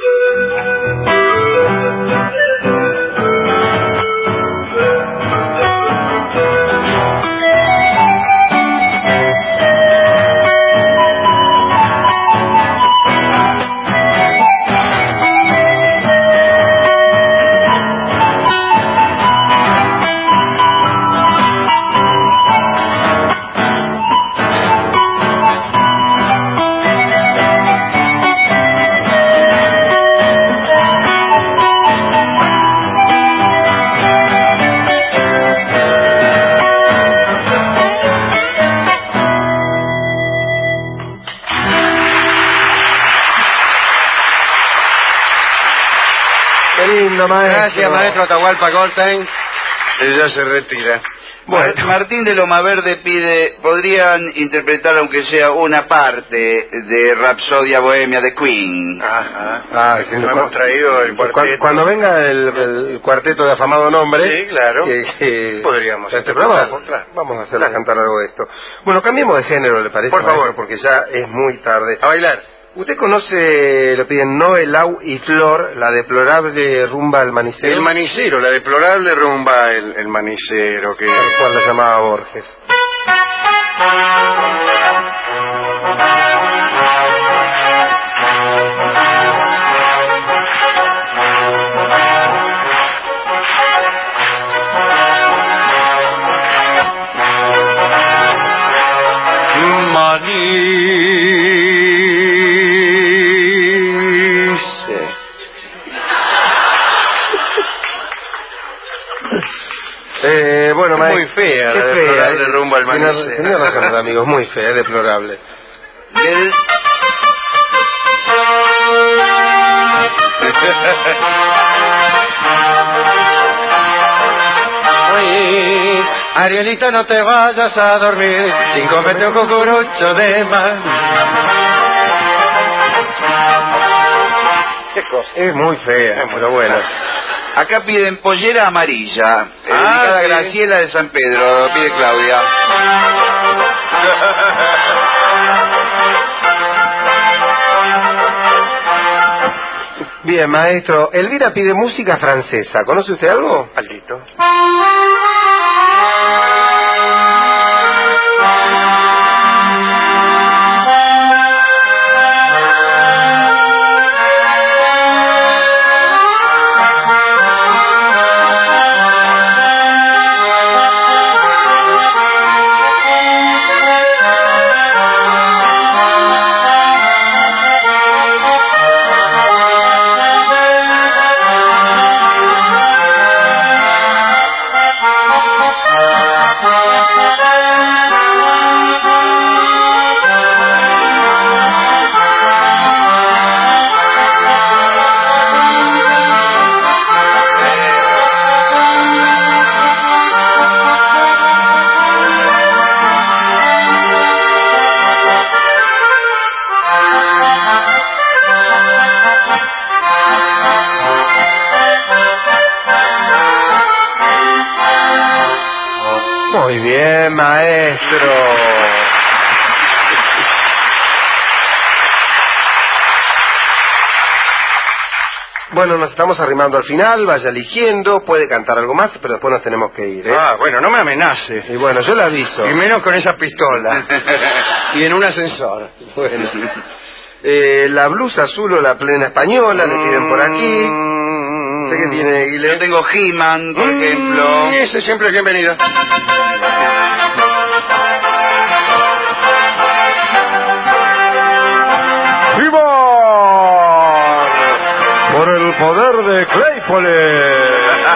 [SPEAKER 2] Maestro.
[SPEAKER 1] Gracias, maestro Atahualpa Goldstein. Ya se retira.
[SPEAKER 3] Bueno, Martín de Loma Verde pide, ¿podrían interpretar aunque sea una parte de Rapsodia Bohemia de Queen?
[SPEAKER 1] Ajá. Sí, nos hemos traído el cuarteto.
[SPEAKER 2] Cuando venga el cuarteto de afamado nombre,
[SPEAKER 1] sí, claro,
[SPEAKER 2] podríamos este programa, vamos a hacerle cantar algo de esto. Bueno, cambiemos de género, ¿le parece?
[SPEAKER 1] Por favor,
[SPEAKER 2] porque ya es muy tarde.
[SPEAKER 1] A bailar.
[SPEAKER 2] ¿Usted conoce, le piden Noé, Lau y Flor, la deplorable rumba al manicero?
[SPEAKER 1] El manicero, la deplorable rumba el manicero, que...
[SPEAKER 2] Tal cual la llamaba Borges. Bueno,
[SPEAKER 1] Es muy fea,
[SPEAKER 2] qué
[SPEAKER 1] la deplorable rumbo al amanecer.
[SPEAKER 2] Tiene razón, amigos, muy fea, es deplorable.
[SPEAKER 1] Ay, Arielita, no te vayas a dormir sin comerte un cucurucho de más. Qué cosa.
[SPEAKER 2] Es muy fea, pero bueno.
[SPEAKER 3] Acá piden pollera amarilla, dedicada a
[SPEAKER 1] sí.
[SPEAKER 3] Graciela de San Pedro, pide Claudia.
[SPEAKER 2] Bien, maestro. Elvira pide música francesa. ¿Conoce usted algo?
[SPEAKER 1] Maldito.
[SPEAKER 2] Muy bien, maestro. Bueno, nos estamos arrimando al final, vaya eligiendo, puede cantar algo más, pero después nos tenemos que ir, ¿eh?
[SPEAKER 1] Ah, bueno, no me amenace.
[SPEAKER 2] Y bueno, yo le aviso.
[SPEAKER 1] Y menos con esa pistola. Y en un ascensor.
[SPEAKER 2] Bueno. La blusa azul o la plena española, le piden por aquí. ¿Usted qué tiene,
[SPEAKER 3] Yo
[SPEAKER 2] Guilherme?
[SPEAKER 3] tengo He-Man, por ejemplo.
[SPEAKER 1] Ese siempre es bienvenido.
[SPEAKER 2] ¡Viva! Por el poder de Claypole.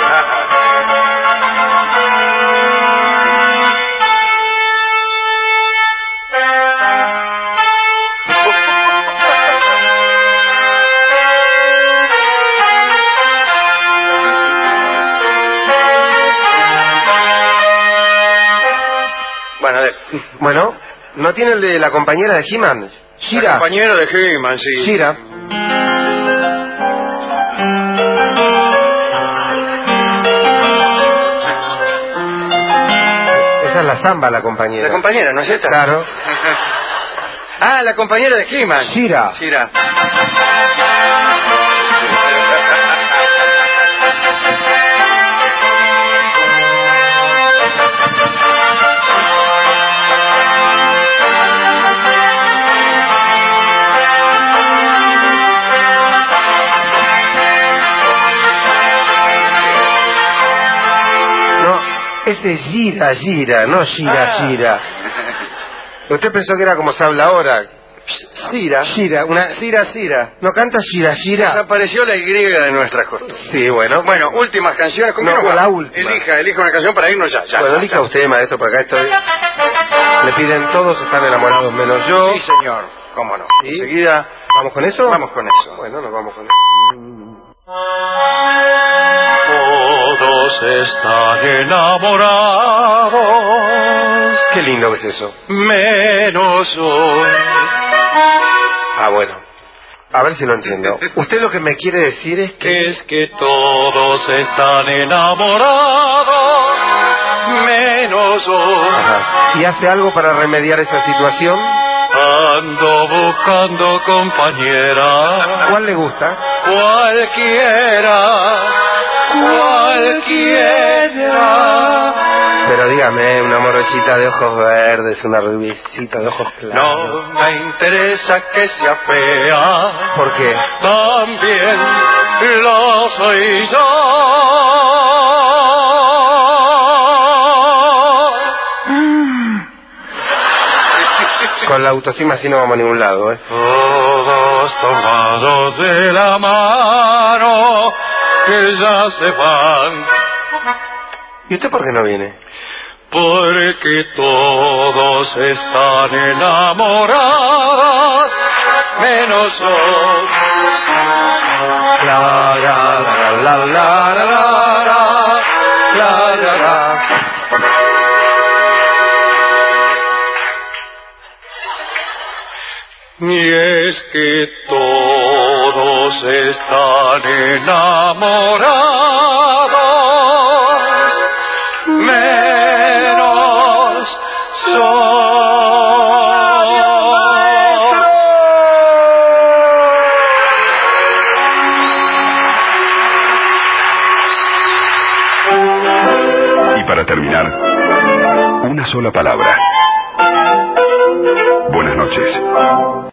[SPEAKER 1] Bueno, a ver.
[SPEAKER 2] Bueno, ¿no tiene el de la compañera de He-Man? Shira.
[SPEAKER 1] Compañero de He-Man, sí.
[SPEAKER 2] Shira. Esa es la samba, la compañera.
[SPEAKER 1] La compañera, ¿no es esta?
[SPEAKER 2] Claro.
[SPEAKER 1] Ah, la compañera de He-Man.
[SPEAKER 2] Shira.
[SPEAKER 1] Shira.
[SPEAKER 2] No, ese es Gira, Gira, no Shira,
[SPEAKER 1] Ah.
[SPEAKER 2] Shira. Usted pensó que era como se habla ahora.
[SPEAKER 1] Shira.
[SPEAKER 2] Shira, una...
[SPEAKER 1] Shira.
[SPEAKER 2] ¿No canta Shira, Shira?
[SPEAKER 1] Desapareció la Y de nuestras costumbres.
[SPEAKER 2] Sí, bueno.
[SPEAKER 1] Bueno, últimas canciones. ¿Con qué
[SPEAKER 2] No,
[SPEAKER 1] nos va?
[SPEAKER 2] la última.
[SPEAKER 1] Elija una canción para irnos ya.
[SPEAKER 2] Bueno,
[SPEAKER 1] ya,
[SPEAKER 2] elija
[SPEAKER 1] ya.
[SPEAKER 2] usted, maestro, por acá estoy. Le piden todos, están enamorados menos yo.
[SPEAKER 1] Sí, señor. ¿Cómo no?
[SPEAKER 2] Sí.
[SPEAKER 1] Enseguida
[SPEAKER 2] ¿Vamos con eso?
[SPEAKER 1] vamos con eso.
[SPEAKER 2] Bueno, nos vamos con eso.
[SPEAKER 4] Todos están enamorados,
[SPEAKER 2] Qué lindo que es eso.
[SPEAKER 4] menos yo.
[SPEAKER 2] Ah, bueno. A ver si lo entiendo. Usted lo que me quiere decir es que...
[SPEAKER 4] Es que todos están enamorados, menos yo.
[SPEAKER 2] Ajá. ¿Y hace algo para remediar esa situación?
[SPEAKER 4] Ando buscando compañera,
[SPEAKER 2] ¿Cuál le gusta?
[SPEAKER 4] cualquiera.
[SPEAKER 2] Pero dígame, una morochita de ojos verdes, una rubicita de ojos claros.
[SPEAKER 4] No me interesa que sea fea,
[SPEAKER 2] ¿Por qué?
[SPEAKER 4] también lo soy yo.
[SPEAKER 2] Con la autoestima así no vamos a ningún lado, ¿eh?
[SPEAKER 4] Todos tomados de la mano, que ya se van.
[SPEAKER 2] ¿Y usted por qué no viene?
[SPEAKER 4] Porque todos están enamorados, menos yo.
[SPEAKER 2] La, la, la, la, la, la, la, la, la.
[SPEAKER 4] Y es que todos están enamorados, menos yo.
[SPEAKER 5] Y para terminar, una sola palabra. Buenas noches.